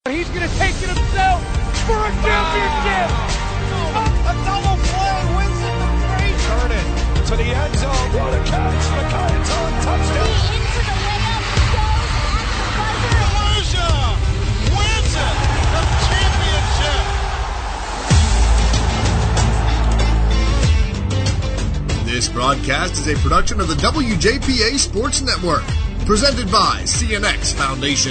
He's going to take it himself for a championship. A double play wins it to Frazier. Turn it to the end zone. What a catch. Mekhi touchdown. Into the layup goes at the buzzer. Wins it. The championship. This broadcast is a production of the WJPA Sports Network, presented by CNX Foundation.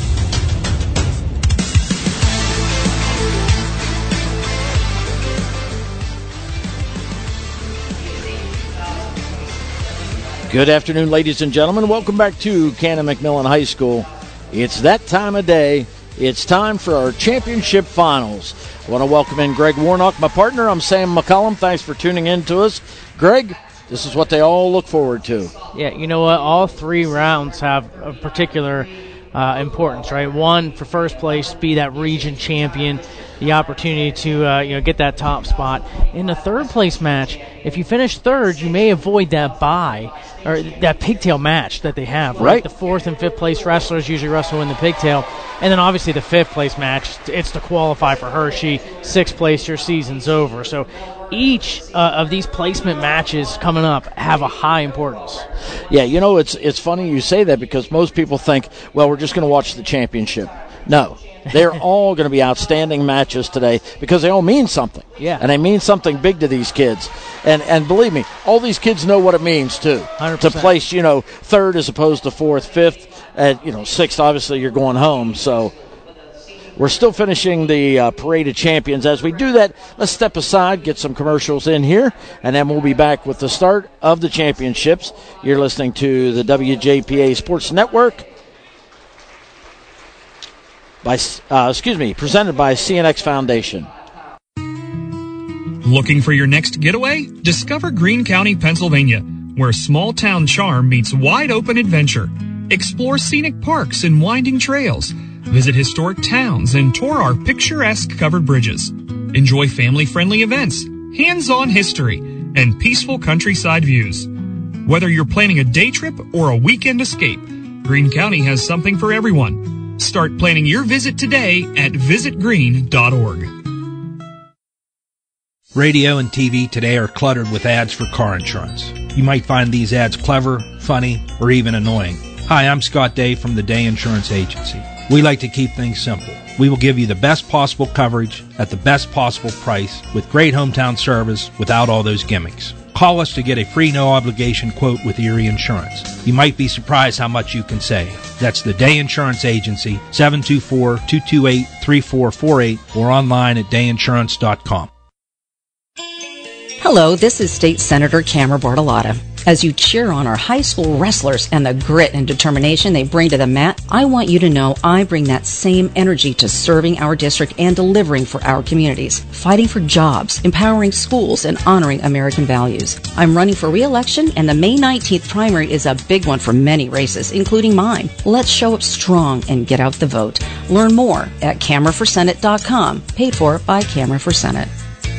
Good afternoon, ladies and gentlemen. Welcome back to Canon-McMillan High School. It's that time of day. It's time for our championship finals. I want to welcome in Greg Warnock, my partner. I'm Sam McCollum. Thanks for tuning in to us. Greg, this is what they all look forward to. Yeah, you know what? All three rounds have a particular importance, right? One, for first place, be that region champion, the opportunity to get that top spot. In the third place match, if you finish third, you may avoid that bye or that pigtail match that they have. Right? The fourth and fifth place wrestlers usually wrestle in the pigtail. And then obviously the fifth place match, it's to qualify for Hershey. Sixth place, your season's over. So each of these placement matches coming up have a high importance. Yeah, you know, it's funny you say that because most people think, well, we're just going to watch the championship. No. They're all going to be outstanding matches today because they all mean something. Yeah. And they mean something big to these kids. And believe me, all these kids know what it means, too. 100%. To place, third as opposed to fourth, fifth, and, sixth, obviously, you're going home. So we're still finishing the Parade of Champions. As we do that, let's step aside, get some commercials in here, and then we'll be back with the start of the championships. You're listening to the WJPA Sports Network. Presented by CNX Foundation. Looking for your next getaway? Discover Greene County, Pennsylvania, where small-town charm meets wide-open adventure. Explore scenic parks and winding trails. Visit historic towns and tour our picturesque covered bridges. Enjoy family-friendly events, hands-on history, and peaceful countryside views. Whether you're planning a day trip or a weekend escape, Greene County has something for everyone. Start planning your visit today at visitgreene.org. Radio and TV today are cluttered with ads for car insurance. You might find these ads clever, funny, or even annoying. Hi, I'm Scott Day from the Day Insurance Agency. We like to keep things simple. We will give you the best possible coverage at the best possible price with great hometown service without all those gimmicks. Call us to get a free no-obligation quote with Erie Insurance. You might be surprised how much you can save. That's the Day Insurance Agency, 724-228-3448, or online at dayinsurance.com. Hello, this is State Senator Camera Bartolotta. As you cheer on our high school wrestlers and the grit and determination they bring to the mat, I want you to know I bring that same energy to serving our district and delivering for our communities, fighting for jobs, empowering schools, and honoring American values. I'm running for re-election, and the May 19th primary is a big one for many races, including mine. Let's show up strong and get out the vote. Learn more at CameraForSenate.com, paid for by Camera for Senate.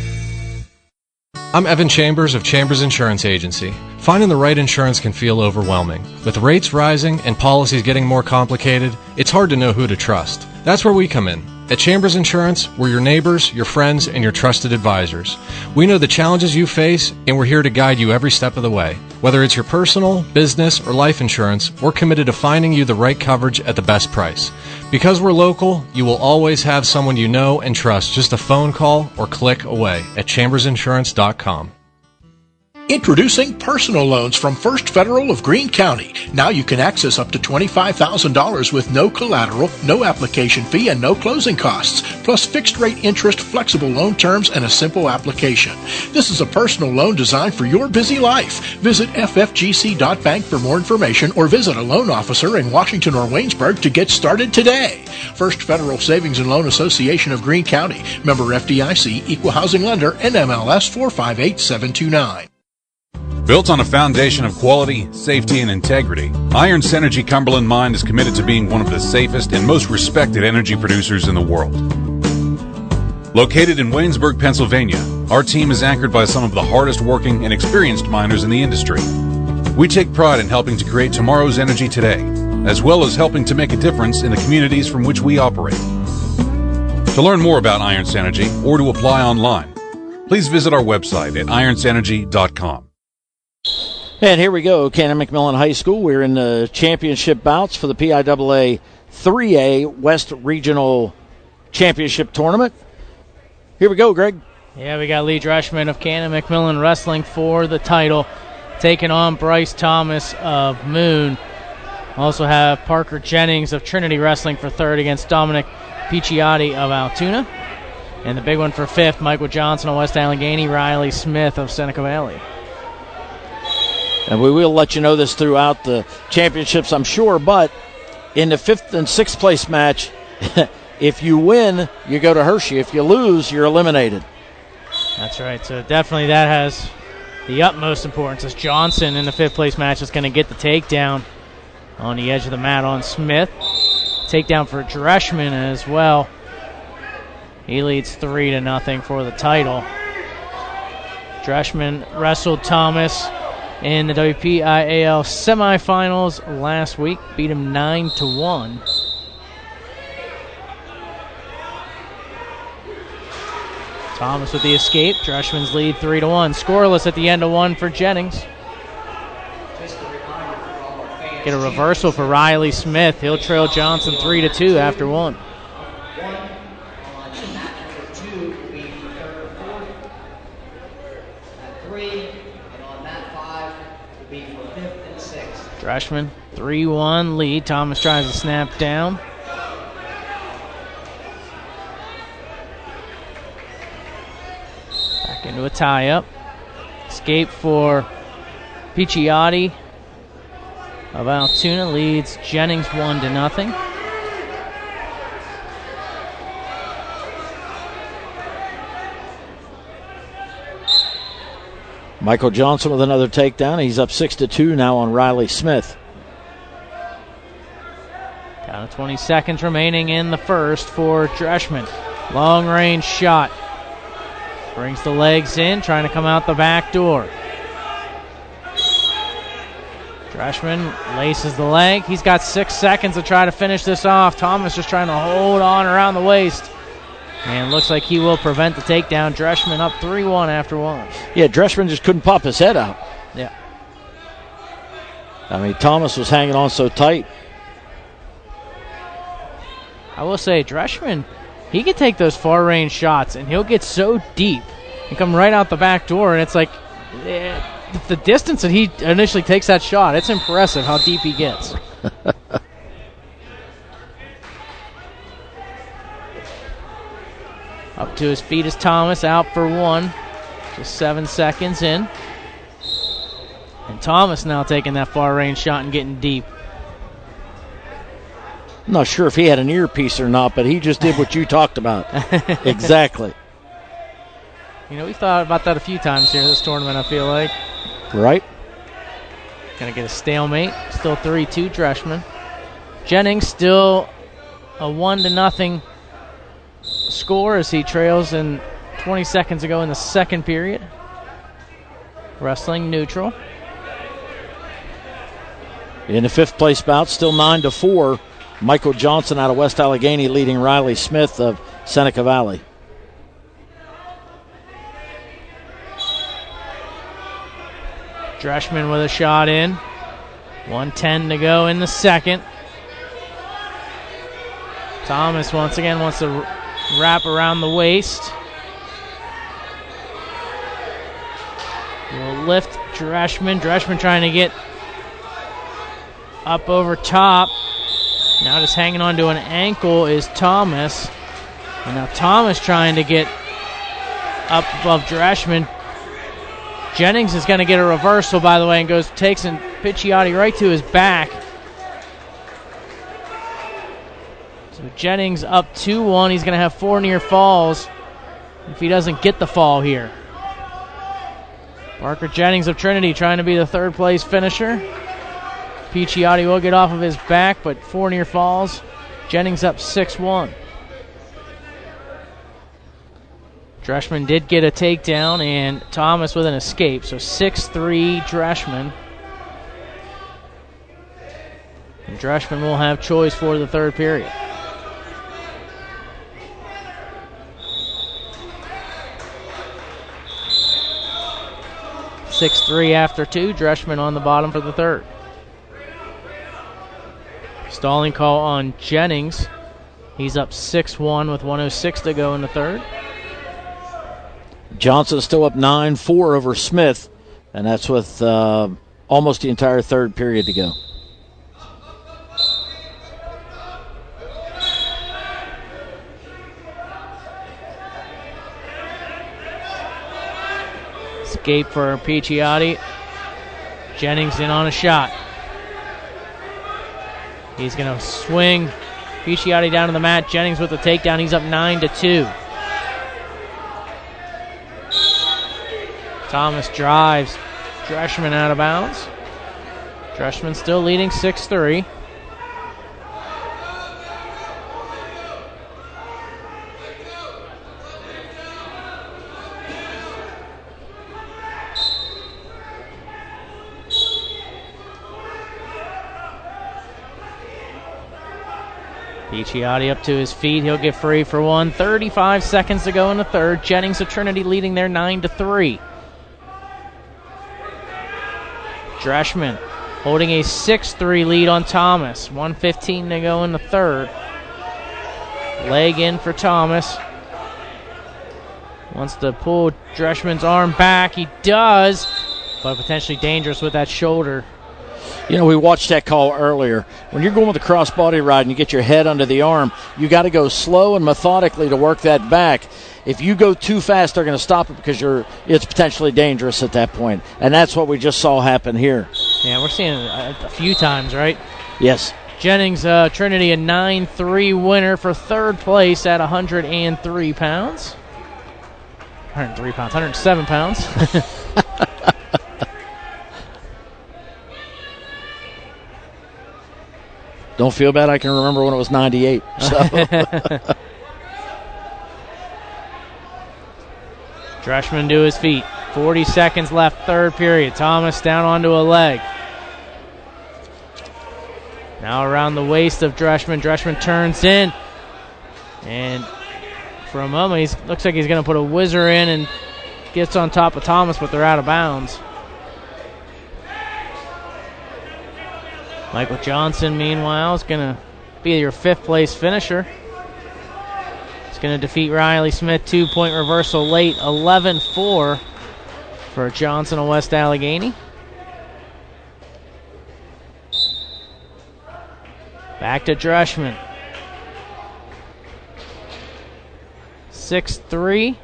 I'm Evan Chambers of Chambers Insurance Agency. Finding the right insurance can feel overwhelming. With rates rising and policies getting more complicated, it's hard to know who to trust. That's where we come in. At Chambers Insurance, we're your neighbors, your friends, and your trusted advisors. We know the challenges you face, and we're here to guide you every step of the way. Whether it's your personal, business, or life insurance, we're committed to finding you the right coverage at the best price. Because we're local, you will always have someone you know and trust just a phone call or click away at chambersinsurance.com. Introducing personal loans from First Federal of Greene County. Now you can access up to $25,000 with no collateral, no application fee, and no closing costs, plus fixed-rate interest, flexible loan terms, and a simple application. This is a personal loan designed for your busy life. Visit ffgc.bank for more information or visit a loan officer in Washington or Waynesburg to get started today. First Federal Savings and Loan Association of Greene County. Member FDIC, Equal Housing Lender, NMLS 458729. Built on a foundation of quality, safety, and integrity, Iron Synergy Cumberland Mine is committed to being one of the safest and most respected energy producers in the world. Located in Waynesburg, Pennsylvania, our team is anchored by some of the hardest working and experienced miners in the industry. We take pride in helping to create tomorrow's energy today, as well as helping to make a difference in the communities from which we operate. To learn more about Iron Synergy or to apply online, please visit our website at ironsynergy.com. And here we go, Canon McMillan High School. We're in the championship bouts for the PIAA 3A West Regional Championship Tournament. Here we go, Greg. Yeah, we got Lee Dreschman of Canon McMillan wrestling for the title, taking on Bryce Thomas of Moon. Also have Parker Jennings of Trinity wrestling for third against Dominic Picciotti of Altoona. And the big one for fifth, Michael Johnson of West Allegheny, Riley Smith of Seneca Valley. And we will let you know this throughout the championships, I'm sure, but in the fifth and sixth place match, if you win, you go to Hershey. If you lose, you're eliminated. That's right. So definitely that has the utmost importance, as Johnson in the fifth place match is going to get the takedown on the edge of the mat on Smith. Takedown for Dreschman as well. He leads 3-0 for the title. Dreschman wrestled Thomas in the WPIAL semifinals last week, beat him 9-1. Thomas with the escape. Dreschman's lead 3-1. Scoreless at the end of one for Jennings. Get a reversal for Riley Smith. He'll trail Johnson 3-2 after one. Dreschman 3-1 lead. Thomas tries to snap down. Back into a tie-up. Escape for Picciotti of Altoona, leads Jennings 1-0. Michael Johnson with another takedown. He's up 6-2 now on Riley Smith. Down to 20 seconds remaining in the first for Dreschman. Long range shot. Brings the legs in, trying to come out the back door. Dreschman laces the leg. He's got 6 seconds to try to finish this off. Thomas just trying to hold on around the waist. And looks like he will prevent the takedown. Dreschman up 3-1 after one. Yeah, Dreschman just couldn't pop his head out. Yeah. I mean, Thomas was hanging on so tight. I will say, Dreschman, he can take those far-range shots, and he'll get so deep and come right out the back door, and it's like the distance that he initially takes that shot, it's impressive how deep he gets. Up to his feet is Thomas, out for one. Just 7 seconds in. And Thomas now taking that far-range shot and getting deep. I'm not sure if he had an earpiece or not, but he just did what you talked about. Exactly. You know, we thought about that a few times here this tournament, I feel like. Right. Gonna get a stalemate. Still 3-2 Dreschman. Jennings still a 1-0 score as he trails in 20 seconds ago in the second period. Wrestling neutral. In the fifth place bout, still 9-4. Michael Johnson out of West Allegheny leading Riley Smith of Seneca Valley. Dreschman with a shot in. 1:10 to go in the second. Thomas once again wants to wrap around the waist. Will lift Dreschman. Dreschman trying to get up over top. Now just hanging on to an ankle is Thomas. And now Thomas trying to get up above Dreschman. Jennings is going to get a reversal, by the way, and takes Picciotti right to his back. So Jennings up 2-1. He's going to have 4 near falls if he doesn't get the fall here. Parker Jennings of Trinity trying to be the third place finisher. Picciotti will get off of his back, but 4 near falls. Jennings up 6-1. Dreschman did get a takedown, and Thomas with an escape. So 6-3 Dreschman. And Dreschman will have choice for the third period. 6-3 after 2. Dreschman on the bottom for the third. Stalling call on Jennings. He's up 6-1 with 1:06 to go in the third. Johnson still up 9-4 over Smith, and that's with almost the entire third period to go. Escape for Picciotti. Jennings in on a shot. He's going to swing Picciotti down to the mat. Jennings with the takedown. He's up 9-2. Thomas drives Dreschman out of bounds. Dreschman still leading 6-3. Picciotti up to his feet. He'll get free for one. 35 seconds to go in the third. Jennings of Trinity leading there 9-3. Dreschman holding a 6-3 lead on Thomas. 1:15 to go in the third. Leg in for Thomas. Wants to pull Dreschman's arm back. He does, but potentially dangerous with that shoulder. You know, we watched that call earlier. When you're going with a cross-body ride and you get your head under the arm, you got to go slow and methodically to work that back. If you go too fast, they're going to stop it because it's potentially dangerous at that point. And that's what we just saw happen here. Yeah, we're seeing it a few times, right? Yes. Jennings, Trinity, a 9-3 winner for third place at 103 pounds. 103 pounds, 107 pounds. Don't feel bad. I can remember when it was 98. So. Dreschman to his feet. 40 seconds left, third period. Thomas down onto a leg. Now around the waist of Dreschman. Dreschman turns in. And for a moment, looks like he's going to put a whizzer in and gets on top of Thomas, but they're out of bounds. Michael Johnson, meanwhile, is going to be your fifth-place finisher. He's going to defeat Riley Smith. 2-point reversal late, 11-4 for Johnson of West Allegheny. Back to Dreschman. 6-3.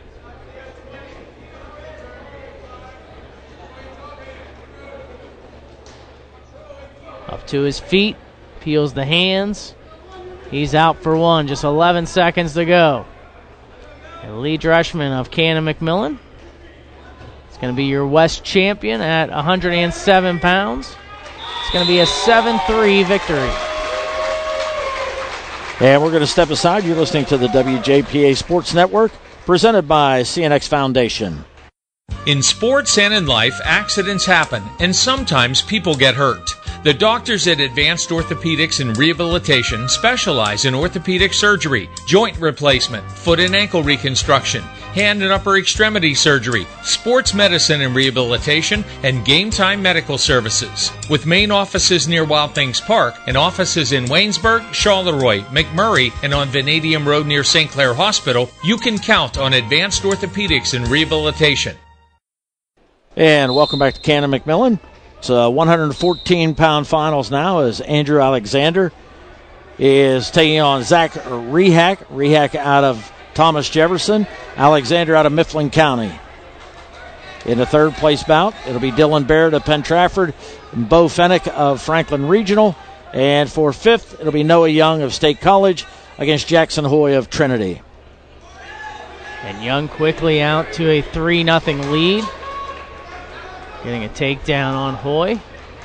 Up to his feet, peels the hands. He's out for one, just 11 seconds to go. And Lee Dreschman of Cannon-McMillan. It's going to be your West champion at 107 pounds. It's going to be a 7-3 victory. And we're going to step aside. You're listening to the WJPA Sports Network, presented by CNX Foundation. In sports and in life, accidents happen, and sometimes people get hurt. The doctors at Advanced Orthopedics and Rehabilitation specialize in orthopedic surgery, joint replacement, foot and ankle reconstruction, hand and upper extremity surgery, sports medicine and rehabilitation, and game time medical services. With main offices near Wild Things Park and offices in Waynesburg, Charleroi, McMurray, and on Vanadium Road near St. Clair Hospital, you can count on Advanced Orthopedics and Rehabilitation. And welcome back to Cannon-McMillan. It's 114-pound finals now as Andrew Alexander is taking on Zach Rehak. Rehak out of Thomas Jefferson. Alexander out of Mifflin County. In the third place bout, it'll be Dylan Barrett of Penn Trafford and Bo Fennick of Franklin Regional. And for fifth, it'll be Noah Young of State College against Jackson Hoy of Trinity. And Young quickly out to a 3-0 lead. Getting a takedown on Hoy.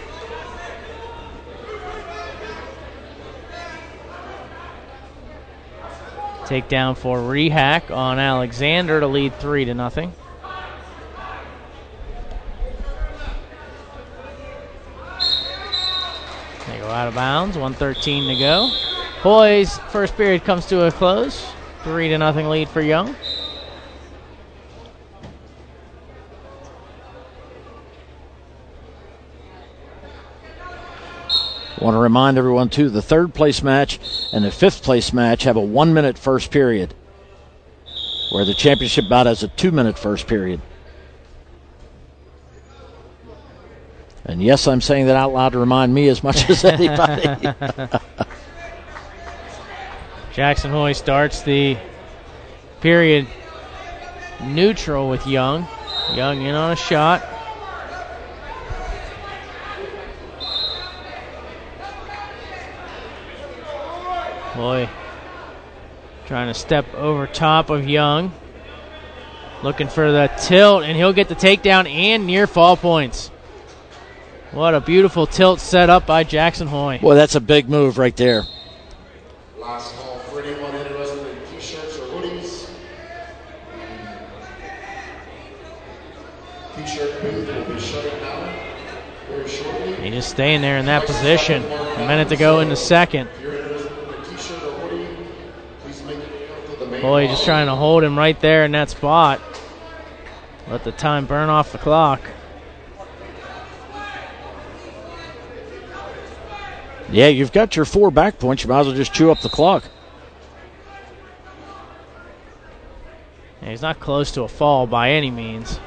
Takedown for Rehak on Alexander to lead 3-0. They go out of bounds, 1:13 to go. Hoy's first period comes to a close. 3-0 lead for Young. I want to remind everyone, too, the third place match and the fifth place match have a 1-minute first period, where the championship bout has a 2-minute first period. And yes, I'm saying that out loud to remind me as much as anybody. Jackson Hoy starts the period neutral with Young. Young in on a shot. Hoy trying to step over top of Young. Looking for the tilt, and he'll get the takedown and near fall points. What a beautiful tilt set up by Jackson Hoy. Boy, that's a big move right there. Last call for anyone interested in t-shirts or hoodies. T-shirt booth will be shutting down very shortly. He's just staying there in that position. A minute to go in the second. Hoy just trying to hold him right there in that spot. Let the time burn off the clock. Yeah, you've got your 4 back points. You might as well just chew up the clock. Yeah, he's not close to a fall by any means.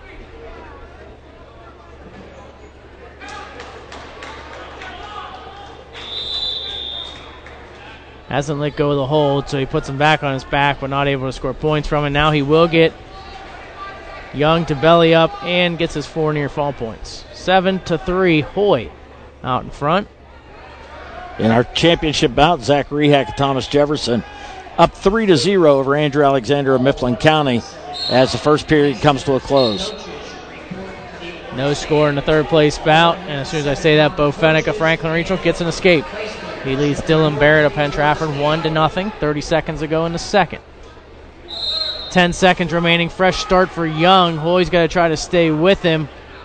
Hasn't let go of the hold, so he puts him back on his back, but not able to score points from it. Now he will get Young to belly up and gets his 4 near fall points. 7-3, Hoy out in front. In our championship bout, Zach Rehak and Thomas Jefferson up 3-0 over Andrew Alexander of Mifflin County as the first period comes to a close. No score in the third place bout, and as soon as I say that, Bo Fennick of Franklin Regional gets an escape. He leads Dylan Barrett of Penn Trafford 1-0, 30 seconds ago in the second. 10 seconds remaining, fresh start for Young. Hoy's got to try to stay with him.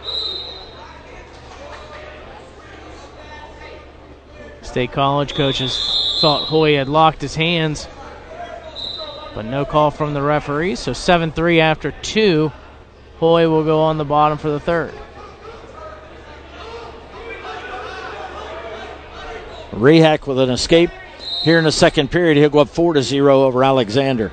State College coaches thought Hoy had locked his hands, but no call from the referee, so 7-3 after 2. Hoy will go on the bottom for the third. Rehak with an escape. Here in the second period, he'll go up 4-0 over Alexander.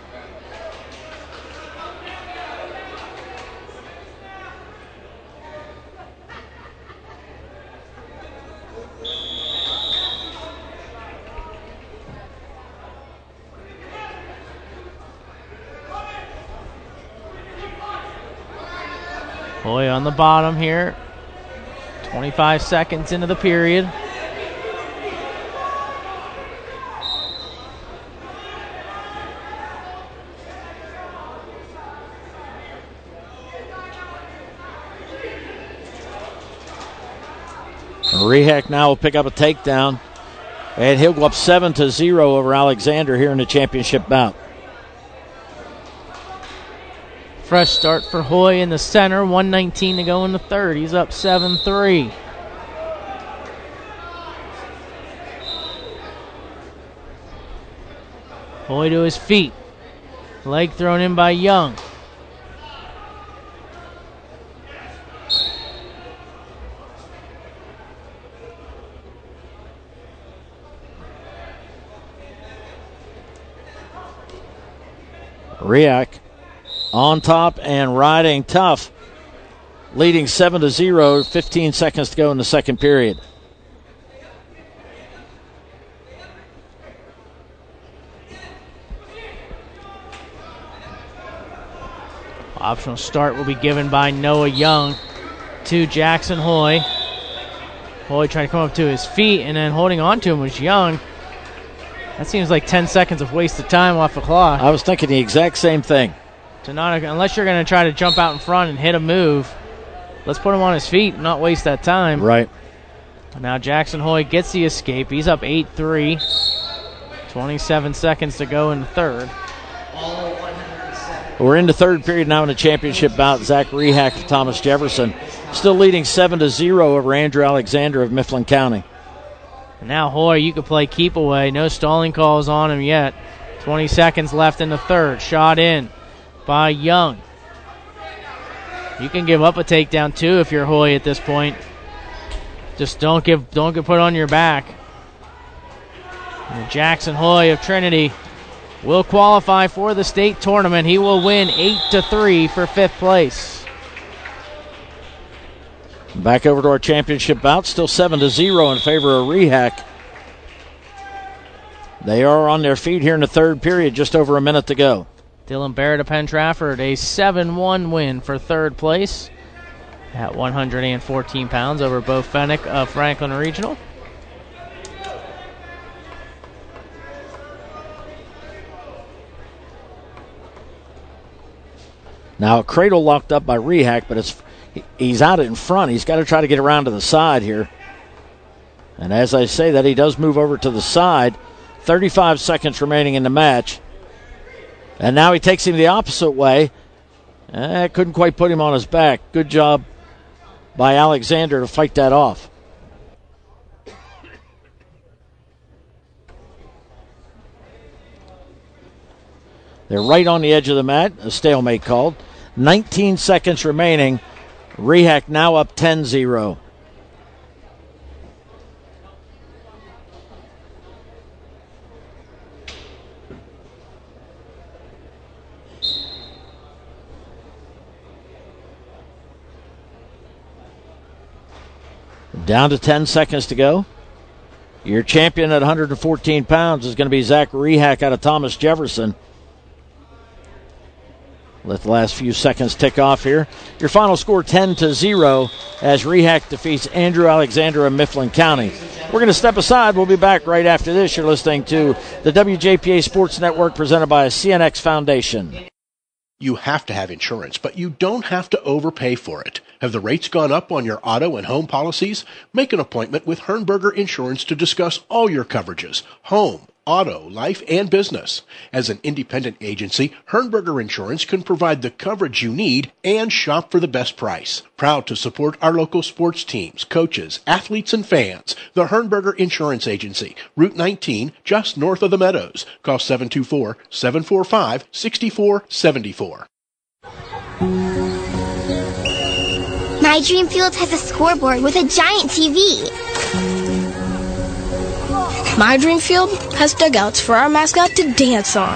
Hoy on the bottom here. 25 seconds into the period. Rehak now will pick up a takedown, and he'll go up 7-0 over Alexander here in the championship bout. Fresh start for Hoy in the center, 1:19 to go in the third. He's up 7-3. Hoy to his feet. Leg thrown in by Young. Rehak on top and riding tough, leading 7-0, 15 seconds to go in the second period. Optional start will be given by Noah Young to Jackson Hoy. Hoy trying to come up to his feet, and then holding on to him was Young. That seems like 10 seconds of wasted time off the clock. I was thinking the exact same thing. To not, unless you're going to try to jump out in front and hit a move, let's put him on his feet and not waste that time. Right. Now Jackson Hoy gets the escape. He's up 8-3. 27 seconds to go in the third. We're in the third period now in the championship bout. Zach Rehak of Thomas Jefferson still leading 7-0 over Andrew Alexander of Mifflin County. And now Hoy, you can play keep away. No stalling calls on him yet. 20 seconds left in the third. Shot in by Young. You can give up a takedown too if you're Hoy at this point. Just don't get put on your back. And Jackson Hoy of Trinity will qualify for the state tournament. He will win 8-3 for 5th place. Back over to our championship bout, still 7-0 in favor of Rehak. They are on their feet here in the third period, just over a minute to go. Dylan Barrett of Penn Trafford, a 7-1 win for 3rd place at 114 pounds over Bo Fennick of Franklin Regional. Now a cradle locked up by Rehak, but he's out in front. He's got to try to get around to the side here. And as I say that, he does move over to the side. 35 seconds remaining in the match. And now he takes him the opposite way. Couldn't quite put him on his back. Good job by Alexander to fight that off. They're right on the edge of the mat. A stalemate called. 19 seconds remaining. Rehak now up 10-0. Down to 10 seconds to go. Your champion at 114 pounds is going to be Zach Rehak out of Thomas Jefferson. Let the last few seconds tick off here. Your final score 10-0 as Rehak defeats Andrew Alexander of Mifflin County. We're going to step aside. We'll be back right after this. You're listening to the WJPA Sports Network presented by CNX Foundation. You have to have insurance, but you don't have to overpay for it. Have the rates gone up on your auto and home policies? Make an appointment with Hernberger Insurance to discuss all your coverages: home, auto, life, and business. As an independent agency, Hernberger Insurance can provide the coverage you need and shop for the best price. Proud to support our local sports teams, coaches, athletes, and fans. The Hernberger Insurance Agency, Route 19, just north of the Meadows. Call 724-745-6474. My dream field has a scoreboard with a giant TV. My dream field has dugouts for our mascot to dance on.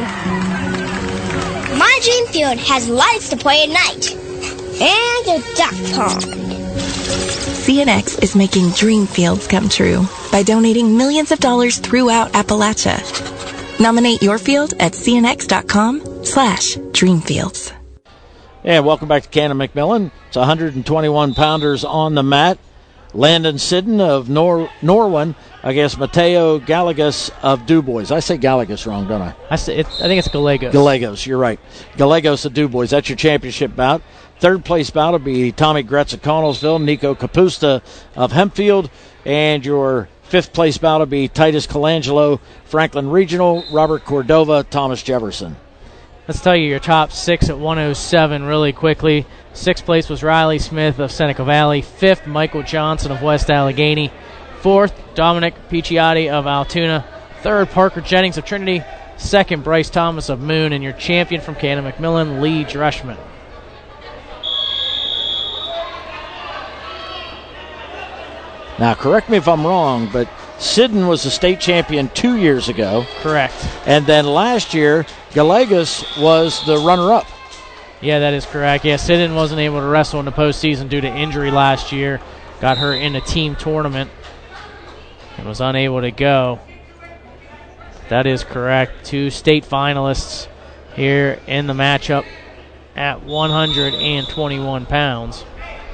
My dream field has lights to play at night. And a duck pond. CNX is making dream fields come true by donating millions of dollars throughout Appalachia. Nominate your field at cnx.com/dreamfields. And welcome back to Cannon McMillan. It's 121 pounders on the mat. Landon Sidden of Norwin against Mateo Gallegos of DuBois. I say Gallegos wrong, don't I? I think it's Gallegos. Gallegos, you're right. Gallegos of DuBois. That's your championship bout. Third place bout will be Tommy Gretz of Connellsville, Nico Capusta of Hempfield, and your fifth place bout will be Titus Colangelo, Franklin Regional, Robert Cordova, Thomas Jefferson. Let's tell you your top 6 at 107 really quickly. 6th place was Riley Smith of Seneca Valley. 5th, Michael Johnson of West Allegheny. 4th, Dominic Picciotti of Altoona. 3rd, Parker Jennings of Trinity. 2nd, Bryce Thomas of Moon. And your champion from Cannon McMillan, Lee Dreschman. Now, correct me if I'm wrong, but Sidden was the state champion 2 years ago. Correct. And then last year, Gallegos was the runner-up. Yeah, that is correct. Yeah, Sidden wasn't able to wrestle in the postseason due to injury last year. Got hurt in a team tournament and was unable to go. That is correct. 2 state finalists here in the matchup at 121 pounds.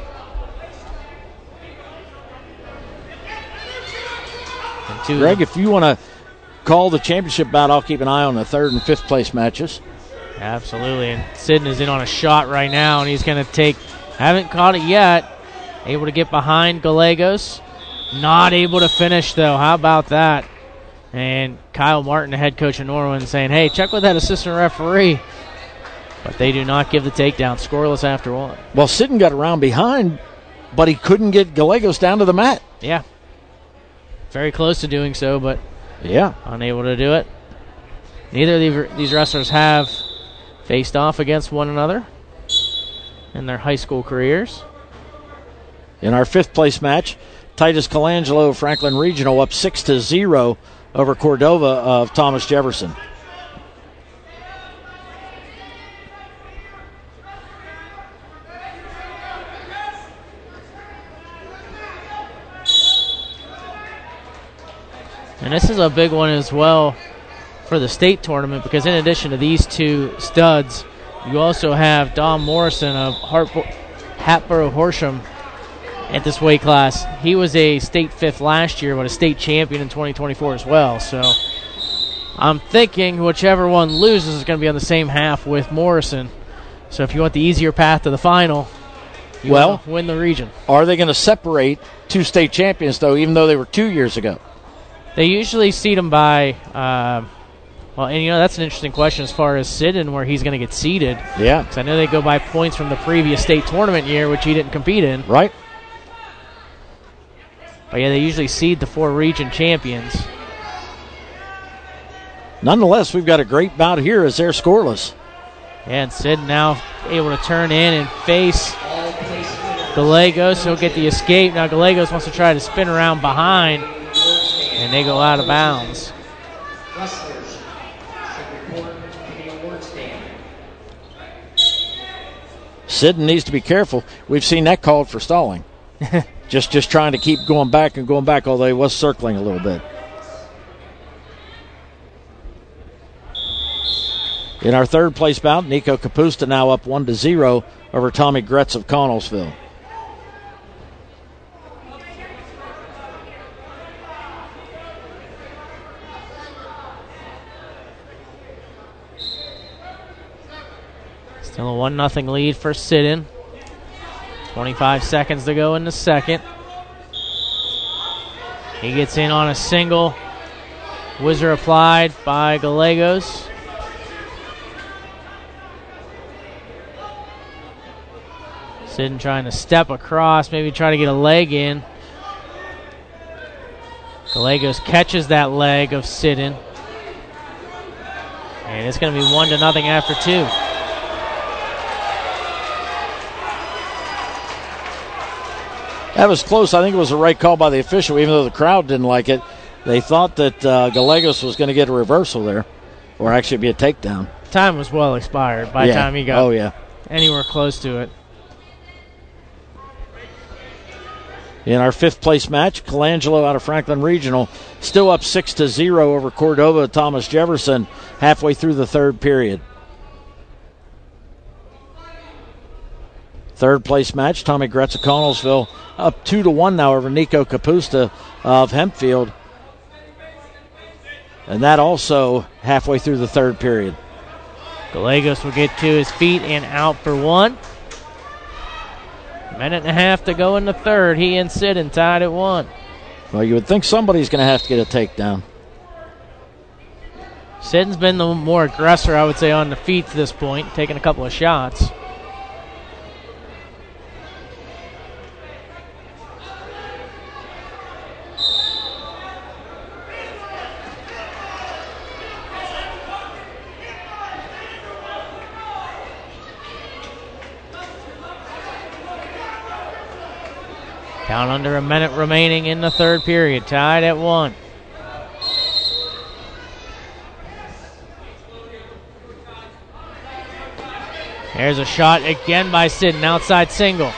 Greg, if you want to call the championship bout, I'll keep an eye on the 3rd and 5th place matches. Absolutely, and Sidden is in on a shot right now, and he's going to take, haven't caught it yet, able to get behind Gallegos. Not able to finish, though. How about that? And Kyle Martin, the head coach of Norwin, saying, hey, check with that assistant referee. But they do not give the takedown, scoreless after 1. Well, Sidden got around behind, but he couldn't get Gallegos down to the mat. Yeah. Very close to doing so, but yeah, unable to do it. Neither of these wrestlers have faced off against one another in their high school careers. In our 5th place match, Titus Colangelo, Franklin Regional, up 6-0 over Cordova of Thomas Jefferson. And this is a big one as well for the state tournament, because in addition to these two studs, you also have Don Morrison of Hatboro Horsham at this weight class. He was a state fifth last year, but a state champion in 2024 as well. So I'm thinking whichever one loses is going to be on the same half with Morrison. So if you want the easier path to the final, you want to win the region. Are they going to separate two state champions, though, even though they were 2 years ago? They usually seed them by, that's an interesting question as far as Sidon, where he's going to get seeded. Yeah. Because I know they go by points from the previous state tournament year, which he didn't compete in. Right. But, yeah, they usually seed the 4 region champions. Nonetheless, we've got a great bout here as they're scoreless. Yeah, and Sidon now able to turn in and face Gallegos. He'll get the escape. Now Gallegos wants to try to spin around behind, and they go out of bounds. Sidon needs to be careful. We've seen that called for stalling. just trying to keep going back, although he was circling a little bit. In our third place bout, Nico Kapusta now up 1-0 over Tommy Gretz of Connellsville. Still a 1-0 lead for Sidon. 25 seconds to go in the second. He gets in on a single. Whizzer applied by Gallegos. Sidon trying to step across, maybe try to get a leg in. Gallegos catches that leg of Sidon. And it's going to be 1-0 after 2. That was close. I think it was the right call by the official, even though the crowd didn't like it. They thought that Gallegos was going to get a reversal there, or actually be a takedown. Time was well expired by the time he got anywhere close to it. In our fifth place match, Colangelo out of Franklin Regional still up 6-0 over Cordova Thomas Jefferson halfway through the third period. Third place match, Tommy Gretz of Connellsville up 2-1 now over Nico Kapusta of Hempfield. And that also halfway through the third period. Gallegos will get to his feet and out for 1. Minute and a half to go in the third. He and Sidon tied at 1. Well, you would think somebody's going to have to get a takedown. Sidon's been the more aggressor, I would say, on the feet to this point, taking a couple of shots. Down under a minute remaining in the third period. Tied at 1. There's a shot again by Sidon. Outside single.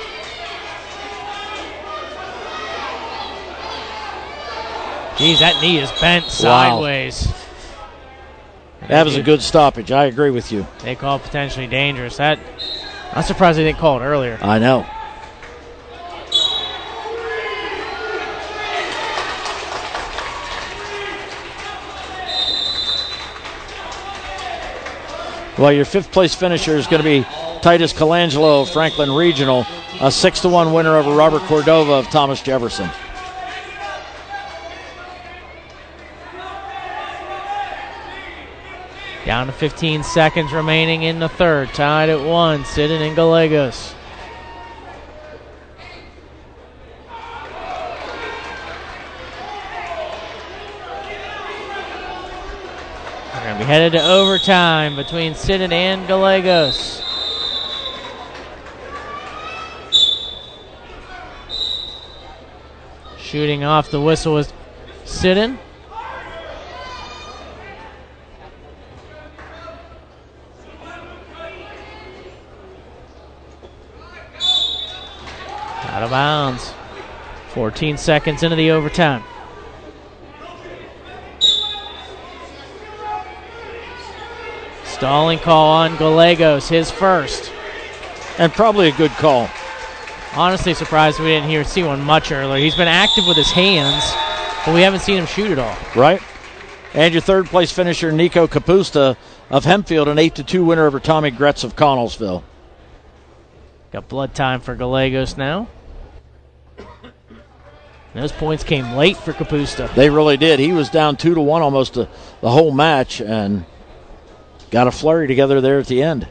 Geez, that knee is bent sideways. That was a good stoppage. I agree with you. They call it potentially dangerous. I'm surprised they didn't call it earlier. I know. Well, your fifth place finisher is going to be Titus Colangelo of Franklin Regional, a 6-1 winner over Robert Cordova of Thomas Jefferson. Down to 15 seconds remaining in the third. Tied at 1. Sidon and Gallegos. We're going to be headed to overtime between Sidon and Gallegos. Shooting off the whistle was Siddon. Out of bounds. 14 seconds into the overtime. Stalling call on Gallegos, his first. And probably a good call. Honestly surprised we didn't see one much earlier. He's been active with his hands, but we haven't seen him shoot at all. Right. And your third place finisher, Nico Kapusta of Hempfield, an 8-2 winner over Tommy Gretz of Connellsville. Got blood time for Gallegos now. Those points came late for Kapusta. They really did. He was down 2-1 almost the whole match and got a flurry together there at the end.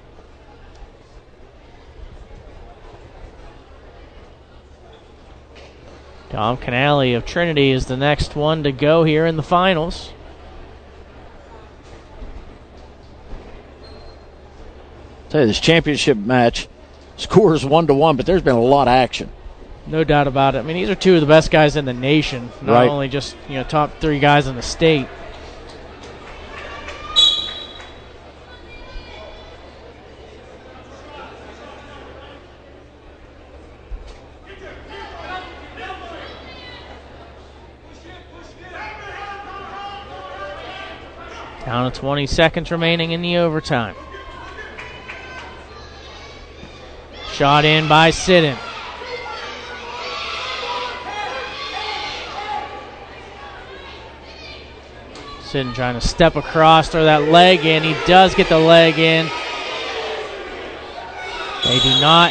Tom Canale of Trinity is the next one to go here in the finals. Tell you, this championship match scores 1-1, but there's been a lot of action. No doubt about it. I mean, these are two of the best guys in the nation, not only just top 3 guys in the state. Down to 20 seconds remaining in the overtime. Shot in by Siddon. Siddon trying to step across, throw that leg in. He does get the leg in. They do not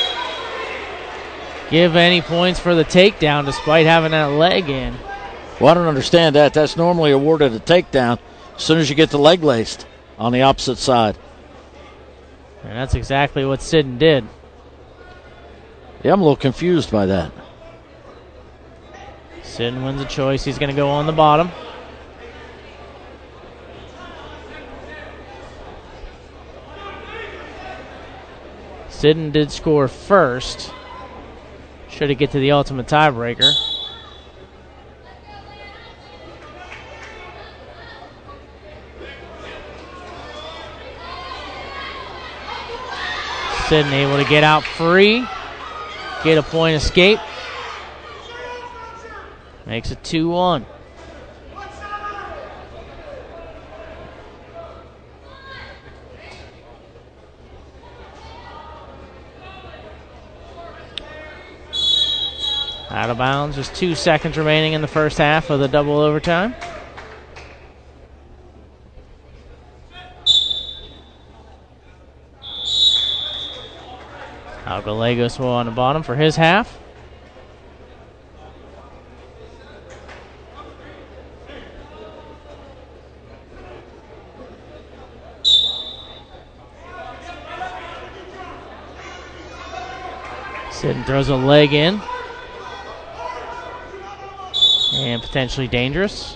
give any points for the takedown despite having that leg in. Well, I don't understand that. That's normally awarded a takedown as soon as you get the leg laced on the opposite side. And that's exactly what Siddon did. Yeah, I'm a little confused by that. Siddon wins a choice. He's going to go on the bottom. Siddon did score first. Should he get to the ultimate tiebreaker. Siddon able to get out free. Get a point escape. Makes it 2-1. Out of bounds. Just 2 seconds remaining in the first half of the double overtime. Gallegos will on the bottom for his half. Siddon throws a leg in. And potentially dangerous.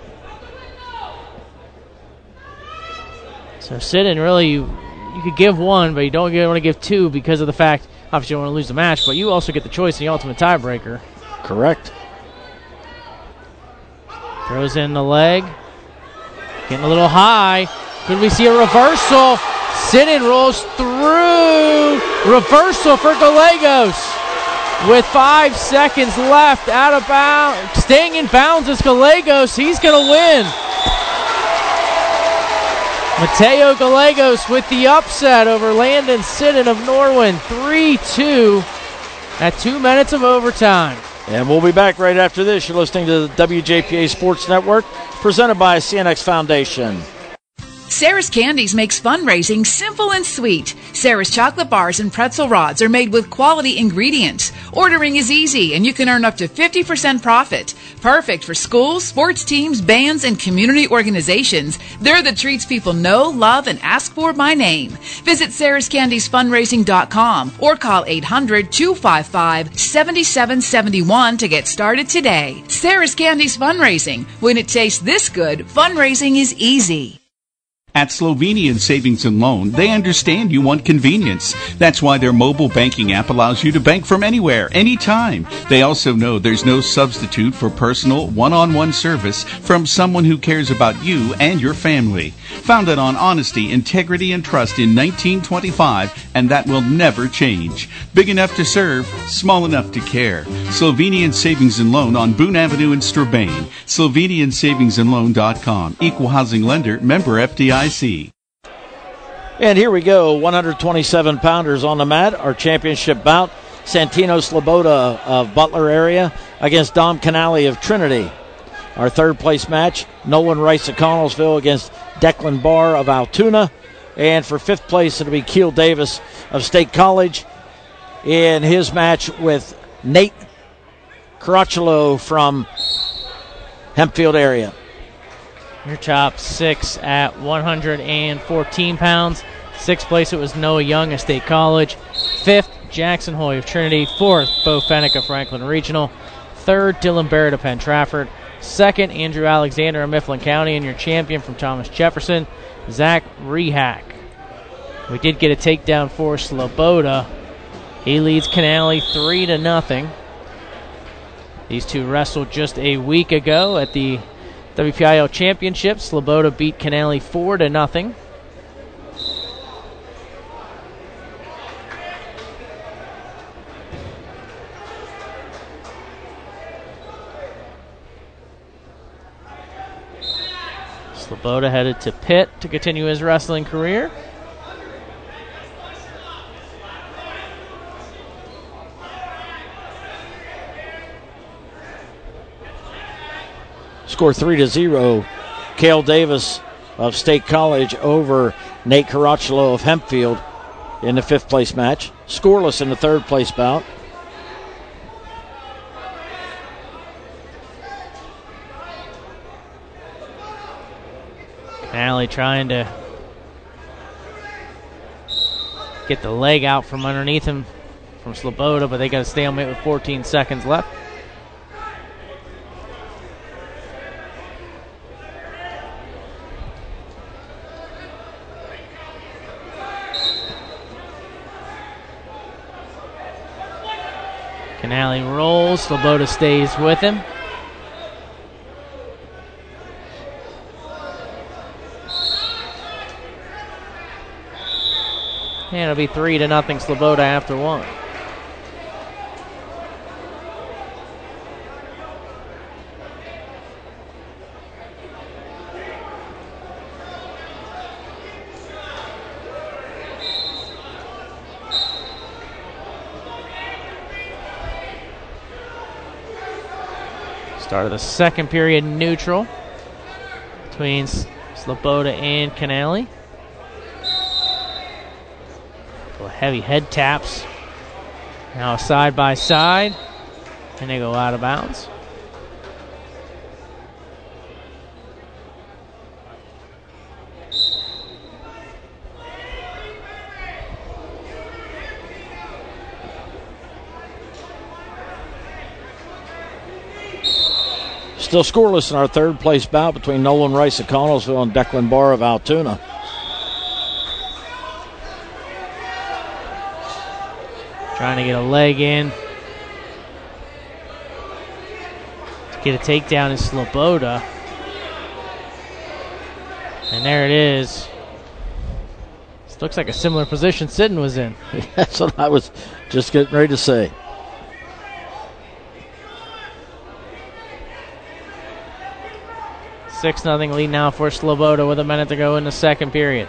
So Siddon really, you could give one, but you don't want to give two because of the fact, obviously you don't want to lose the match, but you also get the choice in the ultimate tiebreaker. Correct. Throws in the leg. Getting a little high. Could we see a reversal? Siddon rolls through. Reversal for Gallegos. With 5 seconds left, out of bounds. Staying in bounds is Gallegos. He's going to win. Mateo Gallegos with the upset over Landon Siddon of Norwin. 3-2 at 2 minutes of overtime. And we'll be back right after this. You're listening to the WJPA Sports Network, presented by CNX Foundation. Sarah's Candies makes fundraising simple and sweet. Sarah's chocolate bars and pretzel rods are made with quality ingredients. Ordering is easy, and you can earn up to 50% profit. Perfect for schools, sports teams, bands, and community organizations. They're the treats people know, love, and ask for by name. Visit sarahscandiesfundraising.com or call 800-255-7771 to get started today. Sarah's Candies Fundraising. When it tastes this good, fundraising is easy. At Slovenian Savings and Loan, they understand you want convenience. That's why their mobile banking app allows you to bank from anywhere, anytime. They also know there's no substitute for personal, one-on-one service from someone who cares about you and your family. Founded on honesty, integrity, and trust in 1925, and that will never change. Big enough to serve, small enough to care. Slovenian Savings and Loan on Boone Avenue in Strabane. SlovenianSavingsandLoan.com. Equal housing lender, member FDIC. And here we go, 127 pounders on the mat. Our championship bout, Santino Sloboda of Butler area against Dom Canale of Trinity. Our third place match, Nolan Rice of Connellsville against Declan Barr of Altoona. And for fifth place, it'll be Keel Davis of State College in his match with Nate Caracciolo from Hempfield area. Your top 6 at 114 pounds. Sixth place, it was Noah Young of State College. Fifth, Jackson Hoy of Trinity. Fourth, Bo Fennick of Franklin Regional. Third, Dylan Barrett of Penn Trafford. Second, Andrew Alexander of Mifflin County. And your champion from Thomas Jefferson, Zach Rehack. We did get a takedown for Sloboda. He leads Canale 3-0. These two wrestled just a week ago at the WPIL Championship. Sloboda beat Canale 4-0. Sloboda headed to Pitt to continue his wrestling career. Score 3-0. Cale Davis of State College over Nate Caracciolo of Hempfield in the fifth place match. Scoreless in the third place bout. Canale trying to get the leg out from underneath him from Sloboda, but they got a stalemate with 14 seconds left. Canale rolls, Sloboda stays with him. And it'll be 3-0 Sloboda after one. Start of the second period neutral between Sloboda and Canale. Heavy head taps. Now side by side. And they go out of bounds. Still scoreless in our third place bout between Nolan Rice of Connellsville and Declan Barr of Altoona. Trying to get a leg in. To get a takedown is Sloboda. And there it is. This looks like a similar position Sidden was in. That's what I was just getting ready to say. $6-0 lead now for Sloboda with a minute to go in the second period.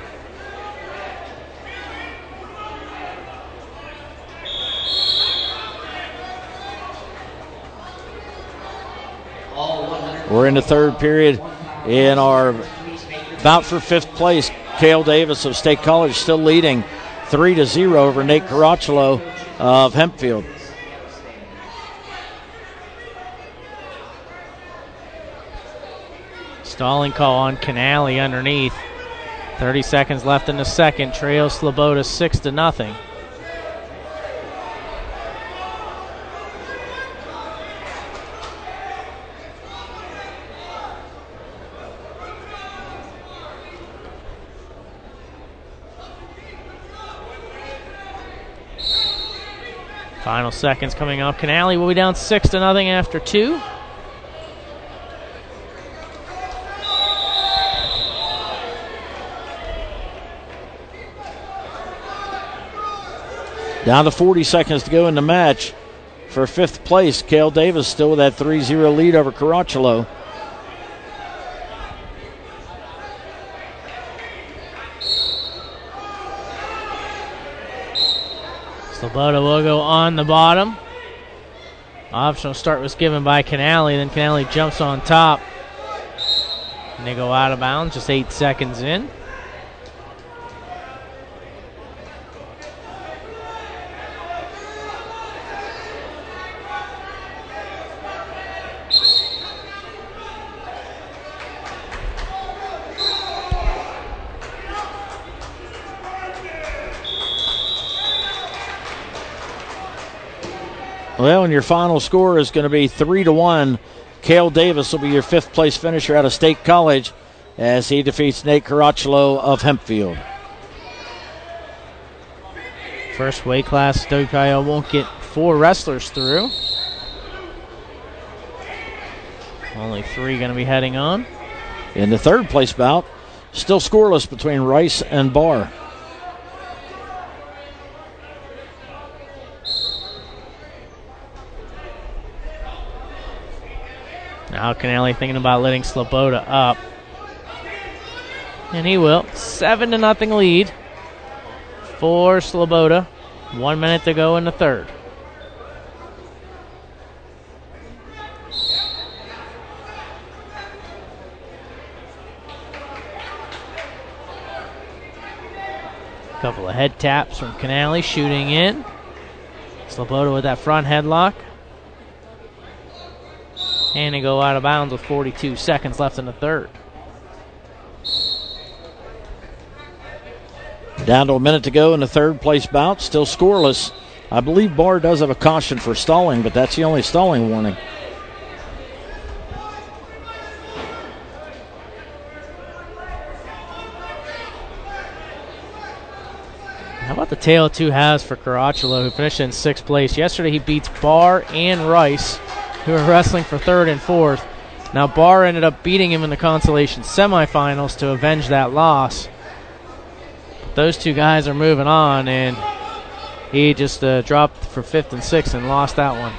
We're in the third period in our bout for fifth place. Cale Davis of State College still leading 3-0 over Nate Caracciolo of Hempfield. Stalling call on Canale underneath. 30 seconds left in the second. Trails Sloboda 6-0. Final seconds coming up. Canale will be down 6-0 after 2. Down to 40 seconds to go in the match. For 5th place, Cale Davis still with that 3-0 lead over Caracciolo. Sloboda will go on the bottom. Optional start was given by Canale. Then Canale jumps on top. And they go out of bounds just 8 seconds in. Well, and your final score is going to be 3-1. Cale Davis will be your 5th place finisher out of State College as he defeats Nate Caracciolo of Hempfield. First weight class, WPIL won't get 4 wrestlers through. Only 3 going to be heading on. In the 3rd place bout, still scoreless between Rice and Barr. Now Canale thinking about letting Sloboda up. And he will. 7-0 lead for Sloboda. 1 minute to go in the 3rd. Couple of head taps from Canale shooting in. Sloboda with that front headlock. And they go out of bounds with 42 seconds left in the 3rd. Down to a minute to go in the 3rd place bout. Still scoreless. I believe Barr does have a caution for stalling, but that's the only stalling warning. How about the tale of 2 halves for Caracciolo, who finished in 6th place? Yesterday he beats Barr and Rice, who are wrestling for 3rd and 4th. Now Barr ended up beating him in the consolation semifinals to avenge that loss. But those 2 guys are moving on, and he just dropped for 5th and 6th and lost that one.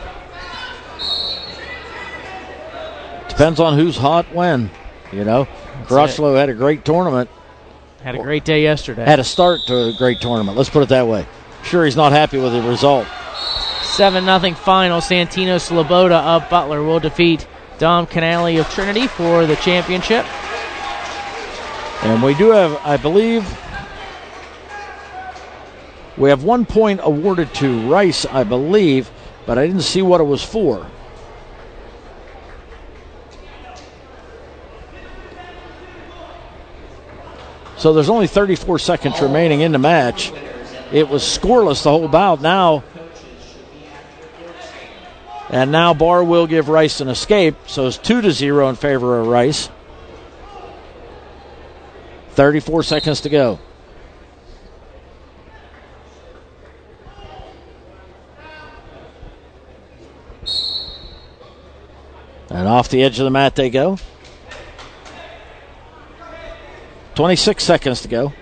Depends on who's hot when, you know. Caracciolo had a great tournament. Had a great day yesterday. Had a start to a great tournament. Let's put it that way. Sure, he's not happy with the result. 7-0 final. Santino Sloboda of Butler will defeat Dom Canale of Trinity for the championship. And we do have, I believe, we have 1 point awarded to Rice, I believe, but I didn't see what it was for. So there's only 34 seconds remaining in the match. It was scoreless the whole bout. Now Barr will give Rice an escape, so it's 2-0 in favor of Rice. 34 seconds to go. And off the edge of the mat they go. 26 seconds to go.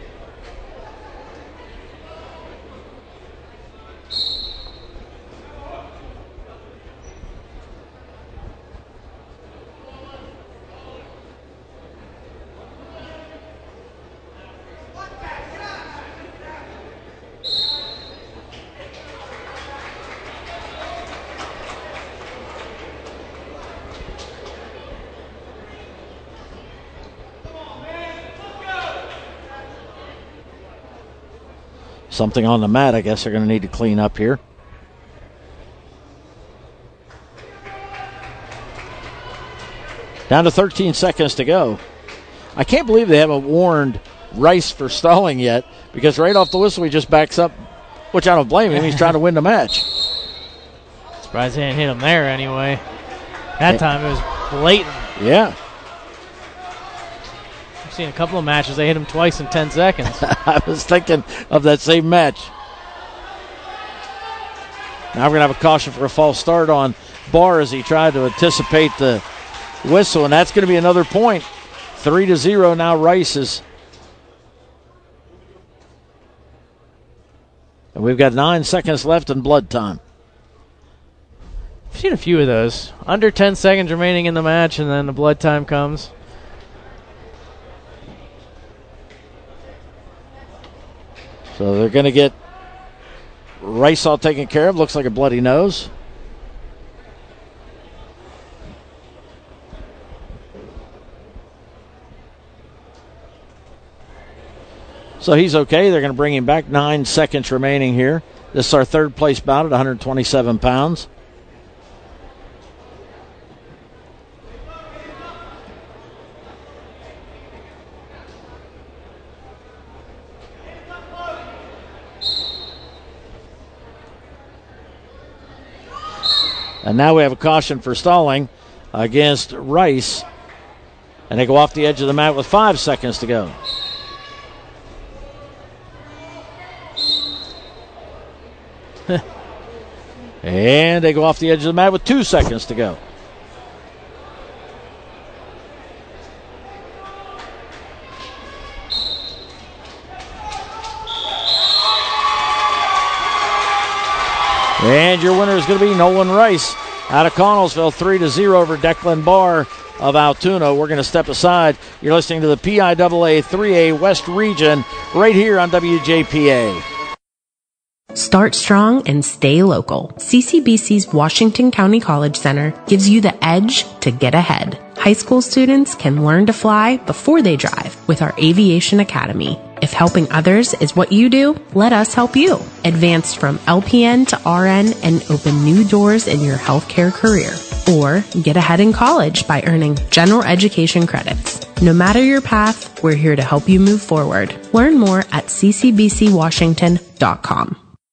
Something on the mat, I guess they're going to need to clean up here. Down to 13 seconds to go. I can't believe they haven't warned Rice for stalling yet, because right off the whistle he just backs up, which I don't blame him. He's trying to win the match. Surprised they didn't hit him there anyway. That time it was blatant. Yeah. I've seen a couple of matches, they hit him twice in 10 seconds. I was thinking of that same match. Now we're going to have a caution for a false start on Barr as he tried to anticipate the whistle, and that's going to be another point. 3-0 now Rice's. And we've got 9 seconds left in blood time. I've seen a few of those. Under 10 seconds remaining in the match, and then the blood time comes. So they're going to get Rice all taken care of. Looks like a bloody nose. So he's okay. They're going to bring him back. 9 seconds remaining here. This is our third place bout at 127 pounds. And now we have a caution for stalling against Rice. And they go off the edge of the mat with 5 seconds to go. And they go off the edge of the mat with 2 seconds to go. And your winner is going to be Nolan Rice out of Connellsville, 3-0 over Declan Barr of Altoona. We're going to step aside. You're listening to the PIAA 3A West Region right here on WJPA. Start strong and stay local. CCBC's Washington County College Center gives you the edge to get ahead. High school students can learn to fly before they drive with our Aviation Academy. If helping others is what you do, let us help you. Advance from LPN to RN and open new doors in your healthcare career. Or get ahead in college by earning general education credits. No matter your path, we're here to help you move forward. Learn more at ccbcwashington.com.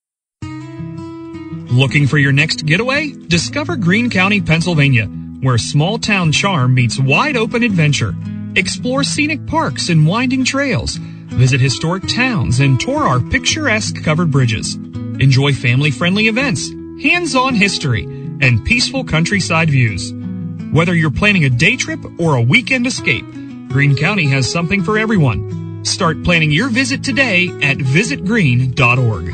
Looking for your next getaway? Discover Greene County, Pennsylvania, where small town charm meets wide open adventure. Explore scenic parks and winding trails. Visit historic towns and tour our picturesque covered bridges. Enjoy family-friendly events, hands-on history, and peaceful countryside views. Whether you're planning a day trip or a weekend escape, Greene County has something for everyone. Start planning your visit today at visitgreene.org.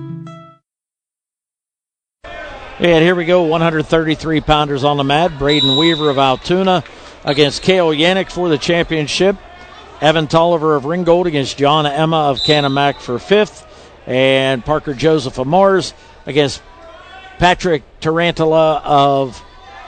And here we go, 133-pounders on the mat. Braden Weaver of Altoona against Cale Yannick for the championship. Evan Tolliver of Ringgold against John Emma of Canumac for 5th. And Parker Joseph of Mars against Patrick Tarantula of...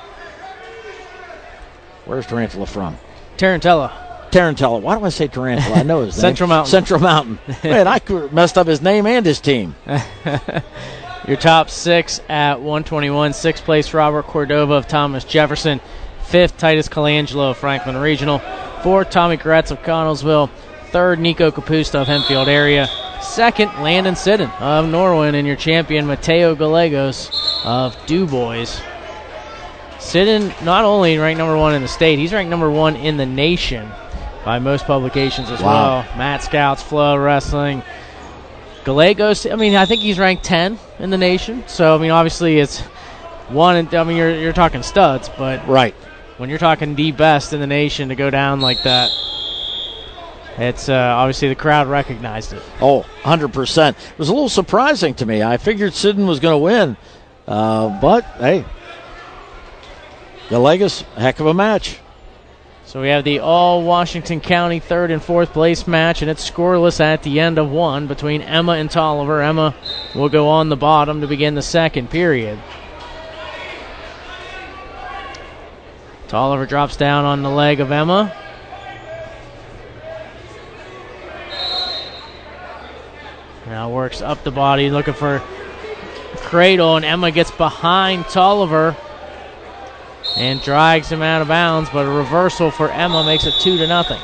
Where's Tarantula from? Tarantella. Why do I say Tarantula? I know his name. Central Mountain. Central Mountain. Man, I messed up his name and his team. Your top 6 at 121. 6th place, Robert Cordova of Thomas Jefferson. 5th, Titus Colangelo of Franklin Regional. 4th, Tommy Gretz of Connellsville. 3rd, Nico Capusta of Hempfield area. 2nd, Landon Sidden of Norwin. And your champion, Mateo Gallegos of DuBois. Sidden not only ranked number 1 in the state, he's ranked number 1 in the nation by most publications as well. Matt Scouts, Flow Wrestling. Gallegos, I think he's ranked 10 in the nation. So, obviously it's one. You're talking studs, but right when you're talking the best in the nation to go down like that, it's obviously the crowd recognized it. Oh, 100%. It was a little surprising to me. I figured Sidden was going to win, but hey, Gallegos, heck of a match. So we have the all-Washington County 3rd and 4th place match, and it's scoreless at the end of 1 between Emma and Tolliver. Emma will go on the bottom to begin the 2nd period. Tolliver drops down on the leg of Emma. Now works up the body, looking for cradle, and Emma gets behind Tolliver and drags him out of bounds, but a reversal for Emma makes it 2-0.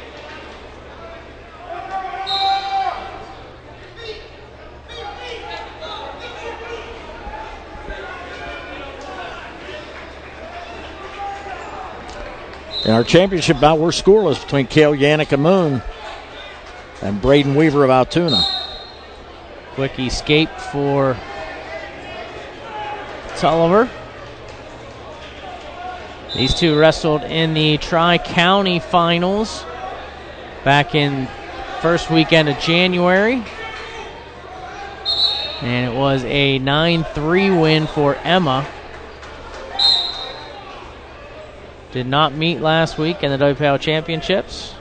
In our championship bout, we're scoreless between Cale Yannick and Moon and Braden Weaver of Altoona. Quick escape for Tulliver. These two wrestled in the Tri-County Finals back in first weekend of January. And it was a 9-3 win for Emma. Did not meet last week in the WPL Championships.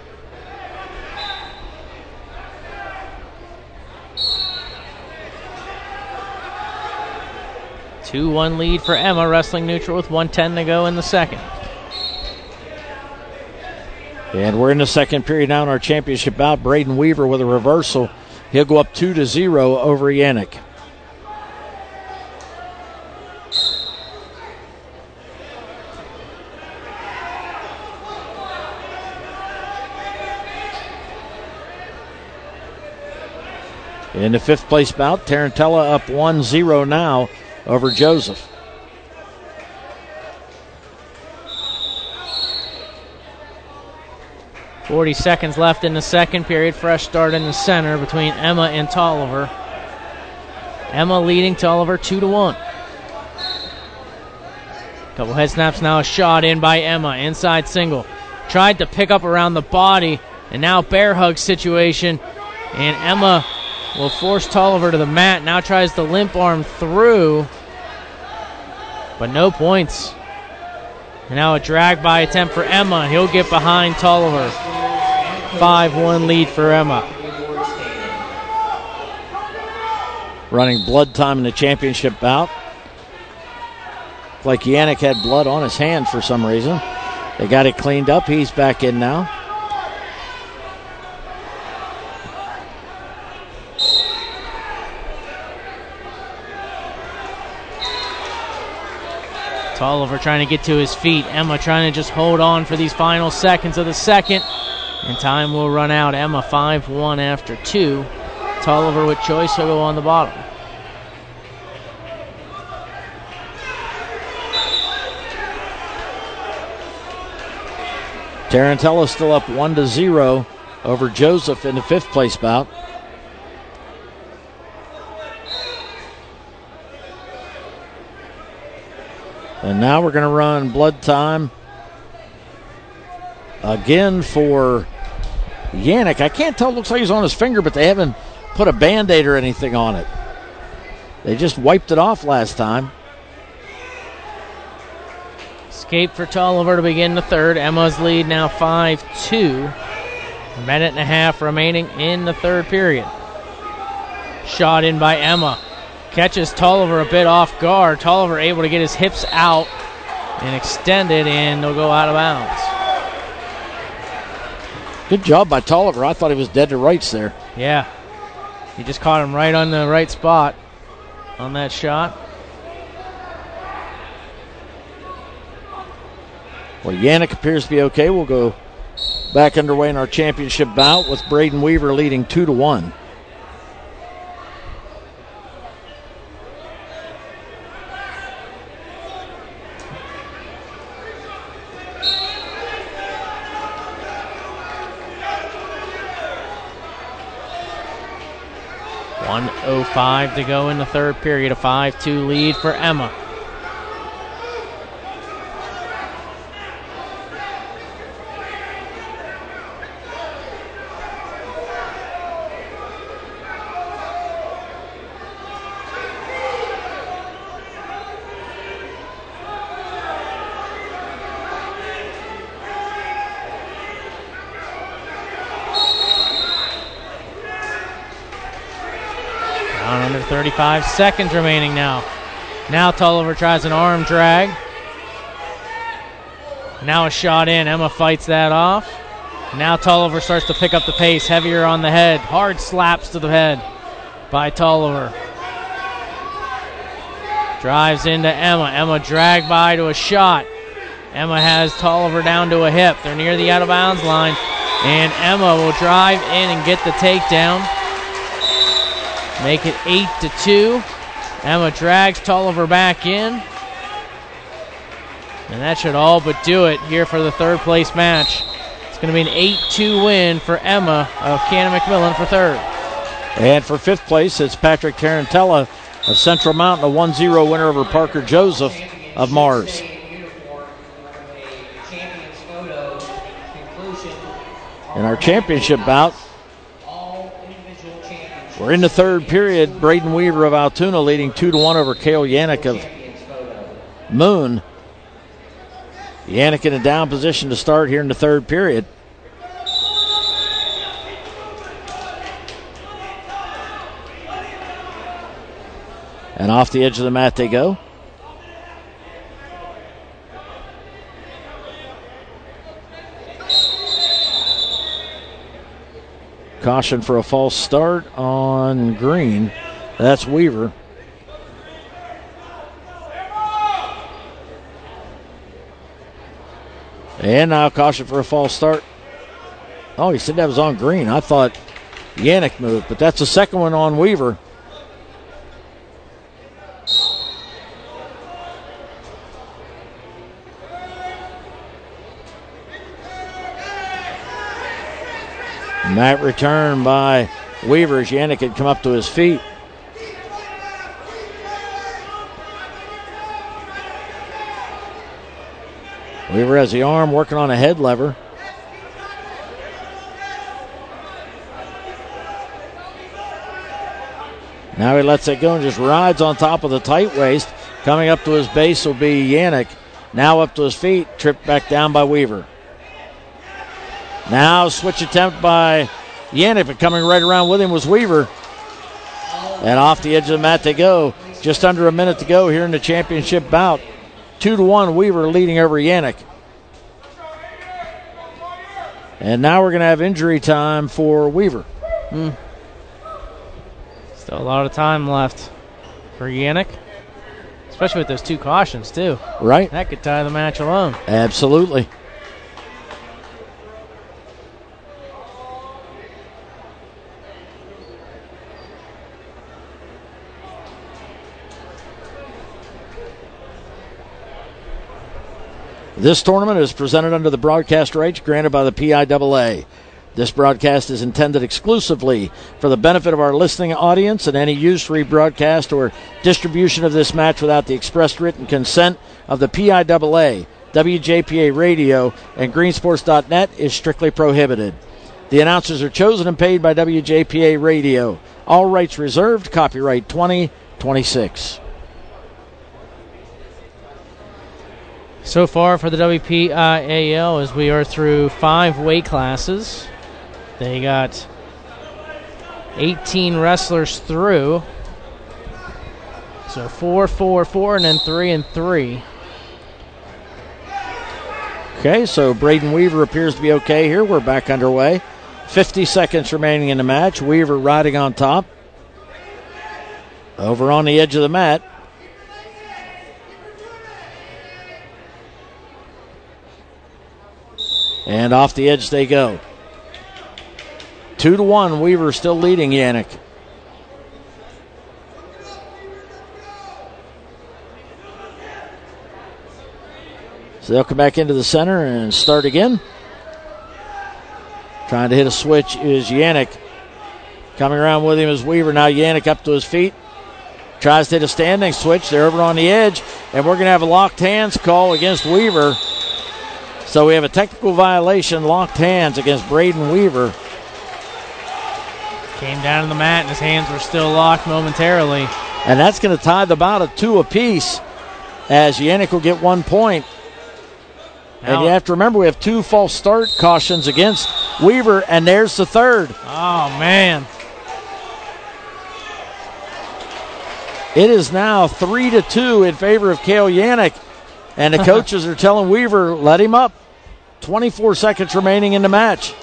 A 2-1 lead for Emma, wrestling neutral with 1:10 to go in the second. And we're in the second period now in our championship bout. Braden Weaver with a reversal. He'll go up 2-0 over Yannick. In the fifth place bout, Tarantella up 1-0 now over Joseph. .40 seconds left in the second period. Fresh start in the center between Emma and Tulliver. Emma leading Tulliver 2-1. Couple head snaps now. A shot in by Emma. Inside single. Tried to pick up around the body. And now bear hug situation. And Emma will force Tulliver to the mat. Now tries to limp arm through. But no points. And now a drag by attempt for Emma. He'll get behind Tulliver. 5-1 lead for Emma. Running blood time in the championship bout. Like Yannick had blood on his hand for some reason. They got it cleaned up. He's back in now. Tulliver trying to get to his feet. Emma trying to just hold on for these final seconds of the second. And time will run out. Emma 5-1 after 2. Tulliver with choice will go on the bottom. Tarantella still up 1-0 over Joseph in the fifth place bout. And now we're going to run blood time again for Yannick. I can't tell. It looks like he's on his finger, but they haven't put a Band-Aid or anything on it. They just wiped it off last time. Escape for Tulliver to begin the third. Emma's lead now 5-2. A minute and a half remaining in the third period. Shot in by Emma. Catches Tulliver a bit off guard. Tulliver able to get his hips out and extend it, and they'll go out of bounds. Good job by Tulliver. I thought he was dead to rights there. Yeah. He just caught him right on the right spot on that shot. Well, Yannick appears to be okay. We'll go back underway in our championship bout with Braden Weaver leading 2-1. .105 to go in the third period. A 5-2 lead for Emma. Under 35 seconds remaining now. Now Tulliver tries an arm drag. Now a shot in. Emma fights that off. Now Tulliver starts to pick up the pace. Heavier on the head. Hard slaps to the head by Tulliver. Drives into Emma. Emma dragged by to a shot. Emma has Tulliver down to a hip. They're near the out of bounds line. And Emma will drive in and get the takedown. Make it 8-2. Emma drags Tulliver back in. And that should all but do it here for the third place match. It's going to be an 8-2 win for Emma of Cannon McMillan for third. And for fifth place, it's Patrick Tarantella of Central Mountain, a 1-0 winner over Parker Joseph of Mars. In our championship bout, we're in the third period. Braden Weaver of Altoona leading 2-1 over Cale Yannick of Moon. Yannick in a down position to start here in the third period. And off the edge of the mat they go. Caution for a false start on Green. That's Weaver. And now caution for a false start. Oh, he said that was on Green. I thought Yannick moved, but that's the second one on Weaver. Mat return by Weaver as Yannick had come up to his feet. Weaver has the arm working on a head lever. Now he lets it go and just rides on top of the tight waist. Coming up to his base will be Yannick. Now up to his feet, tripped back down by Weaver. Now switch attempt by Yannick, but coming right around with him was Weaver. And off the edge of the mat they go. Just under a minute to go here in the championship bout. 2-1, Weaver leading over Yannick. And now we're going to have injury time for Weaver. Still a lot of time left for Yannick, especially with those two cautions, too. Right. That could tie the match alone. Absolutely. This tournament is presented under the broadcast rights granted by the PIAA. This broadcast is intended exclusively for the benefit of our listening audience, and any use, rebroadcast, or distribution of this match without the express written consent of the PIAA, WJPA Radio, and greensports.net is strictly prohibited. The announcers are chosen and paid by WJPA Radio. All rights reserved. Copyright 2026. So far for the WPIAL, as we are through 5 weight classes. They got 18 wrestlers through. So 4, 4, 4, and then 3 and 3. Okay, so Braden Weaver appears to be okay here. We're back underway. 50 seconds remaining in the match. Weaver riding on top. Over on the edge of the mat. And off the edge they go. 2-1, Weaver still leading Yannick. So they'll come back into the center and start again. Trying to hit a switch is Yannick. Coming around with him is Weaver. Now Yannick up to his feet. Tries to hit a standing switch. They're over on the edge. And we're going to have a locked hands call against Weaver. So we have a technical violation, locked hands against Braden Weaver. Came down to the mat and his hands were still locked momentarily. And that's going to tie the bout at 2 apiece as Yannick will get 1 point. Now, and you have to remember we have 2 false start cautions against Weaver, and there's the third. Oh, man. It is now 3-2 in favor of Cale Yannick. And the coaches are telling Weaver, let him up. 24 seconds remaining in the match.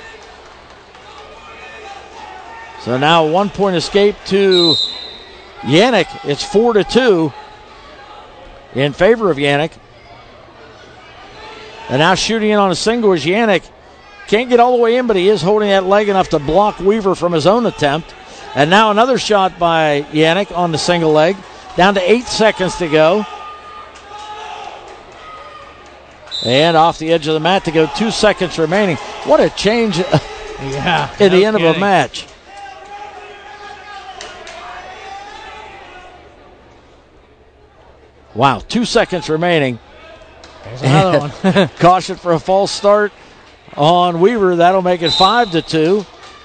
So now 1 point escape to Yannick. It's 4-2 in favor of Yannick. And now shooting in on a single is Yannick. Can't get all the way in, but he is holding that leg enough to block Weaver from his own attempt. And now another shot by Yannick on the single leg. Down to 8 seconds to go. And off the edge of the mat to go. 2 seconds remaining. What a change at the end of a match. Wow, 2 seconds remaining. There's another one. Caution for a false start on Weaver. That'll make it 5-2.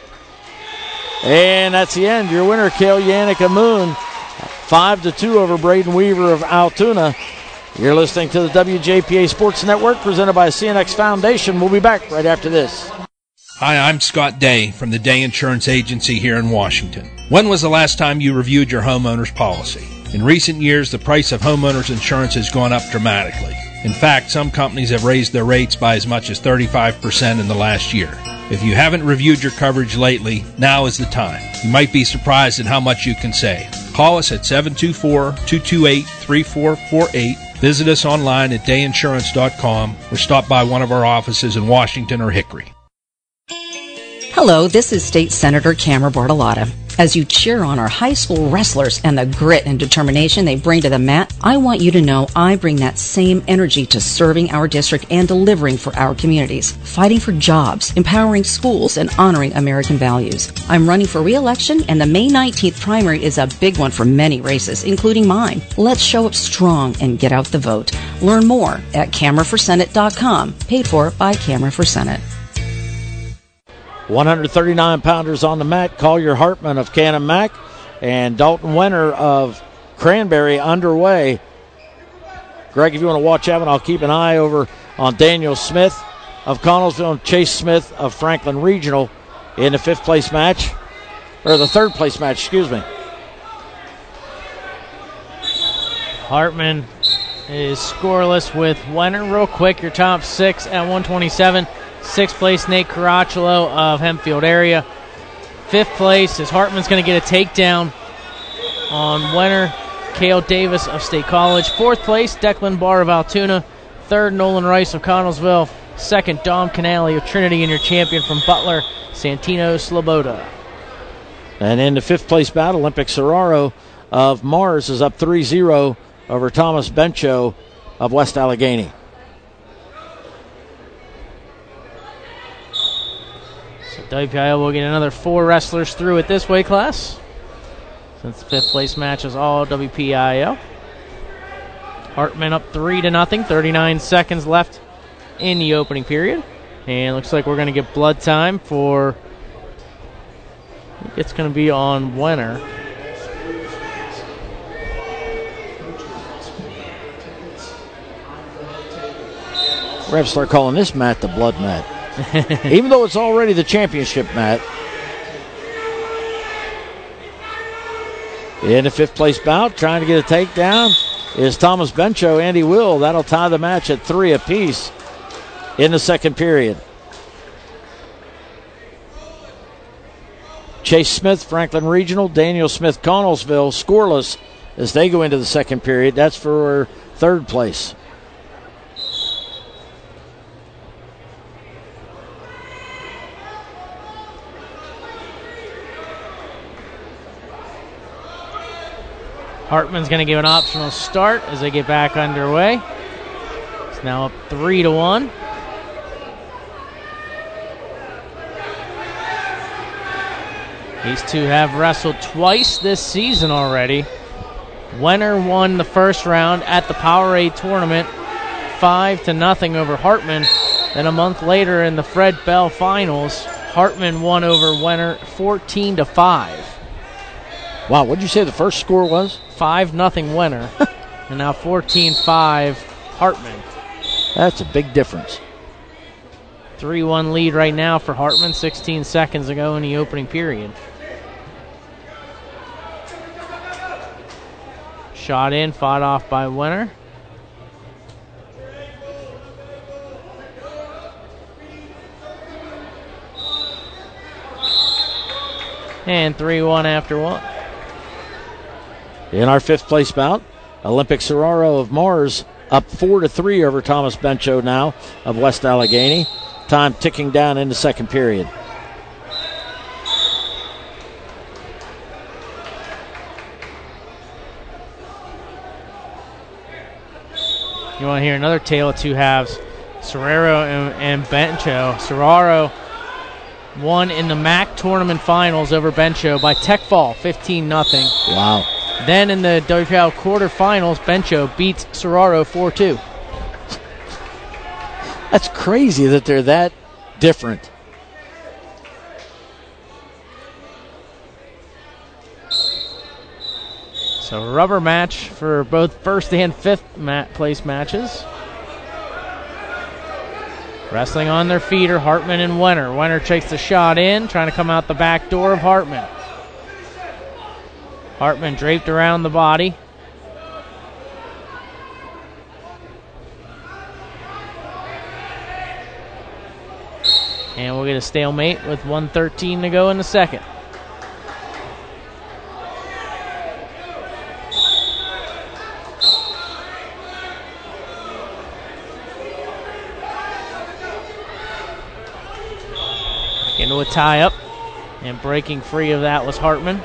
And that's the end. Your winner, Cale Yannick Amoon, 5-2 over Braden Weaver of Altoona. You're listening to the WJPA Sports Network presented by CNX Foundation. We'll be back right after this. Hi, I'm Scott Day from the Day Insurance Agency here in Washington. When was the last time you reviewed your homeowner's policy? In recent years, the price of homeowners insurance has gone up dramatically. In fact, some companies have raised their rates by as much as 35% in the last year. If you haven't reviewed your coverage lately, now is the time. You might be surprised at how much you can save. Call us at 724-228-3448. Visit us online at dayinsurance.com or stop by one of our offices in Washington or Hickory. Hello, this is State Senator Camera Bartolotta. As you cheer on our high school wrestlers and the grit and determination they bring to the mat, I want you to know I bring that same energy to serving our district and delivering for our communities, fighting for jobs, empowering schools, and honoring American values. I'm running for re-election, and the May 19th primary is a big one for many races, including mine. Let's show up strong and get out the vote. Learn more at CameraForSenate.com, paid for by Camera for Senate. 139-pounders on the mat. Collier Hartman of Canon Mac and Dalton Wenner of Cranberry underway. Greg, if you want to watch that one, I'll keep an eye over on Daniel Smith of Connellsville and Chase Smith of Franklin Regional in the third place match, excuse me. Hartman is scoreless with Wenner. Real quick, your top six at 127. Sixth place, Nate Caracciolo of Hempfield area. Fifth place is Hartman's going to get a takedown on Wenner. Cale Davis of State College. Fourth place, Declan Barr of Altoona. Third, Nolan Rice of Connellsville. Second, Dom Canale of Trinity, and your champion from Butler, Santino Sloboda. And in the fifth place bout, Olympic Serraro of Mars is up 3-0 over Thomas Bencho of West Allegheny. WPIL will get another 4 wrestlers through at this weight class, since the fifth place match is all WPIL. Hartman up 3-0, 39 seconds left in the opening period. And looks like we're going to get blood time for, I think it's going to be on Wenner. We're going to start calling this mat the blood mat. Even though it's already the championship mat. In the fifth place bout, trying to get a takedown is Thomas Bencho, Andy Will. That'll tie the match at 3 apiece in the second period. Chase Smith, Franklin Regional, Daniel Smith, Connellsville, scoreless as they go into the second period. That's for third place. Hartman's going to give an optional start as they get back underway. It's now up 3-1. These two have wrestled twice this season already. Wenner won the first round at the Powerade tournament, 5-0 over Hartman. Then a month later in the Fred Bell finals, Hartman won over Wenner 14-5. Wow, what did you say the first score was? 5-0 Wenner, and now 14-5 Hartman. That's a big difference. 3-1 lead right now for Hartman, 16 seconds ago in the opening period. Shot in, fought off by Wenner. And 3-1 after one. In our fifth place bout, Olympic Serraro of Mars up 4-3 over Thomas Bencho now of West Allegheny. Time ticking down in the second period. You want to hear another tale of two halves. Serraro and Bencho. Serraro won in the MAC tournament finals over Bencho by tech fall, 15-0. Wow. Then in the WPL quarterfinals, Bencho beats Serraro 4-2. That's crazy that they're that different. So rubber match for both first and fifth place matches. Wrestling on their feet are Hartman and Wenner. Wenner takes the shot in, trying to come out the back door of Hartman. Hartman draped around the body. And we'll get a stalemate with 1:13 to go in the second. Into a tie-up, and breaking free of that was Hartman.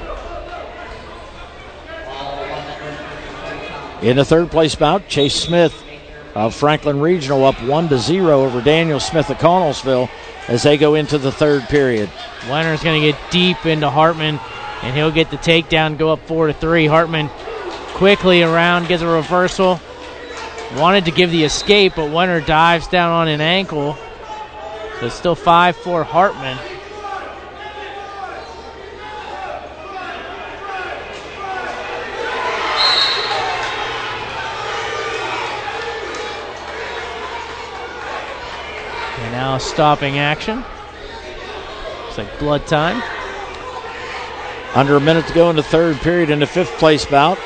In the third place bout, Chase Smith of Franklin Regional up 1-0 over Daniel Smith of Connellsville as they go into the third period. Wenner's going to get deep into Hartman, and he'll get the takedown, go up 4-3. Hartman quickly around, gets a reversal. Wanted to give the escape, but Wenner dives down on an ankle. So it's still 5-4 Hartman. And now stopping action. Looks like blood time. Under a minute to go in the third period in the fifth place bout.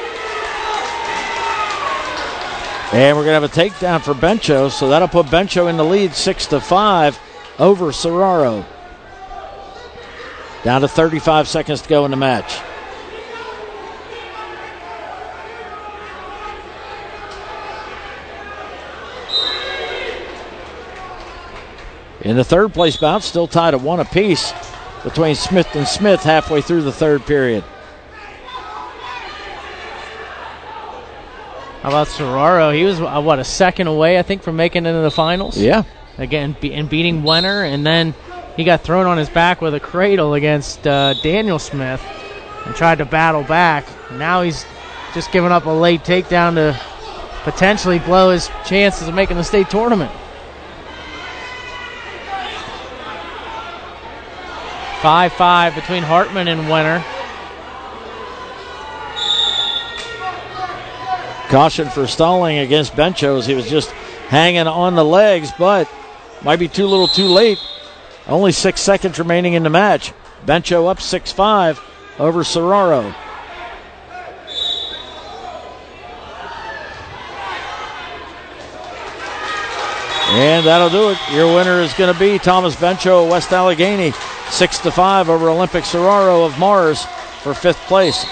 And we're going to have a takedown for Bencho, so that'll put Bencho in the lead 6-5 over Serraro. Down to 35 seconds to go in the match. In the third place bout, still tied at 1 apiece between Smith and Smith halfway through the third period. How about Serraro? He was, a second away, I think, from making it into the finals? Yeah. Again, and beating Wenner, and then he got thrown on his back with a cradle against Daniel Smith and tried to battle back. Now he's just giving up a late takedown to potentially blow his chances of making the state tournament. 5-5 between Hartman and Wenner. Caution for stalling against Bencho as he was just hanging on the legs, but might be too little too late. Only 6 seconds remaining in the match. Bencho up 6-5 over Serraro. And that'll do it. Your winner is going to be Thomas Bencho of West Allegheny, 6-5 over Olympic Serraro of Mars for fifth place.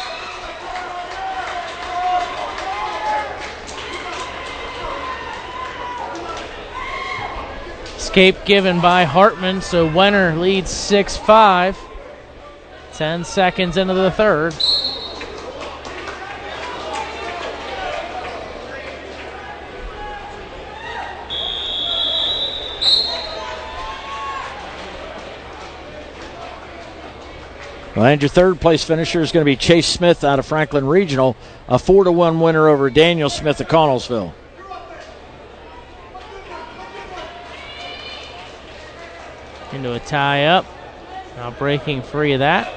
Escape given by Hartman, so Wenner leads 6-5. 10 seconds into the third. Well, and your third place finisher is going to be Chase Smith out of Franklin Regional, a 4-1 winner over Daniel Smith of Connellsville. Into a tie-up. Now breaking free of that.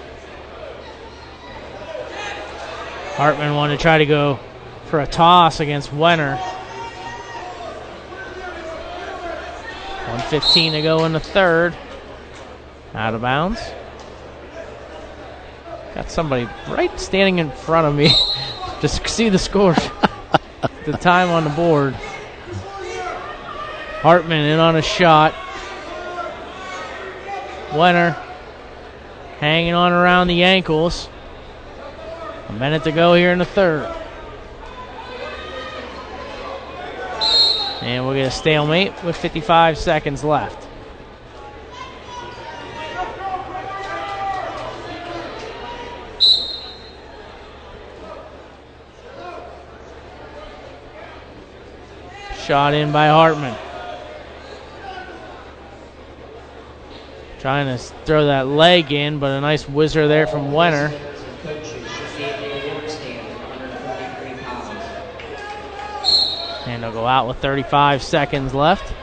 Hartman wanted to try to go for a toss against Wenner. 1:15 to go in the third. Out of bounds. Got somebody right standing in front of me. Just see the score. The time on the board. Hartman in on a shot. Wenner hanging on around the ankles. A minute to go here in the third. And we'll get a stalemate with 55 seconds left. Shot in by Hartman. Trying to throw that leg in, but a nice whizzer there from Wenner. And they'll go out with 35 seconds left.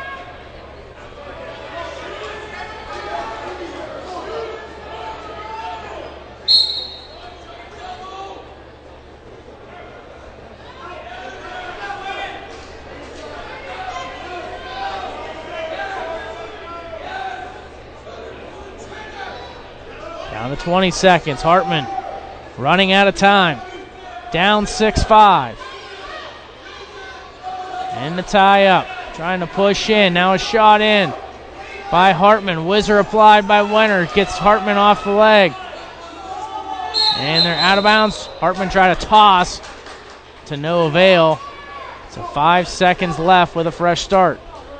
Down to 20 seconds. Hartman running out of time. Down 6-5. And the tie up. Trying to push in. Now a shot in by Hartman. Whizzer applied by Wenner. Gets Hartman off the leg. And they're out of bounds. Hartman tried to toss to no avail. So 5 seconds left with a fresh start.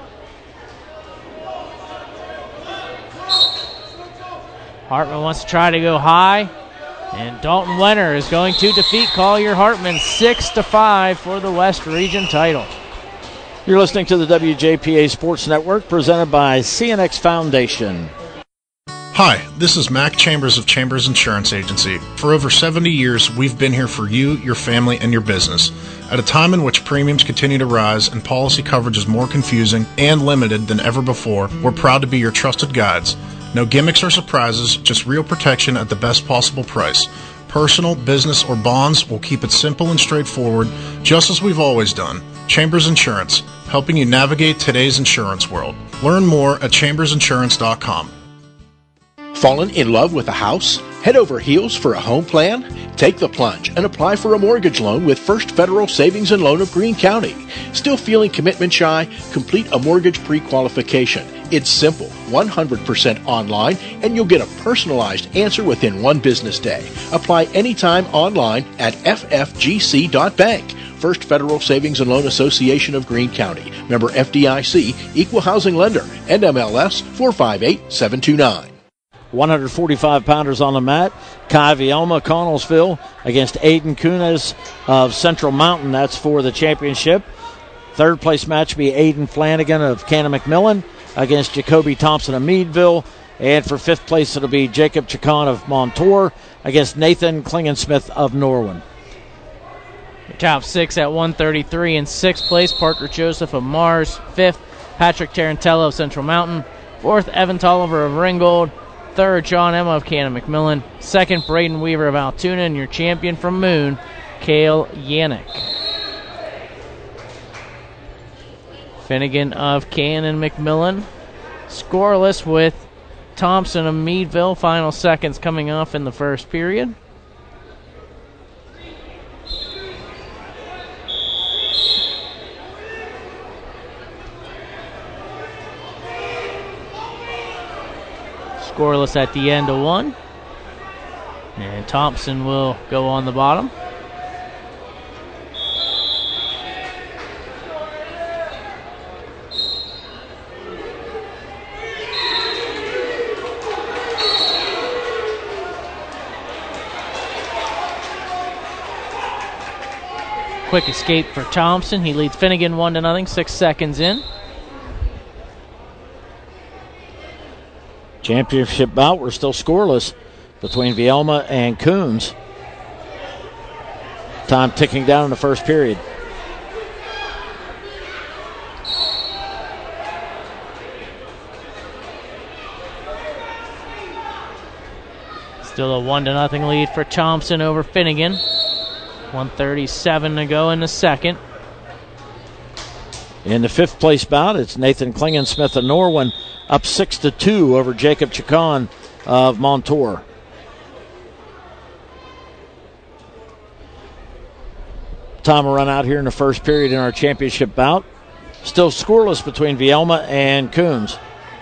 Hartman wants to try to go high. And Dalton Wenner is going to defeat Collier Hartman 6-5 for the West Region title. You're listening to the WJPA Sports Network, presented by CNX Foundation. Hi, this is Mac Chambers of Chambers Insurance Agency. For over 70 years, we've been here for you, your family, and your business. At a time in which premiums continue to rise and policy coverage is more confusing and limited than ever before, we're proud to be your trusted guides. No gimmicks or surprises, just real protection at the best possible price. Personal, business, or bonds, will keep it simple and straightforward, just as we've always done. Chambers Insurance, helping you navigate today's insurance world. Learn more at chambersinsurance.com. Fallen in love with a house? Head over heels for a home plan? Take the plunge and apply for a mortgage loan with First Federal Savings and Loan of Greene County. Still feeling commitment shy? Complete a mortgage pre-qualification. It's simple, 100% online, and you'll get a personalized answer within 1 business day. Apply anytime online at ffgc.bank. First Federal Savings and Loan Association of Greene County. Member FDIC, Equal Housing Lender, NMLS 458729. 145-pounders on the mat. Kai Vielma, Connellsville, against Aiden Kunis of Central Mountain. That's for the championship. Third place match will be Aiden Flanagan of Cannon-McMillan against Jacoby Thompson of Meadville. And for fifth place, it'll be Jacob Chacon of Montour against Nathan Klingensmith of Norwin. Your top 6 at 133. In sixth place, Parker Joseph of Mars. Fifth, Patrick Tarantello of Central Mountain. Fourth, Evan Tolliver of Ringgold. Third, John Emma of Cannon-McMillan. Second, Braden Weaver of Altoona. And your champion from Moon, Cale Yannick. Finnegan of Cannon-McMillan scoreless with Thompson of Meadville. Final seconds coming off in the first period. Scoreless at the end of one. And Thompson will go on the bottom. Quick escape for Thompson. He leads Finnegan 1-0, 6 seconds in. Championship bout, we're still scoreless between Vielma and Coons. Time ticking down in the first period. Still a 1-0 lead for Thompson over Finnegan. 1:37 to go in the second. In the fifth place bout, it's Nathan Klingensmith of Norwin up 6-2 over Jacob Chacon of Montour. Time will run out here in the first period in our championship bout. Still scoreless between Vielma and Coons.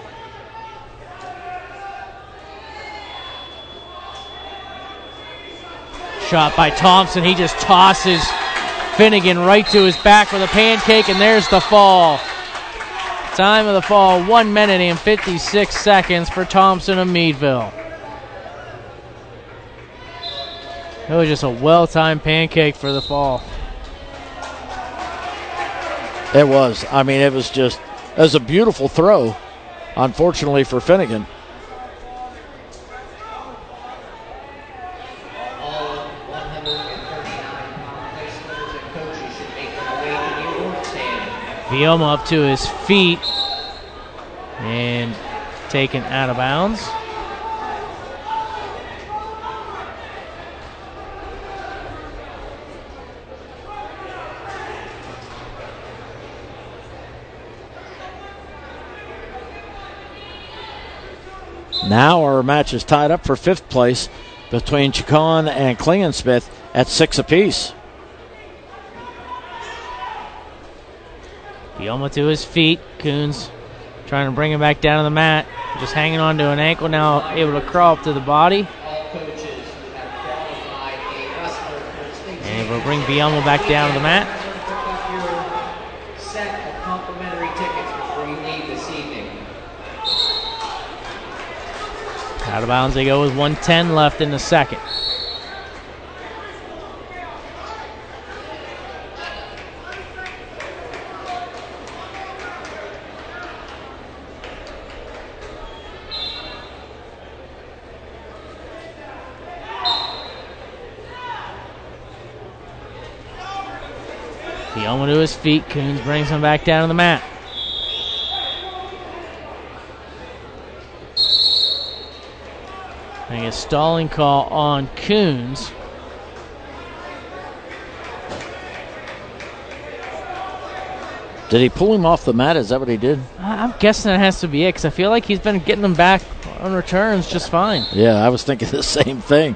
Shot by Thompson. He just tosses Finnegan right to his back with a pancake, and there's the fall. Time of the fall, 1 minute and 56 seconds for Thompson of Meadville. It was just a well-timed pancake for the fall. It was. I mean, it was a beautiful throw, unfortunately for Finnegan. Vioma up to his feet and taken out of bounds. Now our match is tied up for 5th place between Chacon and Klingensmith at 6 apiece. Vioma to his feet. Coons trying to bring him back down to the mat. Just hanging on to an ankle, now able to crawl up to the body. And we'll bring Vioma back down to the mat. Set of complimentary tickets before you leave this evening. Out of bounds they go with 1:10 left in the second. Vioma to his feet. Coons brings him back down to the mat. A stalling call on Coons. Did he pull him off the mat? Is that what he did? I'm guessing that has to be it, because I feel like he's been getting them back on returns just fine. Yeah, I was thinking the same thing.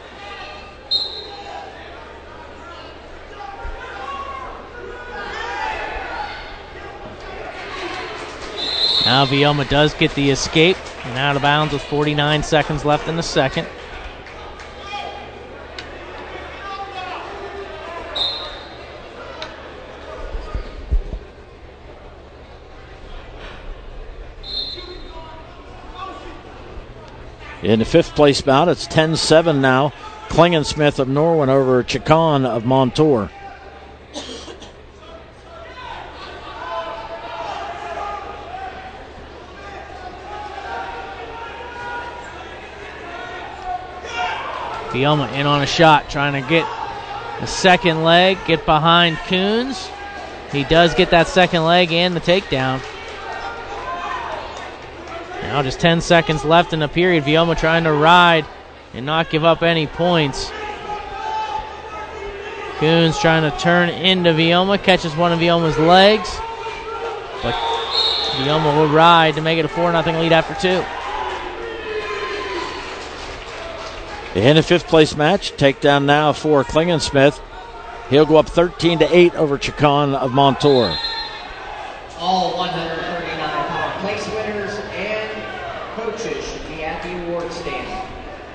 Now Vioma does get the escape and out of bounds with 49 seconds left in the second. In the 5th place bout, it's 10-7 now. Klingensmith of Norwin over Chacon of Montour. Vioma in on a shot, trying to get the second leg, get behind Coons. He does get that second leg and the takedown. Now just 10 seconds left in the period. Vioma trying to ride and not give up any points. Coons trying to turn into Vioma, catches one of Vioma's legs, but Vioma will ride to make it a 4-0 lead after 2. In the 5th place match, takedown now for Klingensmith. He'll go up 13-8 over Chacon of Montour. All 139-pound place winners and coaches should be at the award stand.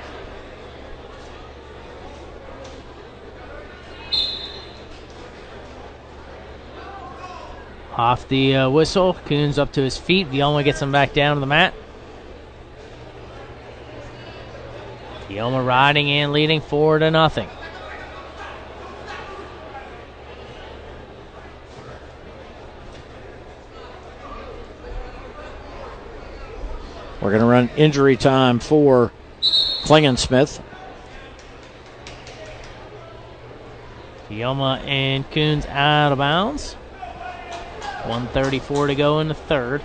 Off the whistle, Coons up to his feet. Vioma gets him back down to the mat. Vioma riding and leading 4-0. We're going to run injury time for Klingensmith. Vioma and Coons out of bounds. 1:34 to go in the third.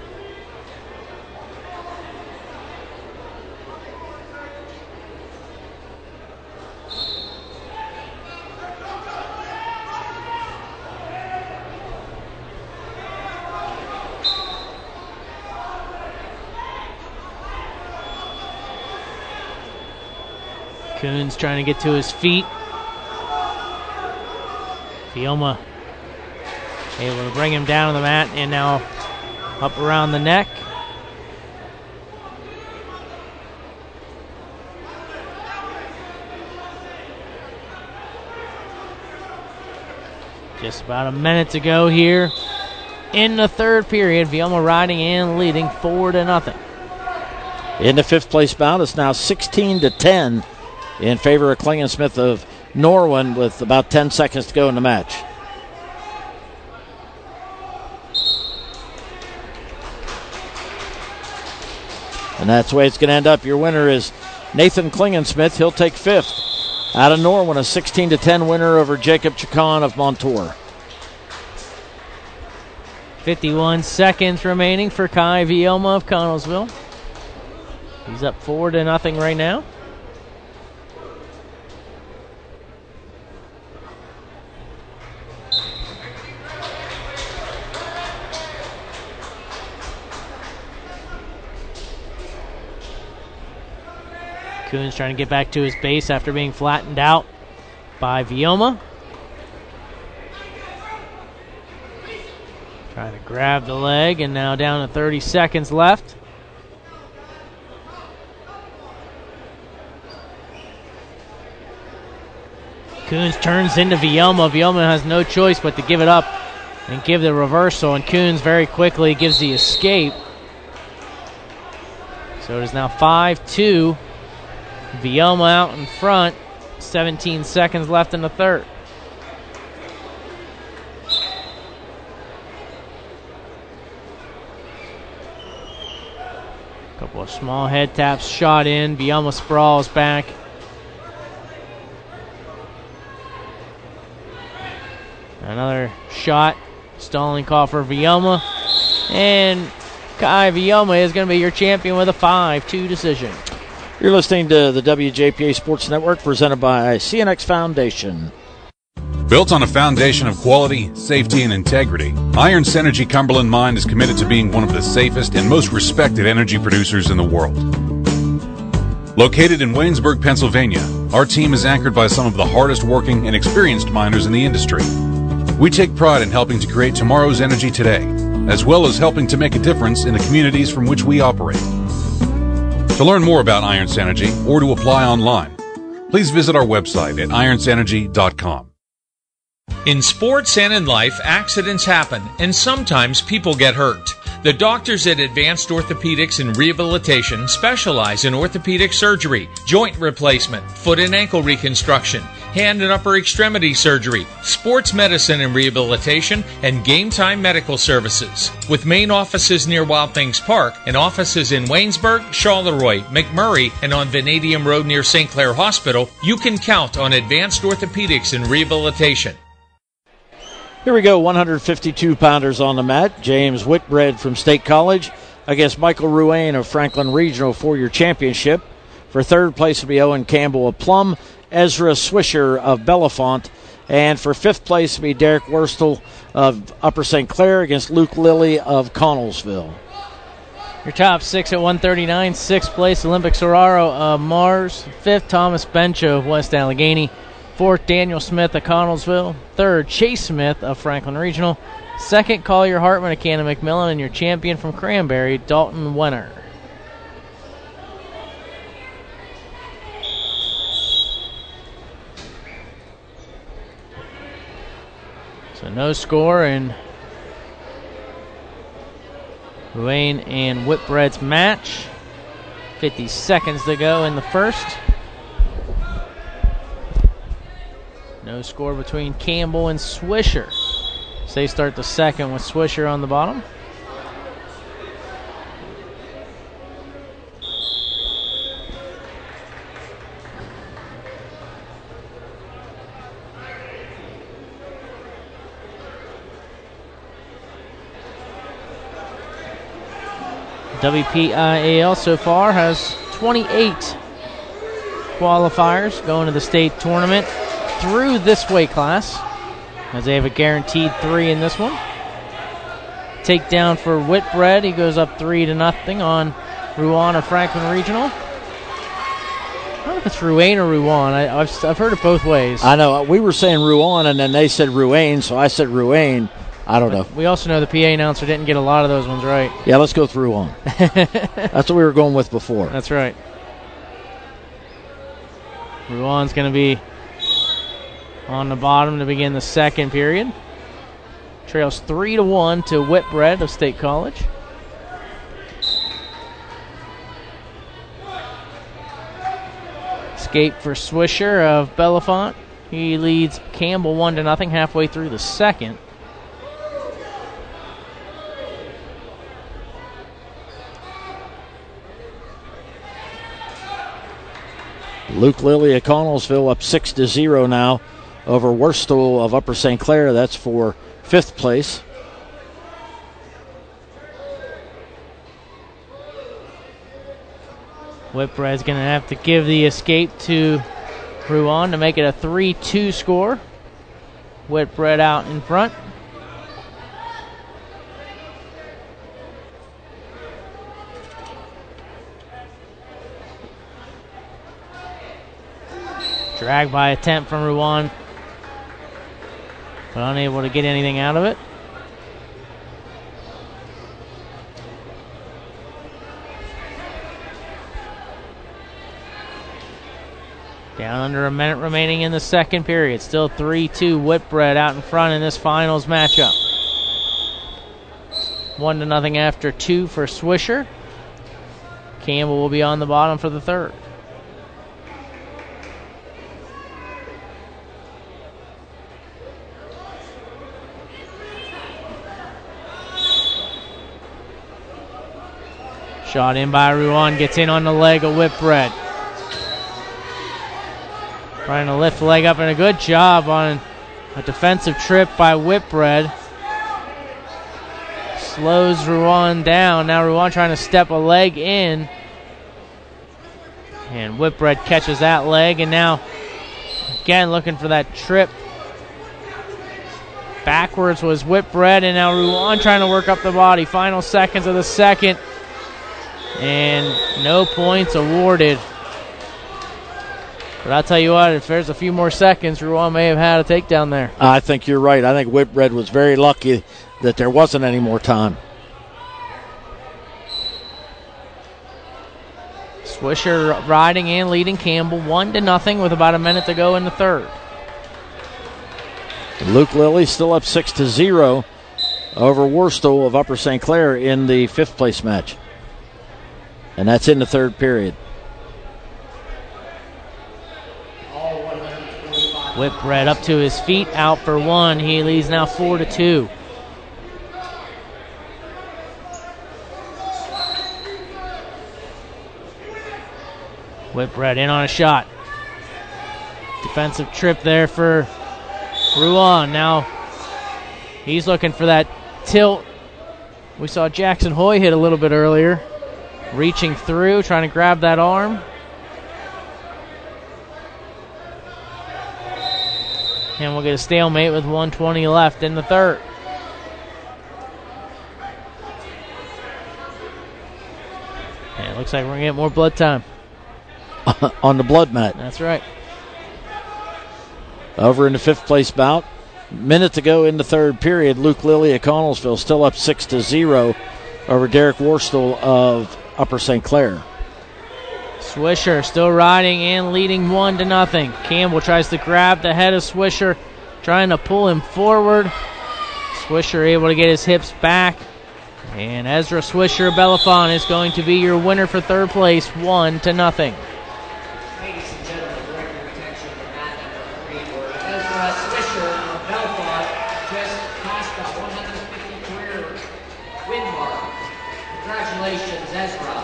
Coons trying to get to his feet. Vioma able to bring him down to the mat and now up around the neck. Just about a minute to go here in the third period. Vioma riding and leading 4-0. In the 5th place bout, it's now 16-10 in favor of Klingensmith of Norwin with about 10 seconds to go in the match. And that's the way it's going to end up. Your winner is Nathan Klingensmith. He'll take 5th. Out of Norwin, a 16-10 winner over Jacob Chacon of Montour. 51 seconds remaining for Kai Vioma of Connellsville. He's up 4-0 right now. Coons trying to get back to his base after being flattened out by Vioma. Trying to grab the leg, and now down to 30 seconds left. Coons turns into Vioma. Vioma has no choice but to give it up and give the reversal, and Coons very quickly gives the escape. So it is now 5-2. Vioma out in front. 17 seconds left in the third. Couple of small head taps shot in. Vioma sprawls back. Another shot. Stalling call for Vioma. And Kai Vioma is going to be your champion with a 5-2 decision. You're listening to the WJPA Sports Network, presented by CNX Foundation. Built on a foundation of quality, safety, and integrity, Iron Synergy Cumberland Mine is committed to being one of the safest and most respected energy producers in the world. Located in Waynesburg, Pennsylvania, our team is anchored by some of the hardest working and experienced miners in the industry. We take pride in helping to create tomorrow's energy today, as well as helping to make a difference in the communities from which we operate. To learn more about Iron Synergy or to apply online, please visit our website at ironsynergy.com. In sports and in life, accidents happen, and sometimes people get hurt. The doctors at Advanced Orthopedics and Rehabilitation specialize in orthopedic surgery, joint replacement, foot and ankle reconstruction, hand and upper extremity surgery, sports medicine and rehabilitation, and game time medical services. With main offices near Wild Things Park and offices in Waynesburg, Charleroi, McMurray, and on Vanadium Road near St. Clair Hospital, you can count on Advanced Orthopedics and Rehabilitation. Here we go, 152-pounders on the mat. James Whitbread from State College against Michael Ruane of Franklin Regional for your championship. For third place will be Owen Campbell of Plum, Ezra Swisher of Bellefonte, and for fifth place will be Derek Wurstel of Upper St. Clair against Luke Lilly of Connellsville. Your top six at 139. Sixth place, Olympic Soraro of Mars. Fifth, Thomas Bencho of West Allegheny. Fourth, Daniel Smith of Connellsville. Third, Chase Smith of Franklin Regional. Second, Collier Hartman of Cannon McMillan. And your champion from Cranberry, Dalton Wenner. So no score in Ruane and Whitbread's match. 50 seconds to go in the first. No score between Campbell and Swisher. So they start the second with Swisher on the bottom. WPIAL so far has 28 qualifiers going to the state tournament through this weight class, as they have a guaranteed 3 in this one. Takedown for Whitbread. He goes up 3-0 on Ruan or Franklin Regional. I don't know if it's Ruane or Ruan. I've heard it both ways. I know. We were saying Ruan, and then they said Ruane, so I said Ruane. I don't know. We also know the PA announcer didn't get a lot of those ones right. Yeah, let's go with Ruan. That's what we were going with before. That's right. Ruan's going to be on the bottom to begin the second period. Trails 3-1 to Whitbread of State College. Escape for Swisher of Bellefonte. He leads Campbell 1-0 halfway through the second. Luke Lilly of Connellsville up 6-0 now over Wurstel of Upper St. Clair. That's for fifth place. Whitbread's going to have to give the escape to Rouen to make it a 3-2 score. Whitbread out in front. Dragged by attempt from Rouen, but unable to get anything out of it. Down under a minute remaining in the second period. Still 3-2 Whitbread out in front in this finals matchup. 1-0 after 2 for Swisher. Campbell will be on the bottom for the third. Shot in by Rouen, gets in on the leg of Whitbread. Trying to lift the leg up, and a good job on a defensive trip by Whitbread. Slows Rouen down. Now Rouen trying to step a leg in. And Whitbread catches that leg, and now again looking for that trip. Backwards was Whitbread, and now Rouen trying to work up the body. Final seconds of the second. And no points awarded. But I'll tell you what, if there's a few more seconds, Rouen may have had a takedown there. I think you're right. I think Whitbread was very lucky that there wasn't any more time. Swisher riding and leading Campbell 1-0 with about a minute to go in the third. Luke Lilly still up 6-0 over Worstall of Upper St. Clair in the fifth place match. And that's in the third period. Whitbread up to his feet, out for one. He leads now 4-2. Whitbread in on a shot. Defensive trip there for Rouen. Now he's looking for that tilt. We saw Jackson Hoy hit a little bit earlier. Reaching through, trying to grab that arm. And we'll get a stalemate with 1:20 left in the third. And it looks like we're going to get more blood time. On the blood mat. That's right. Over in the fifth place bout. Minute to go in the third period. Luke Lilly of Connellsville still up 6-0 over Derek Worstall of Upper St. Clair. Swisher still riding and leading 1-0. Campbell tries to grab the head of Swisher, trying to pull him forward. Swisher able to get his hips back. And Ezra Swisher of Bellefonte is going to be your winner for third place, 1-0. Ladies and gentlemen, direct your attention to mat number 3, where Ezra Swisher of Bellefonte just passed the 150 career win mark. Congratulations, Ezra.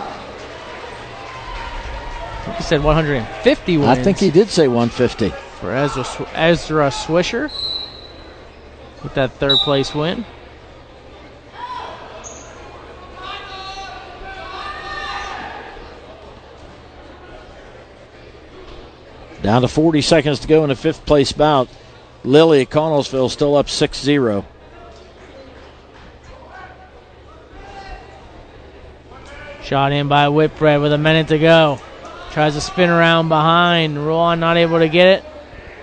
I think he said 150 wins. I think he did say 150. For Ezra Swisher with that third place win. Down to 40 seconds to go in the fifth place bout. Lilly at Connellsville still up 6-0. Shot in by Whitbread with a minute to go. Tries to spin around behind. Rouen not able to get it.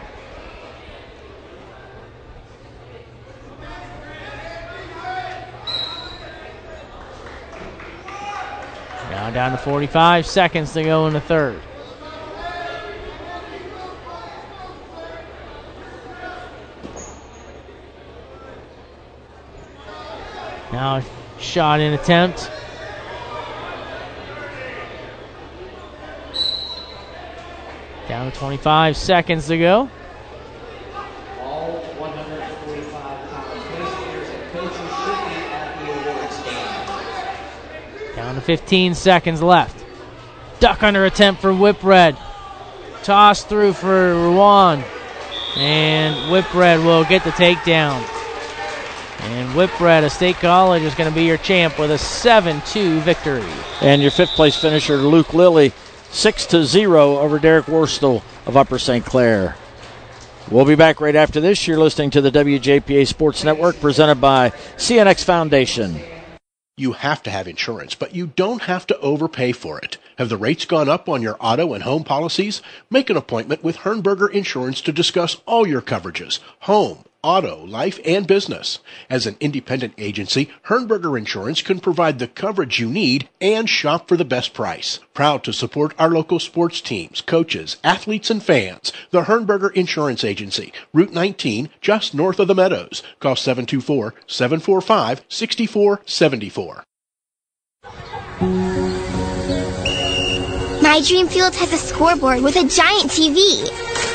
Now down to 45 seconds to go in the third. Now shot in attempt. Down to 25 seconds to go. All 145 college players and coaches should be at the award stand. Down to 15 seconds left. Duck under attempt for Whitbread. Toss through for Rouen. And Whitbread will get the takedown. And Whitbread of State College is going to be your champ with a 7-2 victory. And your fifth place finisher, Luke Lilly 6-0 over Derek Worstel of Upper St. Clair. We'll be back right after this. You're listening to the WJPA Sports Network presented by CNX Foundation. You have to have insurance, but you don't have to overpay for it. Have the rates gone up on your auto and home policies? Make an appointment with Hernberger Insurance to discuss all your coverages: home, auto, life, and business. As an independent agency, Hernberger Insurance can provide the coverage you need and shop for the best price. Proud to support our local sports teams, coaches, athletes, and fans. The Hernberger Insurance Agency, Route 19, just north of the Meadows. Call 724-745-6474. My dream field has a scoreboard with a giant TV.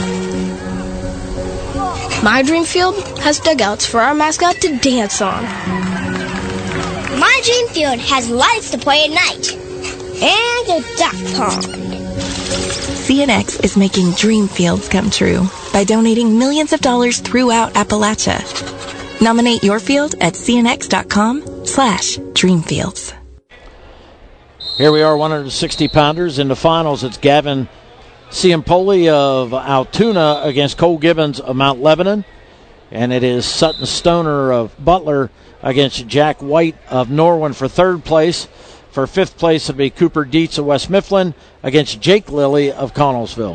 My dream field has dugouts for our mascot to dance on. My dream field has lights to play at night. And a duck pond. CNX is making dream fields come true by donating millions of dollars throughout Appalachia. Nominate your field at cnx.com/dreamfields. Here we are, 160-pounders in the finals. It's Gavin Ciampoli of Altoona against Cole Gibbons of Mount Lebanon. And it is Sutton Stoner of Butler against Jack White of Norwin for third place. For fifth place, it'll be Cooper Dietz of West Mifflin against Jake Lilly of Connellsville.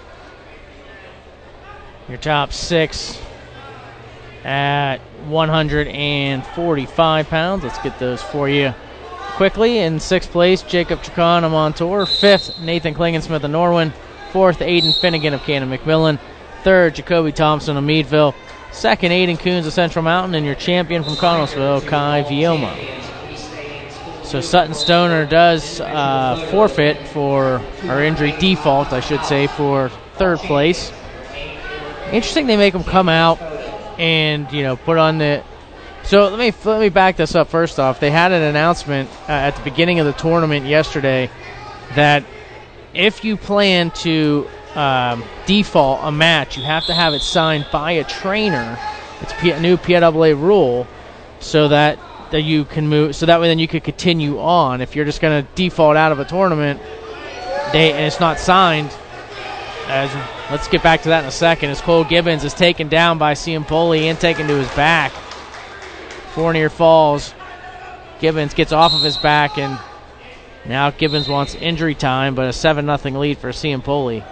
Your top six at 145 pounds. Let's get those for you quickly. In sixth place, Jacob Chacon of Montour. Fifth, Nathan Klingensmith of Norwin. Fourth, Aiden Finnegan of Cannon McMillan. Third, Jacoby Thompson of Meadville. Second, Aiden Coons of Central Mountain. And your champion from Connellsville, Kai Viomo. So Sutton Stoner does forfeit for, or injury default, I should say, for third place. Interesting they make them come out and, put on the... So let me back this up first off. They had an announcement at the beginning of the tournament yesterday that if you plan to default a match, you have to have it signed by a trainer. It's a new PIAA rule, so that you can move. So that way, then you could continue on. If you're just going to default out of a tournament, and it's not signed. Let's get back to that in a second. As Cole Gibbons is taken down by Ciampoli and taken to his back. Fournier falls. Gibbons gets off of his back, and now Gibbons wants injury time, but a 7-0 lead for Ciampoli.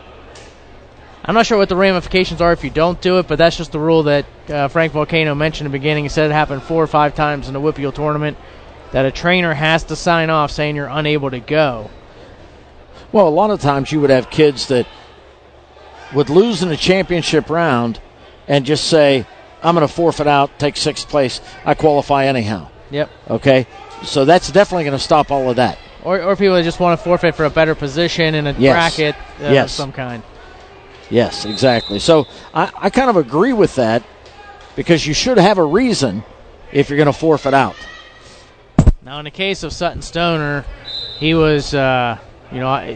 I'm not sure what the ramifications are if you don't do it, but that's just the rule that Frank Volcano mentioned in the beginning. He said it happened 4 or 5 times in the Whippeal tournament, that a trainer has to sign off saying you're unable to go. Well, a lot of times you would have kids that would lose in a championship round and just say, I'm going to forfeit out, take sixth place. I qualify anyhow. Yep. Okay? So that's definitely going to stop all of that. Or people that just want to forfeit for a better position in a bracket of some kind. Yes, exactly. So I kind of agree with that, because you should have a reason if you're going to forfeit out. Now, in the case of Sutton Stoner, he was, he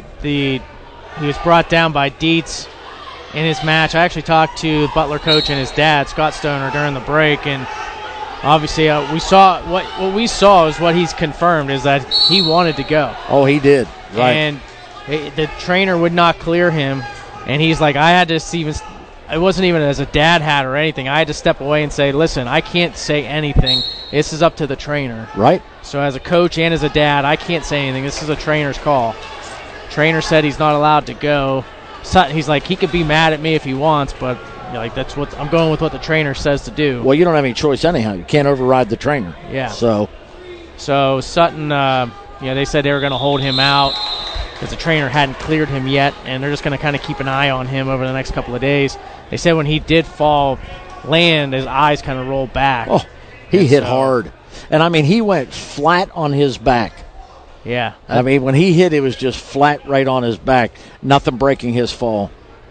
was brought down by Dietz in his match. I actually talked to the Butler coach and his dad, Scott Stoner, during the break, and obviously we saw what we saw is what he's confirmed is that he wanted to go. Oh, he did. Right. And the trainer would not clear him, and he's like, I had to even. It wasn't even as a dad hat or anything. I had to step away and say, listen, I can't say anything. This is up to the trainer. Right. So as a coach and as a dad, I can't say anything. This is a trainer's call. Trainer said he's not allowed to go. Sutton, he's like, he could be mad at me if he wants, but that's what I'm going with what the trainer says to do. Well, you don't have any choice anyhow. You can't override the trainer. Yeah. So Sutton, they said they were going to hold him out because the trainer hadn't cleared him yet, and they're just going to kind of keep an eye on him over the next couple of days. They said when he did land, his eyes kind of rolled back. Oh, he hit hard. And, I mean, he went flat on his back. Yeah. I mean, when he hit, it was just flat right on his back. Nothing breaking his fall.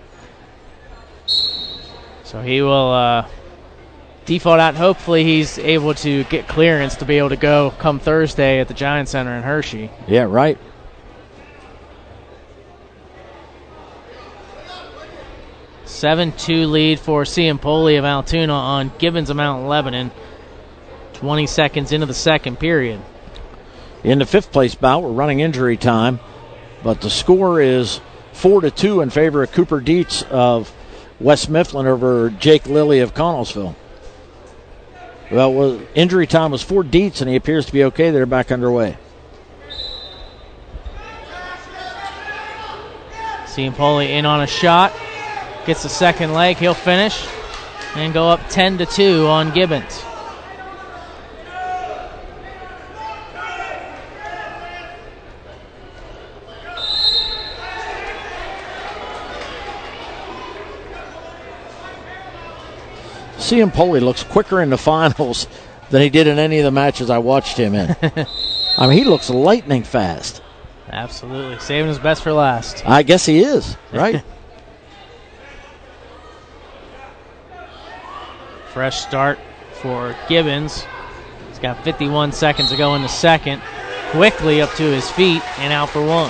So he will default out, and hopefully he's able to get clearance to be able to go come Thursday at the Giant Center in Hershey. Yeah, right. – 7-2 lead for Ciampoli of Altoona on Gibbons of Mount Lebanon. 20 seconds into the second period. In the fifth place bout, we're running injury time. But the score is 4-2 in favor of Cooper Dietz of West Mifflin over Jake Lilly of Connellsville. Well, injury time was for Dietz, and he appears to be okay. They're back underway. Ciampoli in on a shot. Gets the second leg. He'll finish and go up 10-2 on Gibbons. Ciampoli looks quicker in the finals than he did in any of the matches I watched him in. I mean, he looks lightning fast. Absolutely. Saving his best for last. I guess he is, right? Fresh start for Gibbons. He's got 51 seconds to go in the second. Quickly up to his feet and out for one.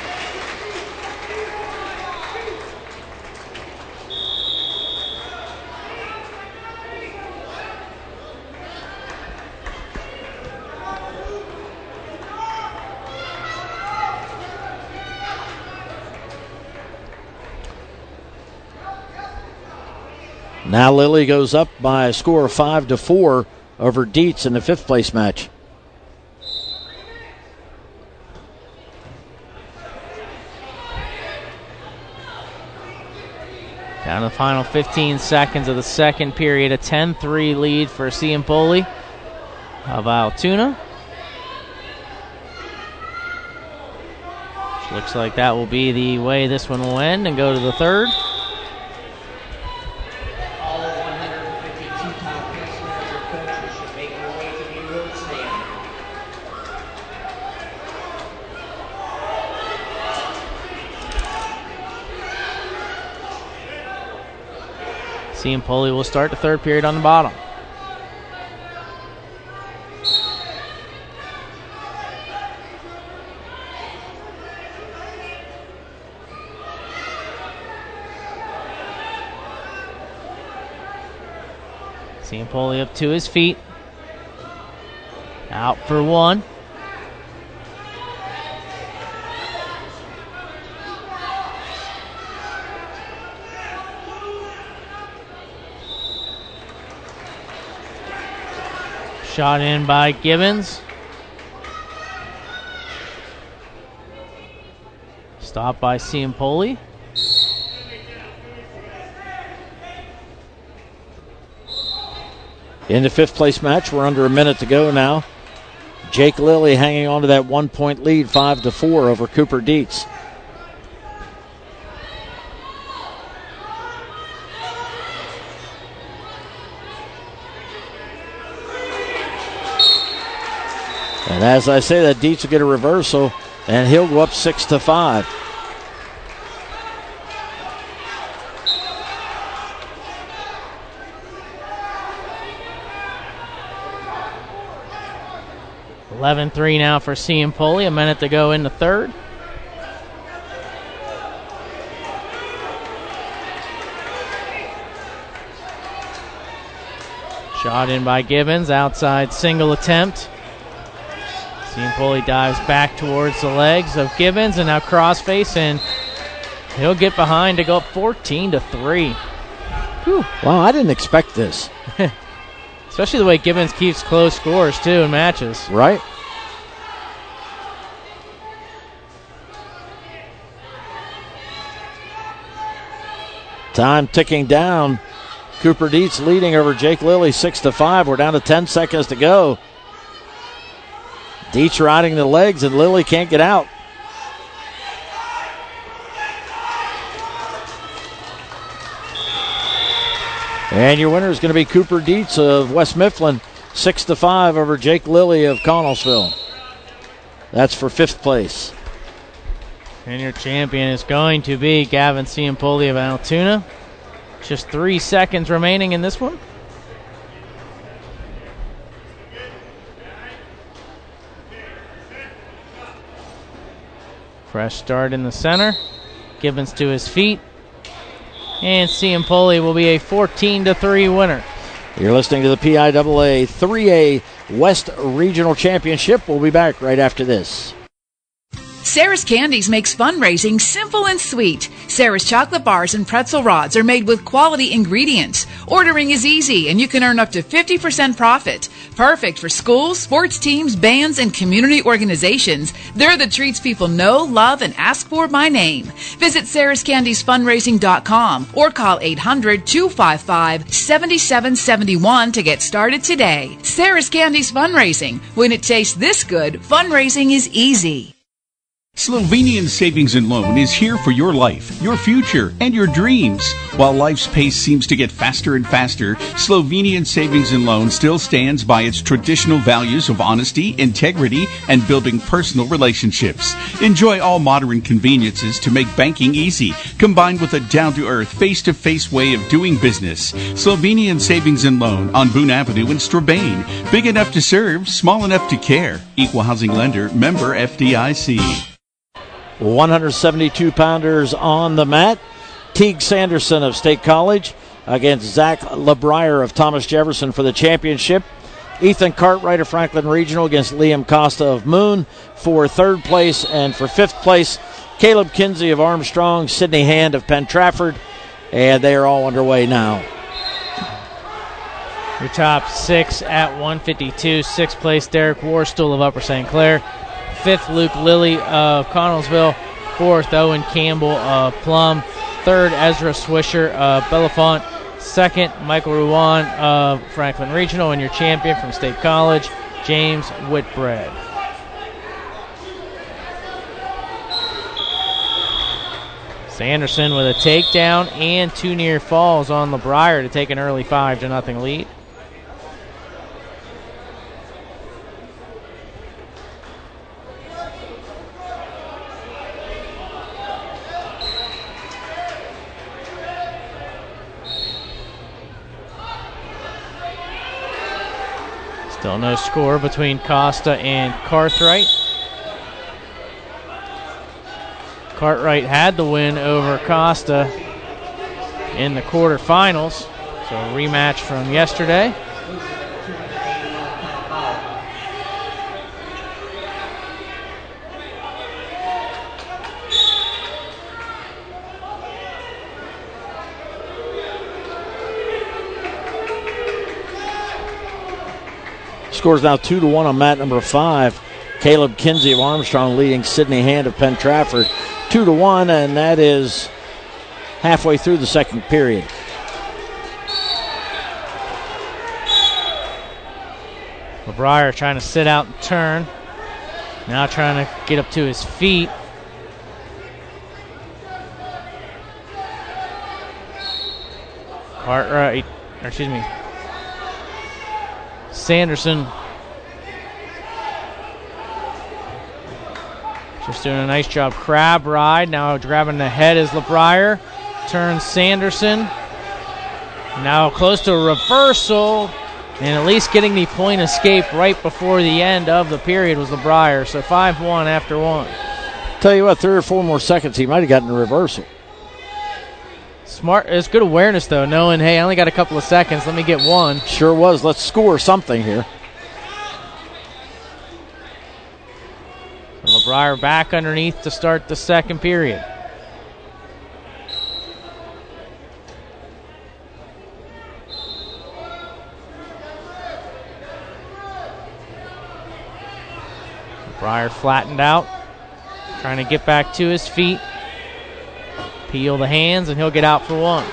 Now Lilly goes up by a score of 5-4 over Dietz in the fifth place match. Down to the final 15 seconds of the second period. A 10-3 lead for Ciampoli of Altoona. Which looks like that will be the way this one will end and go to the third. Ciampoli will start the third period on the bottom. Ciampoli up to his feet. Out for one. Shot in by Gibbons. Stopped by Ciampoli. In the fifth place match, we're under a minute to go now. Jake Lilly hanging on to that 1 point lead, 5-4 over Cooper Dietz. And as I say, that Dietz will get a reversal, and he'll go up 6-5. (11-3) now for Ciampoli. A minute to go in the third. Shot in by Gibbons. Outside single attempt. Ciampoli dives back towards the legs of Gibbons, and now crossface, and he'll get behind to go up 14-3. Whew. Wow, I didn't expect this. Especially the way Gibbons keeps close scores, too, in matches. Right. Time ticking down. Cooper Dietz leading over Jake Lilly 6-5. We're down to 10 seconds to go. Dietz riding the legs, and Lilly can't get out. And your winner is going to be Cooper Dietz of West Mifflin, 6-5 over Jake Lilly of Connellsville. That's for fifth place. And your champion is going to be Gavin Ciampoli of Altoona. Just 3 seconds remaining in this one. Fresh start in the center. Gibbons to his feet. And Ciampoli will be a 14-3 winner. You're listening to the PIAA 3A West Regional Championship. We'll be back right after this. Sarah's Candies makes fundraising simple and sweet. Sarah's chocolate bars and pretzel rods are made with quality ingredients. Ordering is easy, and you can earn up to 50% profit. Perfect for schools, sports teams, bands, and community organizations. They're the treats people know, love, and ask for by name. Visit sarahscandiesfundraising.com or call 800-255-7771 to get started today. Sarah's Candies Fundraising. When it tastes this good, fundraising is easy. Slovenian Savings and Loan is here for your life, your future, and your dreams. While life's pace seems to get faster and faster, Slovenian Savings and Loan still stands by its traditional values of honesty, integrity, and building personal relationships. Enjoy all modern conveniences to make banking easy, combined with a down-to-earth, face-to-face way of doing business. Slovenian Savings and Loan on Boone Avenue in Strabane. Big enough to serve, small enough to care. Equal housing lender, member FDIC. 172-pounders on the mat. Teague Sanderson of State College against Zach LeBrier of Thomas Jefferson for the championship. Ethan Cartwright of Franklin Regional against Liam Costa of Moon for third place. And for fifth place, Caleb Kinsey of Armstrong, Sidney Hand of Penn Trafford. And they are all underway now. Your top six at 152. Sixth place, Derek Warstuhl of Upper St. Clair. Fifth, Luke Lilly of Connellsville. Fourth, Owen Campbell of Plum. Third, Ezra Swisher of Bellefonte. Second, Michael Ruan of Franklin Regional. And your champion from State College, James Whitbread. Sanderson with a takedown and two near falls on LeBrier to take an early 5-0 lead. Still no score between Costa and Cartwright. Cartwright had the win over Costa in the quarterfinals, so a rematch from yesterday. Scores now 2-1 on mat number 5. Caleb Kinsey of Armstrong leading Sidney Hand of Penn Trafford 2-1, and that is halfway through the second period. LeBrier trying to sit out and turn. Now trying to get up to his feet. Sanderson just doing a nice job. Crab ride. Now grabbing the head is LeBrier. Turns Sanderson. Now close to a reversal. And at least getting the point escape right before the end of the period was LeBrier. So 5-1 after one. Tell you what, 3 or 4 more seconds, he might have gotten a reversal. Smart. It's good awareness, though, knowing, hey, I only got a couple of seconds. Let me get one. Sure was. Let's score something here. So LeBrier back underneath to start the second period. LeBrier flattened out, trying to get back to his feet. Peel the hands, and he'll get out for one.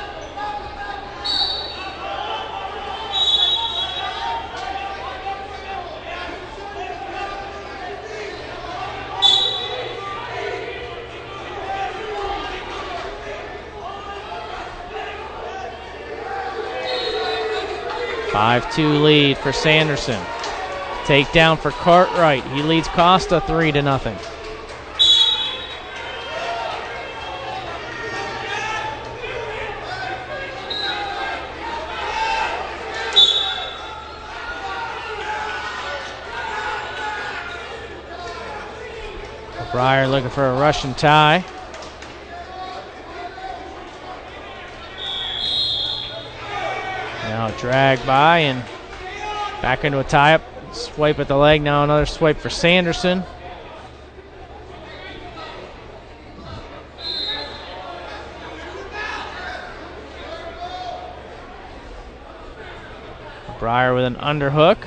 A 5-2 lead for Sanderson. Takedown for Cartwright. He leads Costa 3-0. Breyer looking for a Russian tie. Now drag by and back into a tie-up. Swipe at the leg. Now another swipe for Sanderson. Breyer with an underhook.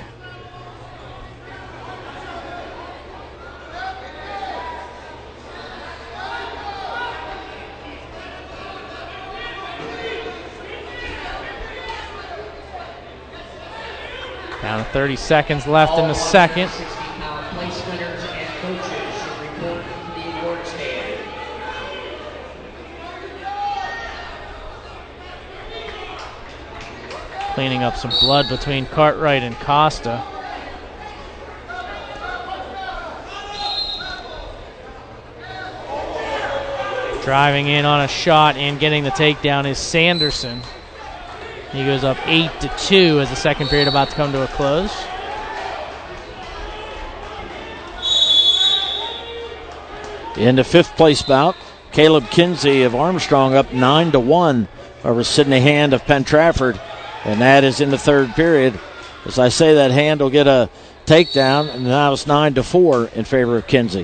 Down to 30 seconds left in the second. 60-pound place winners and coaches should report to the award stand. Cleaning up some blood between Cartwright and Costa. Driving in on a shot and getting the takedown is Sanderson. He goes up 8-2 as the second period about to come to a close. In the fifth place bout, Caleb Kinsey of Armstrong up 9-1 over Sidney Hand of Penn Trafford. And that is in the third period. As I say, that Hand will get a takedown, and now it's 9-4 in favor of Kinsey.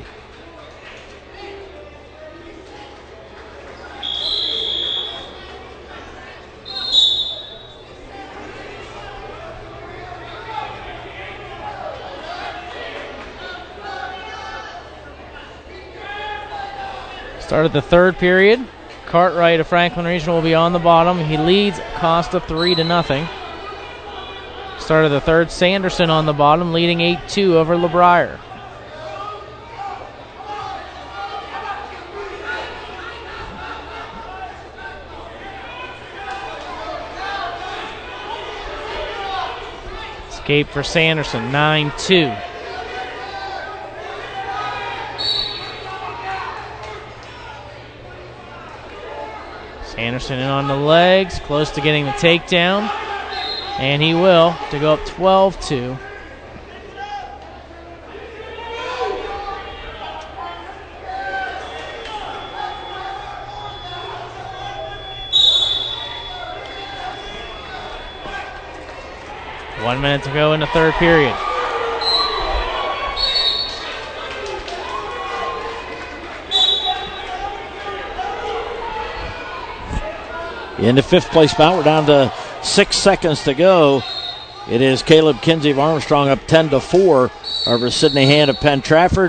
Started the third period. Cartwright of Franklin Regional will be on the bottom. He leads Costa 3-0. Started the third, Sanderson on the bottom, leading 8-2 over LeBrier. Escape for Sanderson, 9-2. Sanderson in on the legs, close to getting the takedown, and he will, to go up 12-2. One minute to go in the third period. In the fifth place bout, we're down to 6 seconds to go. It is Caleb Kinsey of Armstrong up 10-4 over Sidney Hand of Penn Trafford.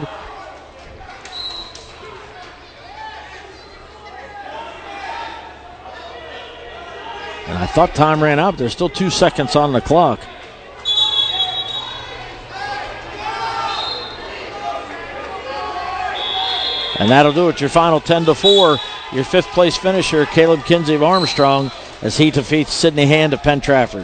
And I thought time ran out. There's still 2 seconds on the clock. And that'll do it. Your final 10-4. Your fifth place finisher, Caleb Kinsey of Armstrong, as he defeats Sidney Hand of Penn Trafford.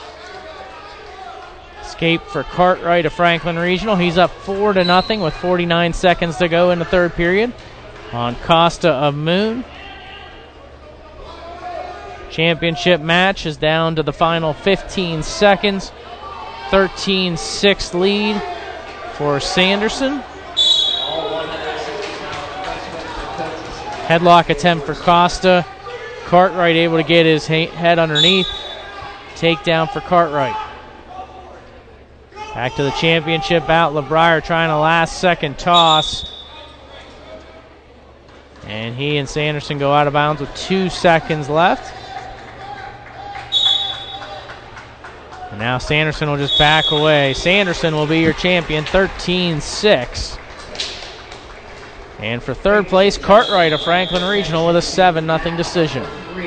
Escape for Cartwright of Franklin Regional. He's up 4-0 with 49 seconds to go in the third period on Costa of Moon. Championship match is down to the final 15 seconds. 13-6 lead for Sanderson. Headlock attempt for Costa. Cartwright able to get his head underneath. Takedown for Cartwright. Back to the championship bout. LeBrier trying a last second toss. And he and Sanderson go out of bounds with 2 seconds left. And now Sanderson will just back away. Sanderson will be your champion, 13-6. And for third place, Cartwright of Franklin Regional with a 7-0 decision.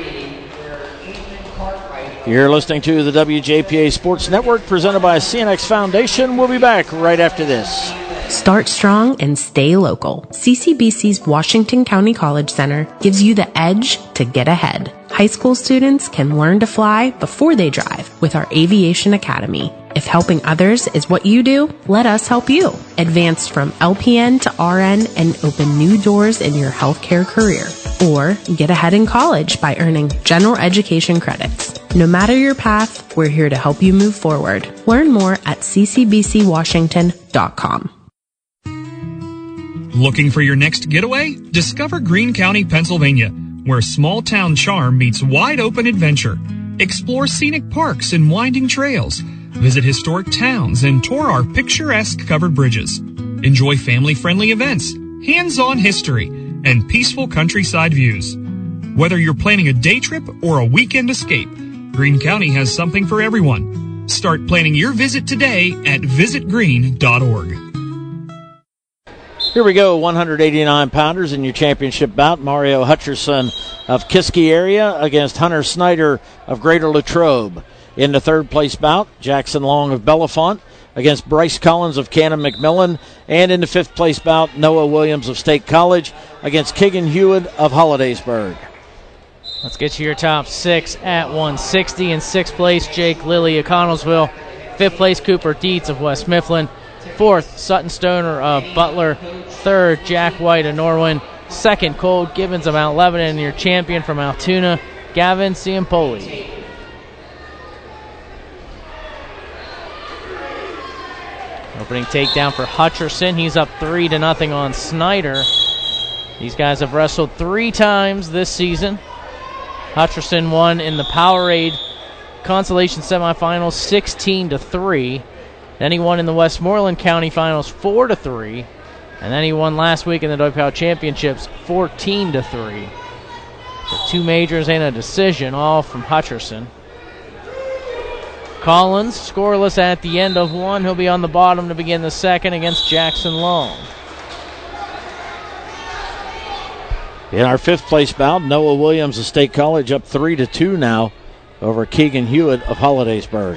You're listening to the WJPA Sports Network presented by CNX Foundation. We'll be back right after this. Start strong and stay local. CCBC's Washington County College Center gives you the edge to get ahead. High school students can learn to fly before they drive with our Aviation Academy. If helping others is what you do, let us help you. Advance from LPN to RN and open new doors in your healthcare career. Or get ahead in college by earning general education credits. No matter your path, we're here to help you move forward. Learn more at ccbcwashington.com. Looking for your next getaway? Discover Greene County, Pennsylvania, where small town charm meets wide open adventure. Explore scenic parks and winding trails. Visit historic towns and tour our picturesque covered bridges. Enjoy family-friendly events, hands-on history, and peaceful countryside views. Whether you're planning a day trip or a weekend escape, Greene County has something for everyone. Start planning your visit today at visitgreen.org. Here we go, 189-pounders in your championship bout. Mario Hutcherson of Kiski area against Hunter Snyder of Greater Latrobe. In the third place bout, Jackson Long of Bellefonte against Bryce Collins of Cannon McMillan. And in the fifth place bout, Noah Williams of State College against Keegan Hewitt of Hollidaysburg. Let's get you your top six at 160. In sixth place, Jake Lilly of Connellsville. Fifth place, Cooper Dietz of West Mifflin. Fourth, Sutton Stoner of Butler. Third, Jack White of Norwin. Second, Cole Gibbons of Mount Lebanon. And your champion from Altoona, Gavin Ciampoli. Opening takedown for Hutcherson. He's up 3-0 on Snyder. These guys have wrestled 3 times this season. Hutcherson won in the Powerade Consolation Semifinals 16-3. Then he won in the Westmoreland County Finals 4-3. And then he won last week in the WPOW Championships 14-3. So 2 majors and a decision, all from Hutcherson. Collins scoreless at the end of one. He'll be on the bottom to begin the second against Jackson Long. In our fifth place bout, Noah Williams of State College up 3-2 now over Keegan Hewitt of Hollidaysburg.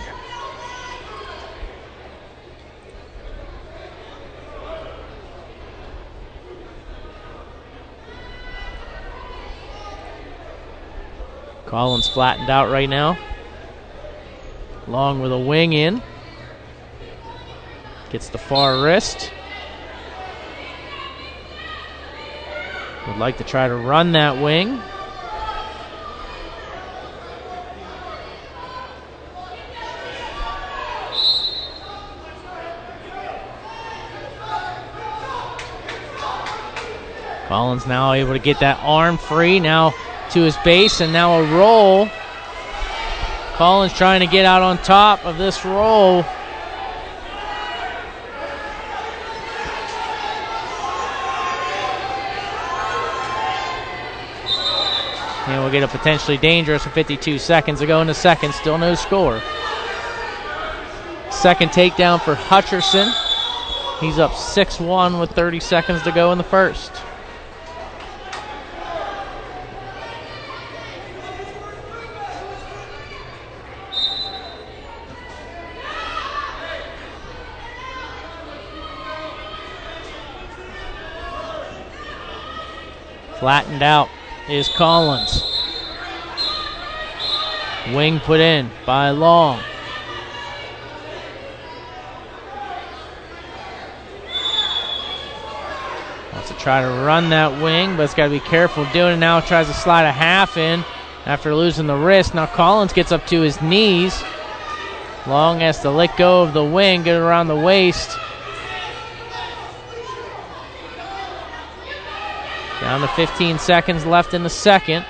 Collins flattened out right now. Long with a wing in. Gets the far wrist. Would like to try to run that wing. Collins now able to get that arm free. Now to his base, and now a roll. Collins trying to get out on top of this roll. And we'll get a potentially dangerous with 52 seconds to go in the second. Still no score. Second takedown for Hutcherson. He's up 6-1 with 30 seconds to go in the first. Flattened out is Collins. Wing put in by Long. Wants to try to run that wing, but it's got to be careful doing it. Now tries to slide a half in after losing the wrist. Now Collins gets up to his knees. Long has to let go of the wing, get around the waist. Down to 15 seconds left in the second.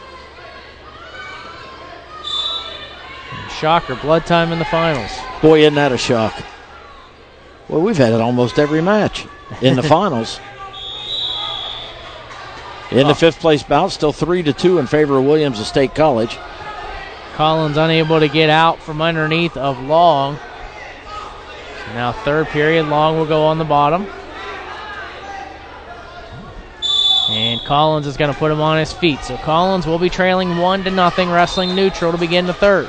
And shocker, blood time in the finals. Boy, isn't that a shock. Well, we've had it almost every match in the finals. In the fifth place bout, still 3-2 in favor of Williams of State College. Collins unable to get out from underneath of Long. So now third period, Long will go on the bottom. And Collins is going to put him on his feet. So Collins will be trailing 1-0, wrestling neutral to begin the third.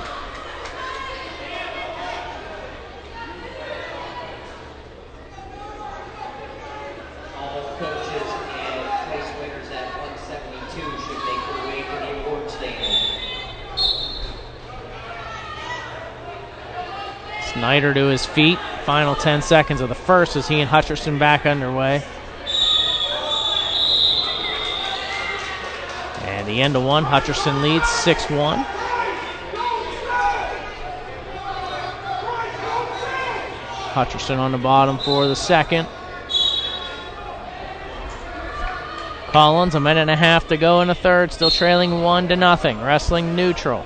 All coaches and place winners at 172 should make their way to the award stand. Snyder to his feet. Final 10 seconds of the first as he and Hutcherson back underway. The end of one, Hutcherson leads 6-1. Hutcherson on the bottom for the second. Collins, a minute and a half to go in the third, still trailing 1-0, wrestling neutral.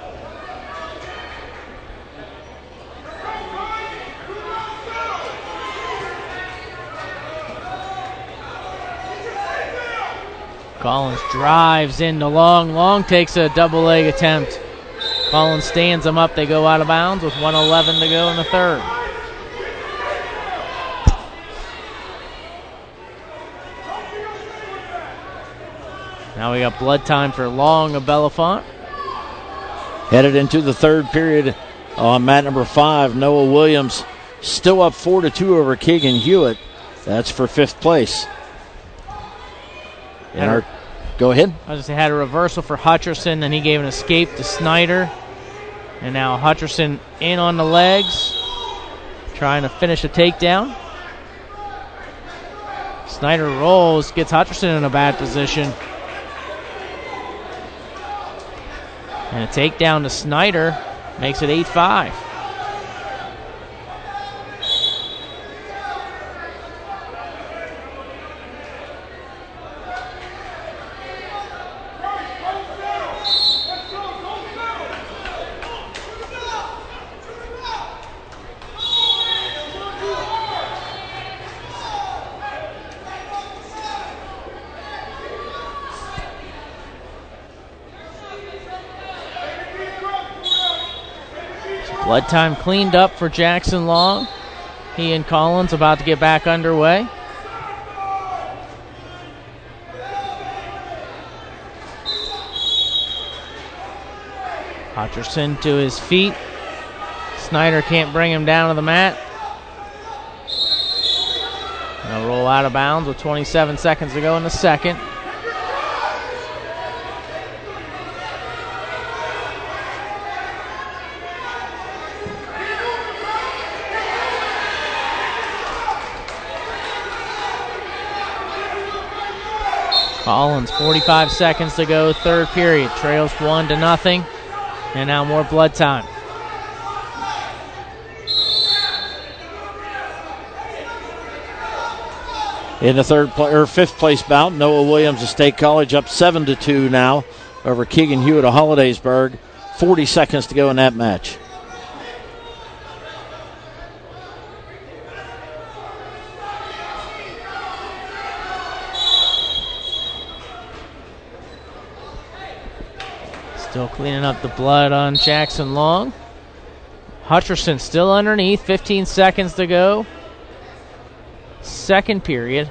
Collins drives into Long. Long takes a double leg attempt. Collins stands them up. They go out of bounds with 1:11 to go in the third. Now we got blood time for Long of Bellefonte. Headed into the third period on mat number 5, Noah Williams still up 4-2 over Keegan Hewitt. That's for 5th place. Go ahead. I just had a reversal for Hutcherson, and he gave an escape to Snyder. And now Hutcherson in on the legs, trying to finish a takedown. Snyder rolls, gets Hutcherson in a bad position. And a takedown to Snyder makes it 8-5. Blood time cleaned up for Jackson Long. He and Collins about to get back underway. Hutcherson to his feet. Snyder can't bring him down to the mat. They'll roll out of bounds with 27 seconds to go in the second. Collins, 45 seconds to go, third period. Trails 1-0. And now more blood time. In the fifth place bout, Noah Williams of State College up 7-2 now over Keegan Hewitt of Hollidaysburg. 40 seconds to go in that match. Still cleaning up the blood on Jackson Long. Hutcherson still underneath, 15 seconds to go. Second period.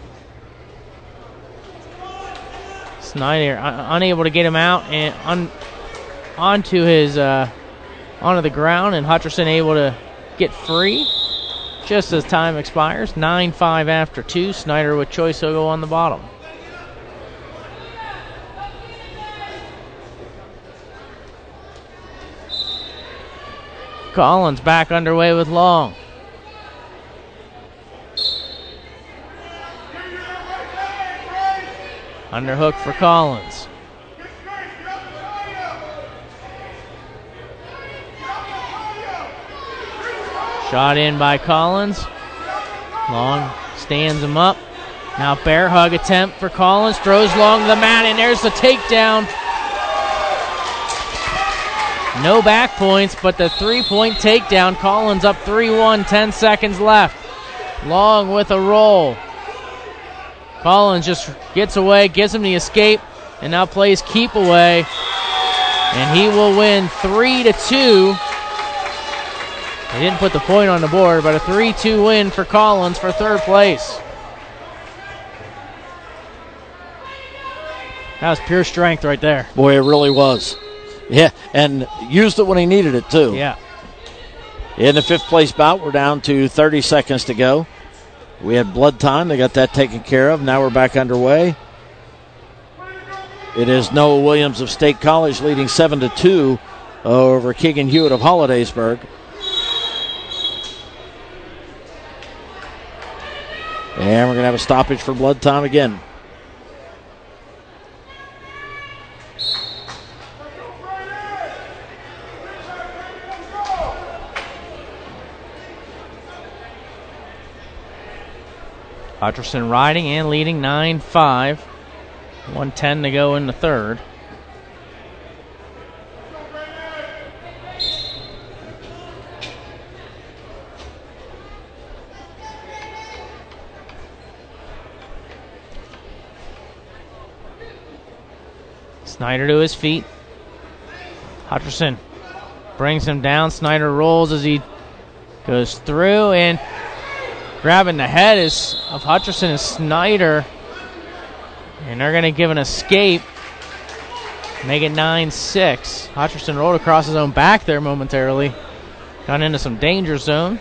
Snyder unable to get him out and onto the ground, and Hutcherson able to get free just as time expires. 9-5 after 2. Snyder with choice will go on the bottom. Collins back underway with Long. Underhook for Collins. Shot in by Collins. Long stands him up. Now bear hug attempt for Collins. Throws Long to the mat, and there's the takedown. No back points, but the 3-point takedown. Collins up 3-1, 10 seconds left. Long with a roll. Collins just gets away, gives him the escape, and now plays keep away. And he will win 3-2. He didn't put the point on the board, but a 3-2 win for Collins for third place. That was pure strength right there. Boy, it really was. Yeah, and used it when he needed it, too. Yeah. In the fifth place bout, we're down to 30 seconds to go. We had blood time. They got that taken care of. Now we're back underway. It is Noah Williams of State College leading 7-2 over Keegan Hewitt of Hollidaysburg. And we're going to have a stoppage for blood time again. Hutcherson riding and leading 9-5. 1:10 to go in the third. Snyder to his feet. Hutcherson Brings him down. Snyder rolls as he goes through, and grabbing the head of Hutcherson is Snyder. And they're going to give an escape. Make it 9-6. Hutcherson rolled across his own back there momentarily. Got into some danger zone.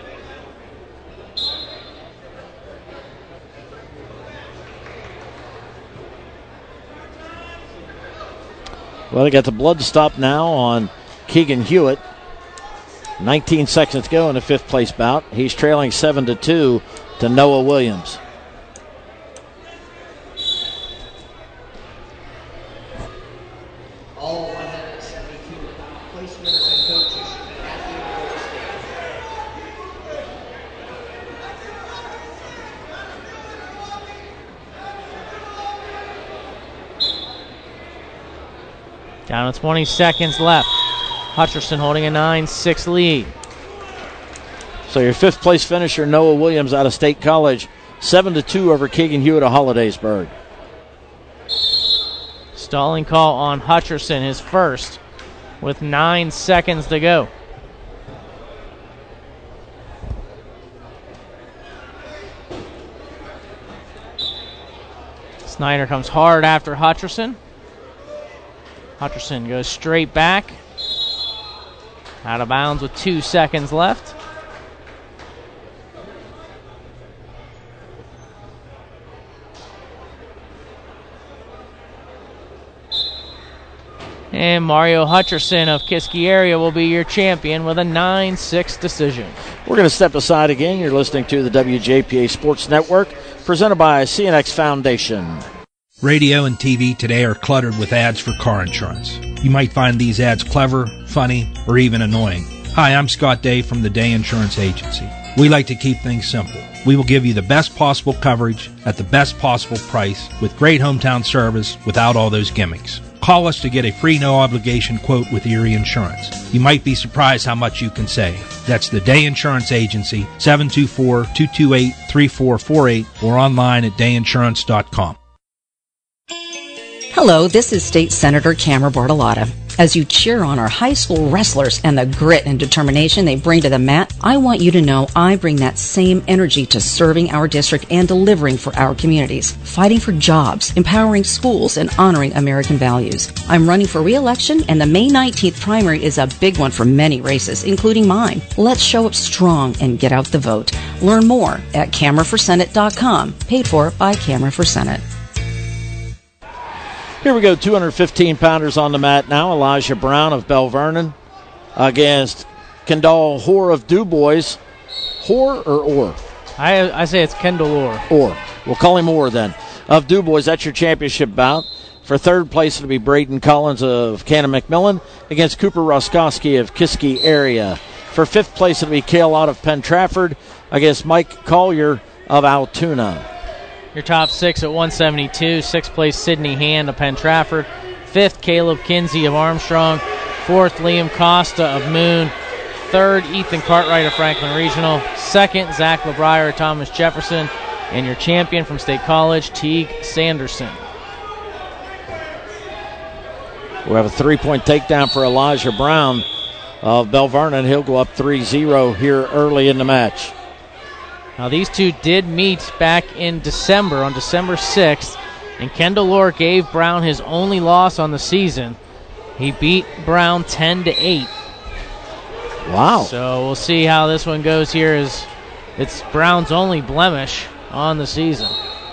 Well, they got the blood stop now on Keegan Hewitt. 19 seconds to go in the fifth place bout. He's trailing 7-2 to Noah Williams. All 172 place winners and coaches at the award stage. Down to 20 seconds left. Hutcherson holding a 9-6 lead. So your fifth place finisher, Noah Williams out of State College, 7-2 over Keegan Hewitt of Hollidaysburg. Stalling call on Hutcherson, his first, with 9 seconds to go. Snyder comes hard after Hutcherson. Hutcherson goes straight back. Out of bounds with 2 seconds left. And Mario Hutcherson of Kiski area will be your champion with a 9-6 decision. We're going to step aside again. You're listening to the WJPA Sports Network, presented by CNX Foundation. Radio and TV today are cluttered with ads for car insurance. You might find these ads clever, funny, or even annoying. Hi, I'm Scott Day from the Day Insurance Agency. We like to keep things simple. We will give you the best possible coverage at the best possible price with great hometown service without all those gimmicks. Call us to get a free no-obligation quote with Erie Insurance. You might be surprised how much you can save. That's the Day Insurance Agency, 724-228-3448, or online at dayinsurance.com. Hello, this is State Senator Camera Bartolotta. As you cheer on our high school wrestlers and the grit and determination they bring to the mat, I want you to know I bring that same energy to serving our district and delivering for our communities, fighting for jobs, empowering schools, and honoring American values. I'm running for re-election, and the May 19th primary is a big one for many races, including mine. Let's show up strong and get out the vote. Learn more at CameraForSenate.com, paid for by Camera for Senate. Here we go, 215-pounders on the mat now. Elijah Brown of Bell Vernon against Kendall Hoare of DuBois. Hoare or Orr? I say it's Kendall Orr. Orr. We'll call him Orr then. Of DuBois, that's your championship bout. For third place, it'll be Braden Collins of Cannon McMillan against Cooper Roskowski of Kiski area. For fifth place, it'll be Cale Ott of Penn Trafford against Mike Collier of Altoona. Your top six at 172. Sixth place, Sidney Hand of Penn Trafford. Fifth, Caleb Kinsey of Armstrong. Fourth, Liam Costa of Moon. Third, Ethan Cartwright of Franklin Regional. Second, Zach LeBrier of Thomas Jefferson. And your champion from State College, Teague Sanderson. We have a three-point takedown for Elijah Brown of Bell Vernon. He'll go up 3-0 here early in the match. Now, these two did meet back in December, on December 6th, and Kendall Orr gave Brown his only loss on the season. He beat Brown 10-8. Wow. So we'll see how this one goes here, as it's Brown's only blemish on the season.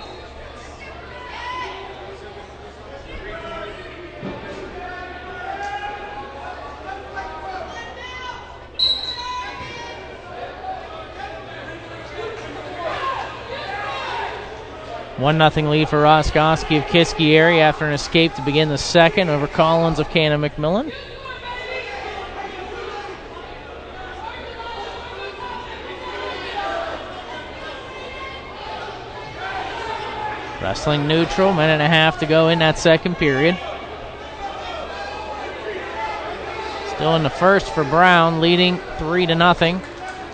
One 0 lead for Roskowski of Kiski area after an escape to begin the second over Collins of Cannon McMillan. Wrestling neutral, minute and a half to go in that second period. Still in the first for Brown, leading 3-0.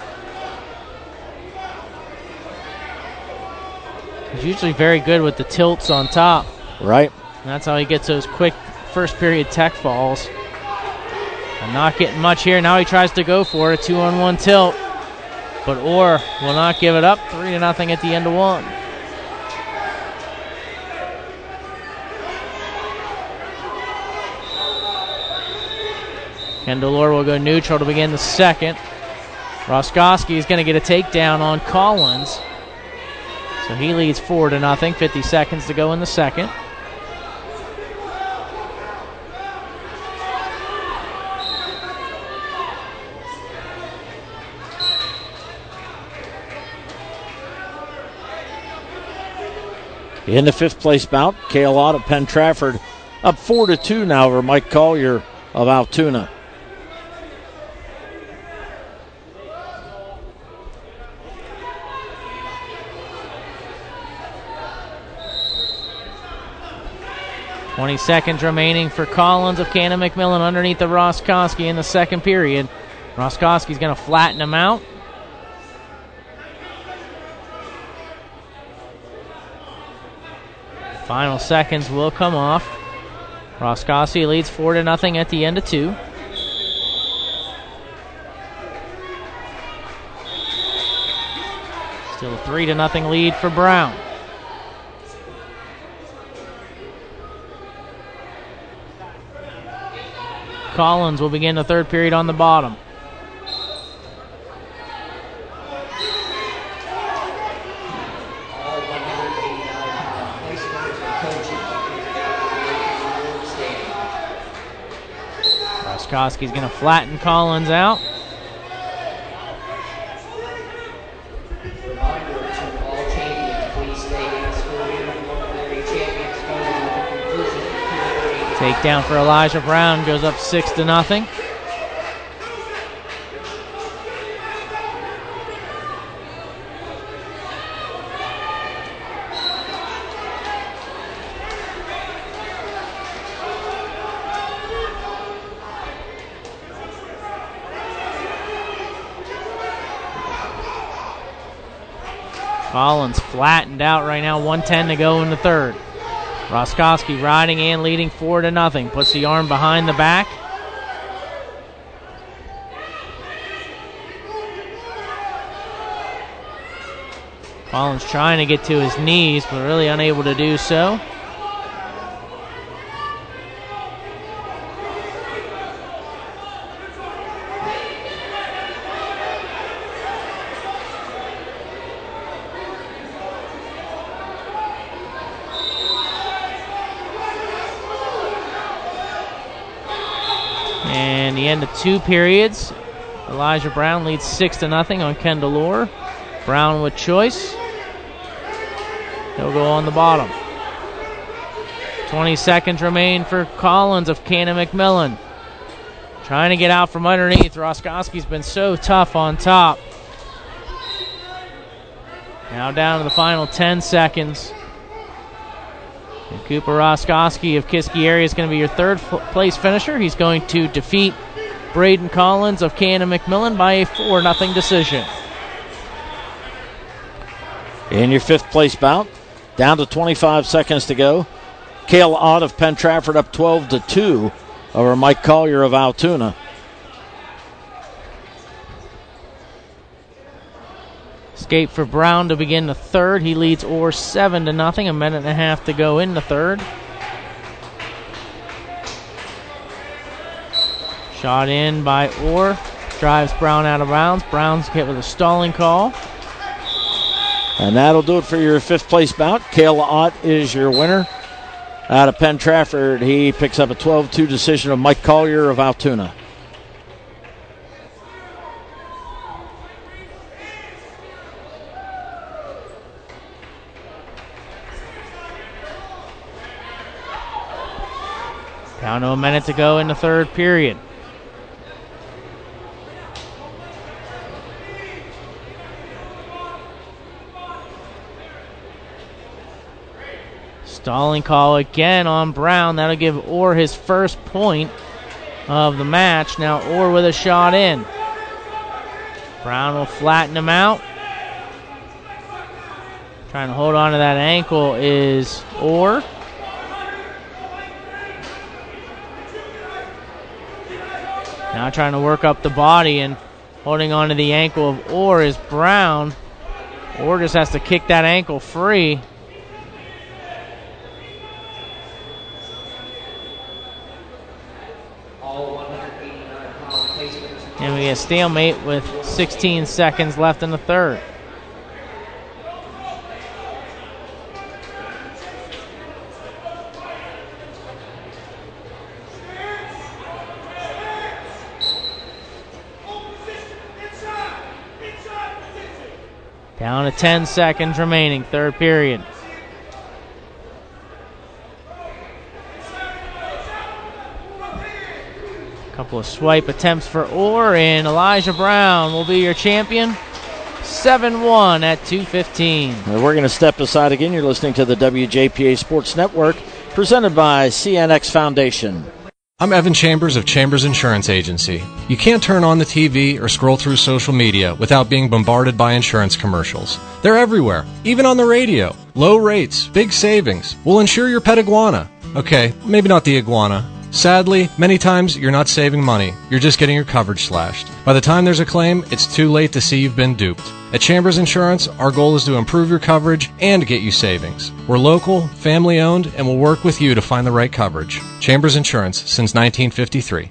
He's usually very good with the tilts on top. Right. And that's how he gets those quick first period tech falls. And not getting much here. Now he tries to go for it. 2-on-1 tilt. But Orr will not give it up. 3-0 at the end of one. Kendall Orr will go neutral to begin the second. Roskoski is going to get a takedown on Collins. So he leads 4-0. 50 seconds to go in the second. In the fifth place bout, Cale Ott of Penn Trafford up 4-2 now over Mike Collier of Altoona. .20 seconds remaining for Collins of Cannon McMillan underneath the Roskoski in the second period. Roskoski's going to flatten him out. Final seconds will come off. Roskoski leads 4-0 at the end of two. Still a 3-0 lead for Brown. Collins will begin the third period on the bottom. Roskoski's going to flatten Collins out. Takedown for Elijah Brown goes up 6-0. Collins flattened out right now, 1:10 to go in the third. Roskoski riding and leading 4-0. Puts the arm behind the back. Collins trying to get to his knees, but really unable to do so. And the end of two periods. Elijah Brown leads 6-0 on Kendall Orr. Brown with choice. He'll go on the bottom. 20 seconds remain for Collins of Cannon McMillan. Trying to get out from underneath. Roskoski's been so tough on top. Now down to the final 10 seconds. And Cooper Roskoski of Kiski area is going to be your third place finisher. He's going to defeat Braden Collins of Cannon McMillan by a 4-0 decision. In your fifth place bout, down to 25 seconds to go, Cale Ott of Penn Trafford up 12-2 over Mike Collier of Altoona. Escape for Brown to begin the third. He leads Orr 7-0. A minute and a half to go in the third. Shot in by Orr. Drives Brown out of bounds. Brown's hit with a stalling call. And that'll do it for your fifth place bout. Cale Ott is your winner. Out of Penn Trafford, he picks up a 12-2 decision of Mike Collier of Altoona. Down to a minute to go in the third period. Stalling call again on Brown. That'll give Orr his first point of the match. Now Orr with a shot in. Brown will flatten him out. Trying to hold on to that ankle is Orr. Now trying to work up the body and holding on to the ankle of Orr is Brown. Orr just has to kick that ankle free. And we get a stalemate with 16 seconds left in the third. Down to 10 seconds remaining, third period. Couple of swipe attempts for Orr, and Elijah Brown will be your champion. 7-1 at 2:15. We're going to step aside again. You're listening to the WJPA Sports Network, presented by CNX Foundation. I'm Evan Chambers of Chambers Insurance Agency. You can't turn on the TV or scroll through social media without being bombarded by insurance commercials. They're everywhere, even on the radio. Low rates, big savings. We'll insure your pet iguana. Okay, maybe not the iguana. Sadly, many times you're not saving money. You're just getting your coverage slashed. By the time there's a claim, it's too late to see you've been duped. At Chambers Insurance, our goal is to improve your coverage and get you savings. We're local, family-owned, and we'll work with you to find the right coverage. Chambers Insurance since 1953.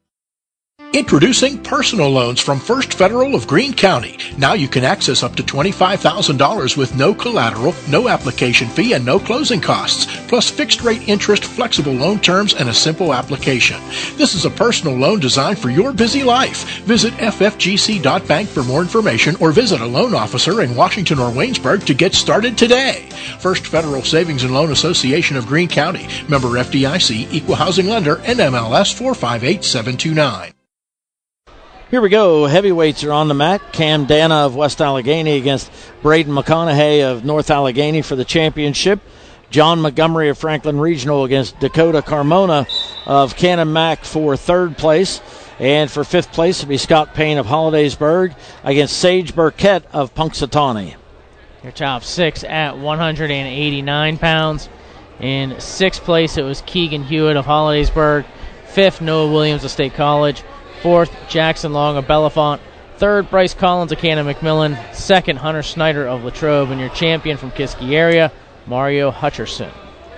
Introducing personal loans from First Federal of Greene County. Now you can access up to $25,000 with no collateral, no application fee, and no closing costs, plus fixed rate interest, flexible loan terms, and a simple application. This is a personal loan designed for your busy life. Visit ffgc.bank for more information or visit a loan officer in Washington or Waynesburg to get started today. First Federal Savings and Loan Association of Greene County. Member FDIC, Equal Housing Lender, NMLS 458729. Here we go. Heavyweights are on the mat. Cam Dana of West Allegheny against Braden McConaughey of North Allegheny for the championship. John Montgomery of Franklin Regional against Dakota Carmona of Cannon Mac for third place. And for fifth place will be Scott Payne of Hollidaysburg against Sage Burkett of Punxsutawney. Your top six at 189 pounds. In sixth place, it was Keegan Hewitt of Hollidaysburg. Fifth, Noah Williams of State College. Fourth, Jackson Long of Bellefonte. Third, Bryce Collins of Cannon McMillan. Second, Hunter Snyder of Latrobe. And your champion from Kiski area, Mario Hutcherson.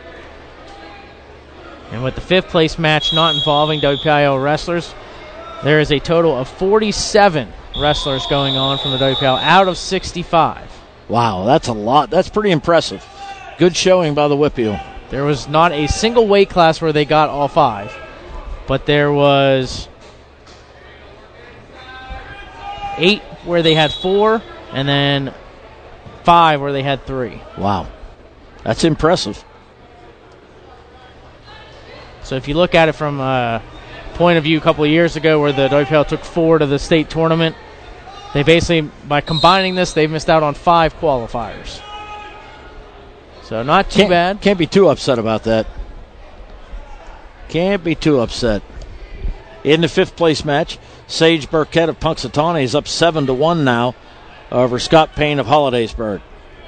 And with the fifth place match not involving WPIL wrestlers, there is a total of 47 wrestlers going on from the WPIL out of 65. Wow, that's a lot. That's pretty impressive. Good showing by the Whippeal. There was not a single weight class where they got all five, but there was 8 where they had 4, and then 5 where they had 3. Wow. That's impressive. So if you look at it from a point of view a couple of years ago where the WPL took 4 to the state tournament, they basically, by combining this, they've missed out on 5 qualifiers. So not too bad. Can't be too upset about that. Can't be too upset. In the fifth place match, Sage Burkett of Punxsutawney is up 7-1 now over Scott Payne of Hollidaysburg.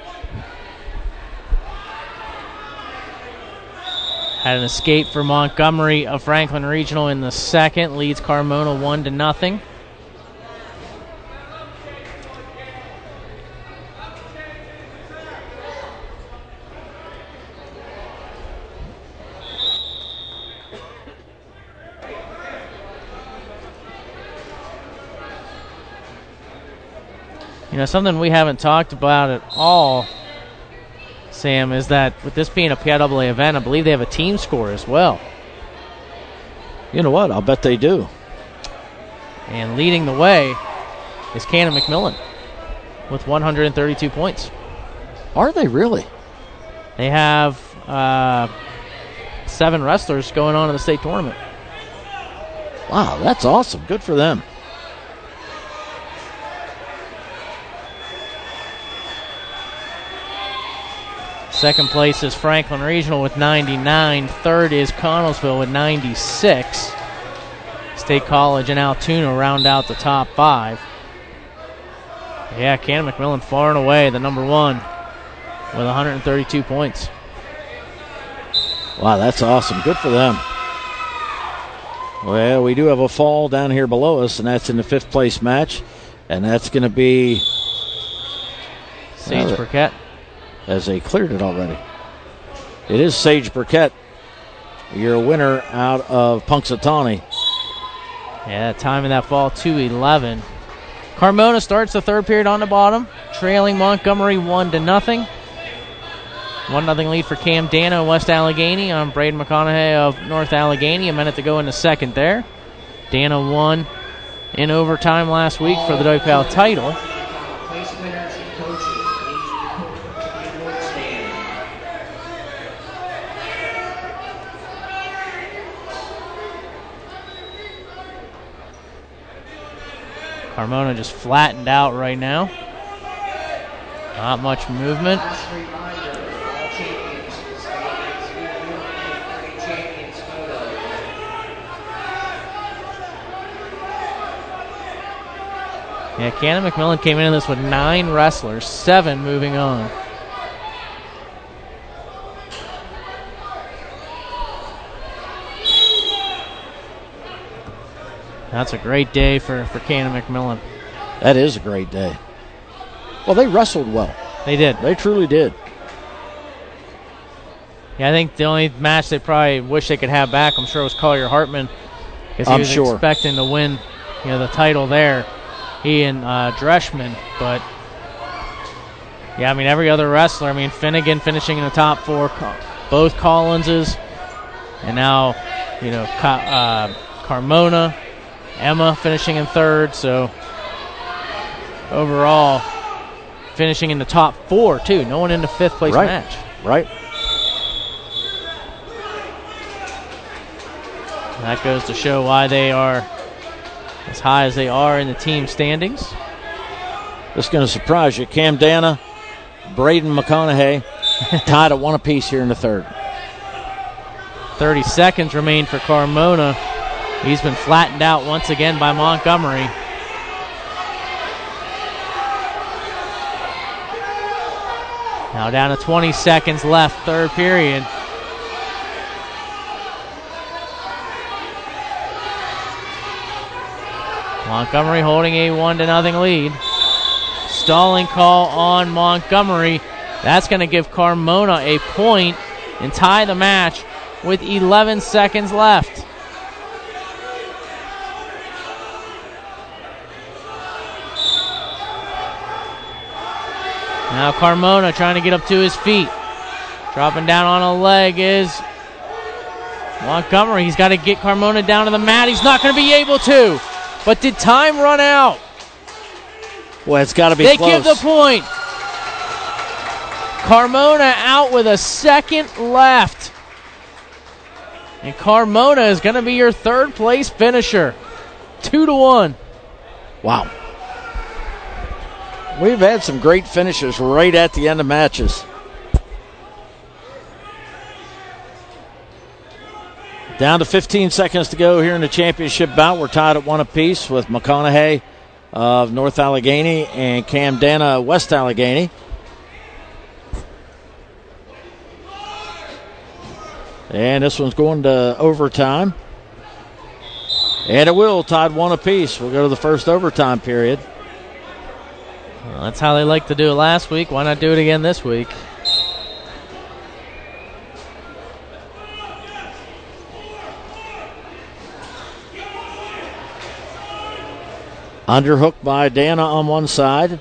Had an escape for Montgomery of Franklin Regional in the second. Leads Carmona 1-0. You know, something we haven't talked about at all, Sam, is that with this being a PIAA event, I believe they have a team score as well. You know what? I'll bet they do. And leading the way is Cannon McMillan with 132 points. Are they really? They have 7 wrestlers going on in the state tournament. Wow, that's awesome. Good for them. Second place is Franklin Regional with 99. Third is Connellsville with 96. State College and Altoona round out the top 5. Yeah, Cannon McMillan far and away the number 1 with 132 points. Wow, that's awesome. Good for them. Well, we do have a fall down here below us, and that's in the 5th place match. And that's going to be Sage Burkett. As they cleared it already. It is Sage Burkett, your winner out of Punxsutawney. Yeah, time of that fall, 2:11. Carmona starts the 3rd period on the bottom, trailing Montgomery 1-0. 1-0 lead for Cam Dana of West Allegheny on Braden McConaughey of North Allegheny. A minute to go in the 2nd there. Dana won in overtime last week for the WPAL title. Place winners and coaches, please report to the award stand. Carmona just flattened out right now. Not much movement. Last reminder, all champions will stay in the champions photo. Yeah, Cannon McMillan came into this with 9 wrestlers, 7 moving on. That's a great day for Cannon McMillan. That is a great day. Well, they wrestled well. They did. They truly did. Yeah, I think the only match they probably wish they could have back, I'm sure, was Collier Hartman, because he was expecting to win, the title there. He and Dreschman, but yeah, I mean every other wrestler. I mean Finnegan finishing in the top 4, both Collinses, and now Carmona, Emma finishing in 3rd. So overall, finishing in the top 4 too. No one in the 5th place match. Right. That goes to show why they are as high as they are in the team standings. This is going to surprise you. Cam Dana, Braden McConaughey tied at 1 apiece here in the 3rd. 30 seconds remain for Carmona. He's been flattened out once again by Montgomery. Now down to 20 seconds left, 3rd period. Montgomery holding a 1-0 lead. Stalling call on Montgomery. That's going to give Carmona a point and tie the match with 11 seconds left. Now Carmona trying to get up to his feet. Dropping down on a leg is Montgomery. He's got to get Carmona down to the mat. He's not going to be able to. But did time run out? Well, it's got to be close. They give the point. Carmona out with a second left. And Carmona is going to be your 3rd place finisher. 2-1. Wow. We've had some great finishes right at the end of matches. Down to 15 seconds to go here in the championship bout. We're tied at 1 apiece with McConaughey of North Allegheny and Cam Dana of West Allegheny. And this one's going to overtime. And it will, tied 1 apiece. We'll go to the first overtime period. Well, that's how they like to do it last week. Why not do it again this week? Underhook by Dana on one side.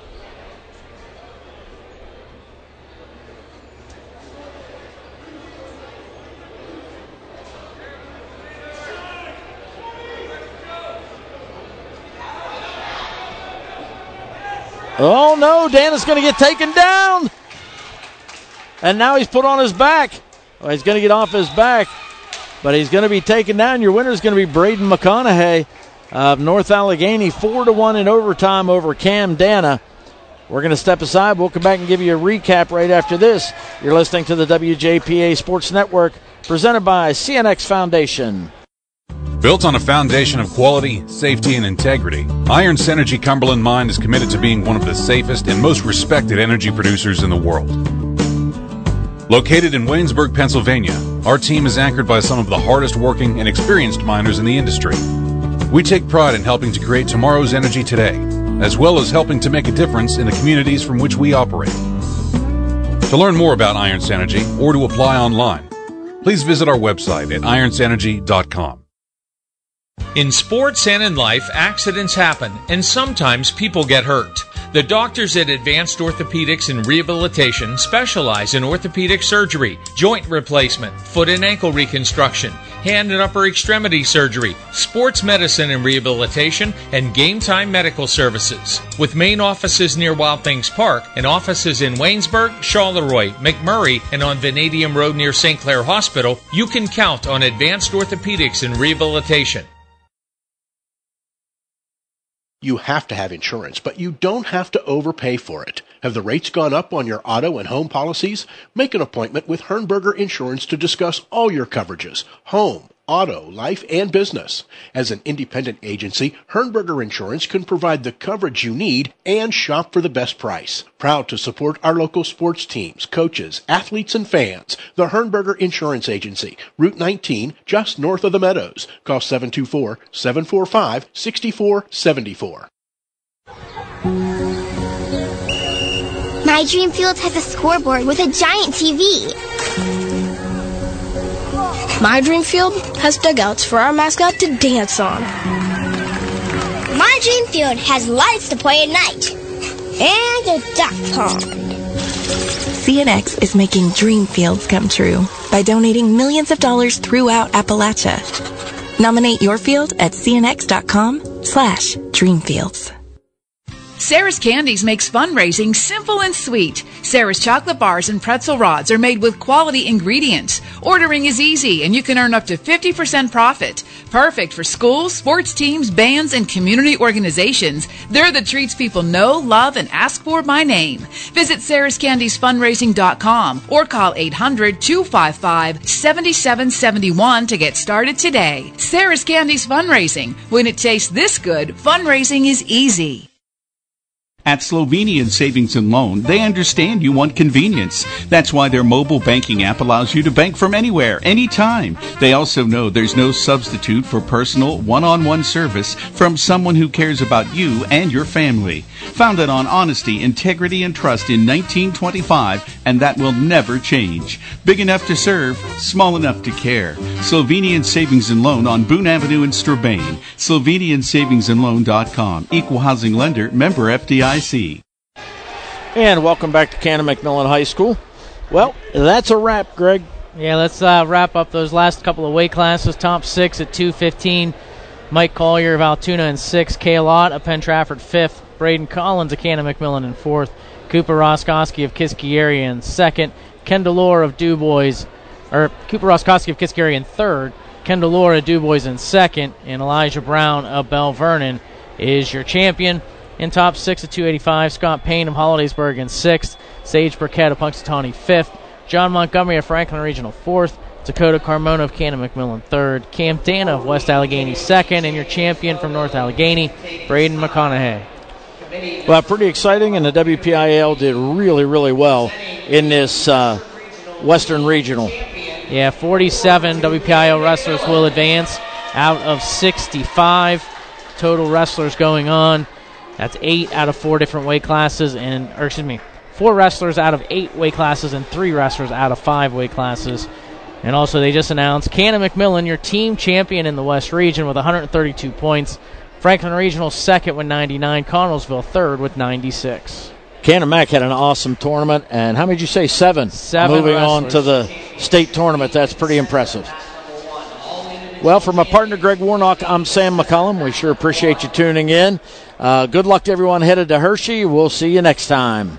Oh no, Dana's going to get taken down. And now he's put on his back. Well, he's going to get off his back, but he's going to be taken down. Your winner is going to be Braden McConaughey of North Allegheny, 4-1 in overtime over Cam Dana. We're going to step aside. We'll come back and give you a recap right after this. You're listening to the WJPA Sports Network, presented by CNX Foundation. Built on a foundation of quality, safety, and integrity, Iron Synergy Cumberland Mine is committed to being one of the safest and most respected energy producers in the world. Located in Waynesburg, Pennsylvania, Our team is anchored by some of the hardest working and experienced miners in the industry. We take pride in helping to create tomorrow's energy today, as well as helping to make a difference in the communities from which we operate. To learn more about Irons Energy or to apply online, please visit our website at ironsenergy.com. In sports and in life, accidents happen, and sometimes people get hurt. The doctors at Advanced Orthopedics and Rehabilitation specialize in orthopedic surgery, joint replacement, foot and ankle reconstruction, hand and upper extremity surgery, sports medicine and rehabilitation, and game time medical services. With main offices near Wild Things Park and offices in Waynesburg, Charleroi, McMurray, and on Vanadium Road near St. Clair Hospital, you can count on Advanced Orthopedics and Rehabilitation. You have to have insurance, but you don't have to overpay for it. Have the rates gone up on your auto and home policies? Make an appointment with Hernberger Insurance to discuss all your coverages: home, auto, life, and business. As an independent agency, Hernberger Insurance can provide the coverage you need and shop for the best price. Proud to support our local sports teams, coaches, athletes, and fans. The Hernberger Insurance Agency, Route 19, just north of the Meadows. Call 724-745-6474. My Dream Field has a scoreboard with a giant TV. My Dream Field has dugouts for our mascot to dance on. My Dream Field has lights to play at night. And a duck pond. CNX is making dream fields come true by donating millions of dollars throughout Appalachia. Nominate your field at cnx.com/dreamfields. Sarah's Candies makes fundraising simple and sweet. Sarah's chocolate bars and pretzel rods are made with quality ingredients. Ordering is easy, and you can earn up to 50% profit. Perfect for schools, sports teams, bands, and community organizations. They're the treats people know, love, and ask for by name. Visit sarahscandiesfundraising.com or call 800-255-7771 to get started today. Sarah's Candies Fundraising. When it tastes this good, fundraising is easy. At Slovenian Savings and Loan, they understand you want convenience. That's why their mobile banking app allows you to bank from anywhere, anytime. They also know there's no substitute for personal, one-on-one service from someone who cares about you and your family. Founded on honesty, integrity, and trust in 1925, and that will never change. Big enough to serve, small enough to care. Slovenian Savings and Loan on Boone Avenue in Strabane. SlovenianSavingsandLoan.com. Equal housing lender, member FDIC. And welcome back to Canon McMillan High School. Well, that's a wrap, Greg. Yeah, let's wrap up those last couple of weight classes. Top 6 at 215. Mike Collier of Altoona in 6th. Kale Ott of Penn Trafford 5th. Braden Collins of Canon McMillan in 4th. Cooper Roskoski of Kiskiyeri in 2nd. Kendall Orr of Cooper Roskoski of Kiskiyeri in 3rd. Kendall Orr of DuBois in 2nd. And Elijah Brown of Bell Vernon is your champion. In top 6 at 285, Scott Payne of Hollidaysburg in 6th. Sage Burkett of Punxsutawney 5th. John Montgomery of Franklin Regional 4th. Dakota Carmona of Canon McMillan 3rd. Cam Dana of West Allegheny 2nd. And your champion from North Allegheny, Braden McConaughey. Well, pretty exciting, and the WPIAL did really, really well in this Western Regional. Yeah, 47 WPIAL wrestlers will advance out of 65 total wrestlers going on. That's 8 out of 4 different weight classes, 4 wrestlers out of 8 weight classes and 3 wrestlers out of 5 weight classes. And also they just announced Canon McMillan, your team champion in the West Region with 132 points. Franklin Regional 2nd with 99. Connellsville 3rd with 96. Canon Mac had an awesome tournament, and how many did you say? 7? 7 moving wrestlers on to the state tournament. That's pretty impressive. Well, for my partner Greg Warnock, I'm Sam McCullum. We sure appreciate you tuning in. Good luck to everyone headed to Hershey. We'll see you next time.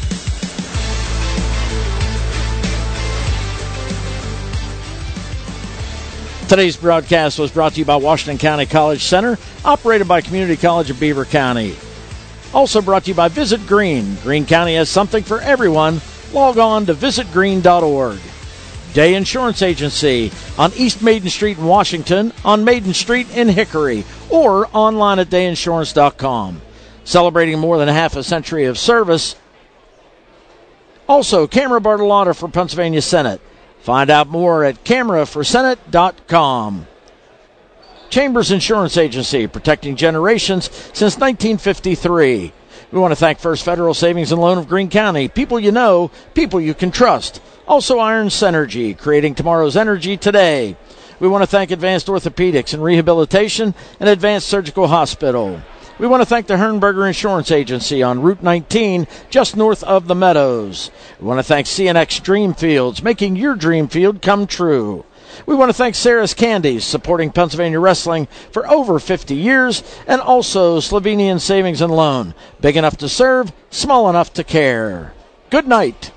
Today's broadcast was brought to you by Washington County College Center, operated by Community College of Beaver County. Also brought to you by Visit Green. Greene County has something for everyone. Log on to visitgreen.org. Day Insurance Agency on East Maiden Street in Washington, on Maiden Street in Hickory, or online at dayinsurance.com. Celebrating more than half a century of service. Also, Camera Bartolotta for Pennsylvania Senate. Find out more at cameraforsenate.com. Chambers Insurance Agency, protecting generations since 1953. We want to thank First Federal Savings and Loan of Greene County. People you know, people you can trust. Also Iron Synergy, creating tomorrow's energy today. We want to thank Advanced Orthopedics and Rehabilitation and Advanced Surgical Hospital. We want to thank the Hernberger Insurance Agency on Route 19, just north of the Meadows. We want to thank CNX Dreamfields, making your dream field come true. We want to thank Sarah's Candies, supporting Pennsylvania wrestling for over 50 years, and also Slovenian Savings and Loan, big enough to serve, small enough to care. Good night.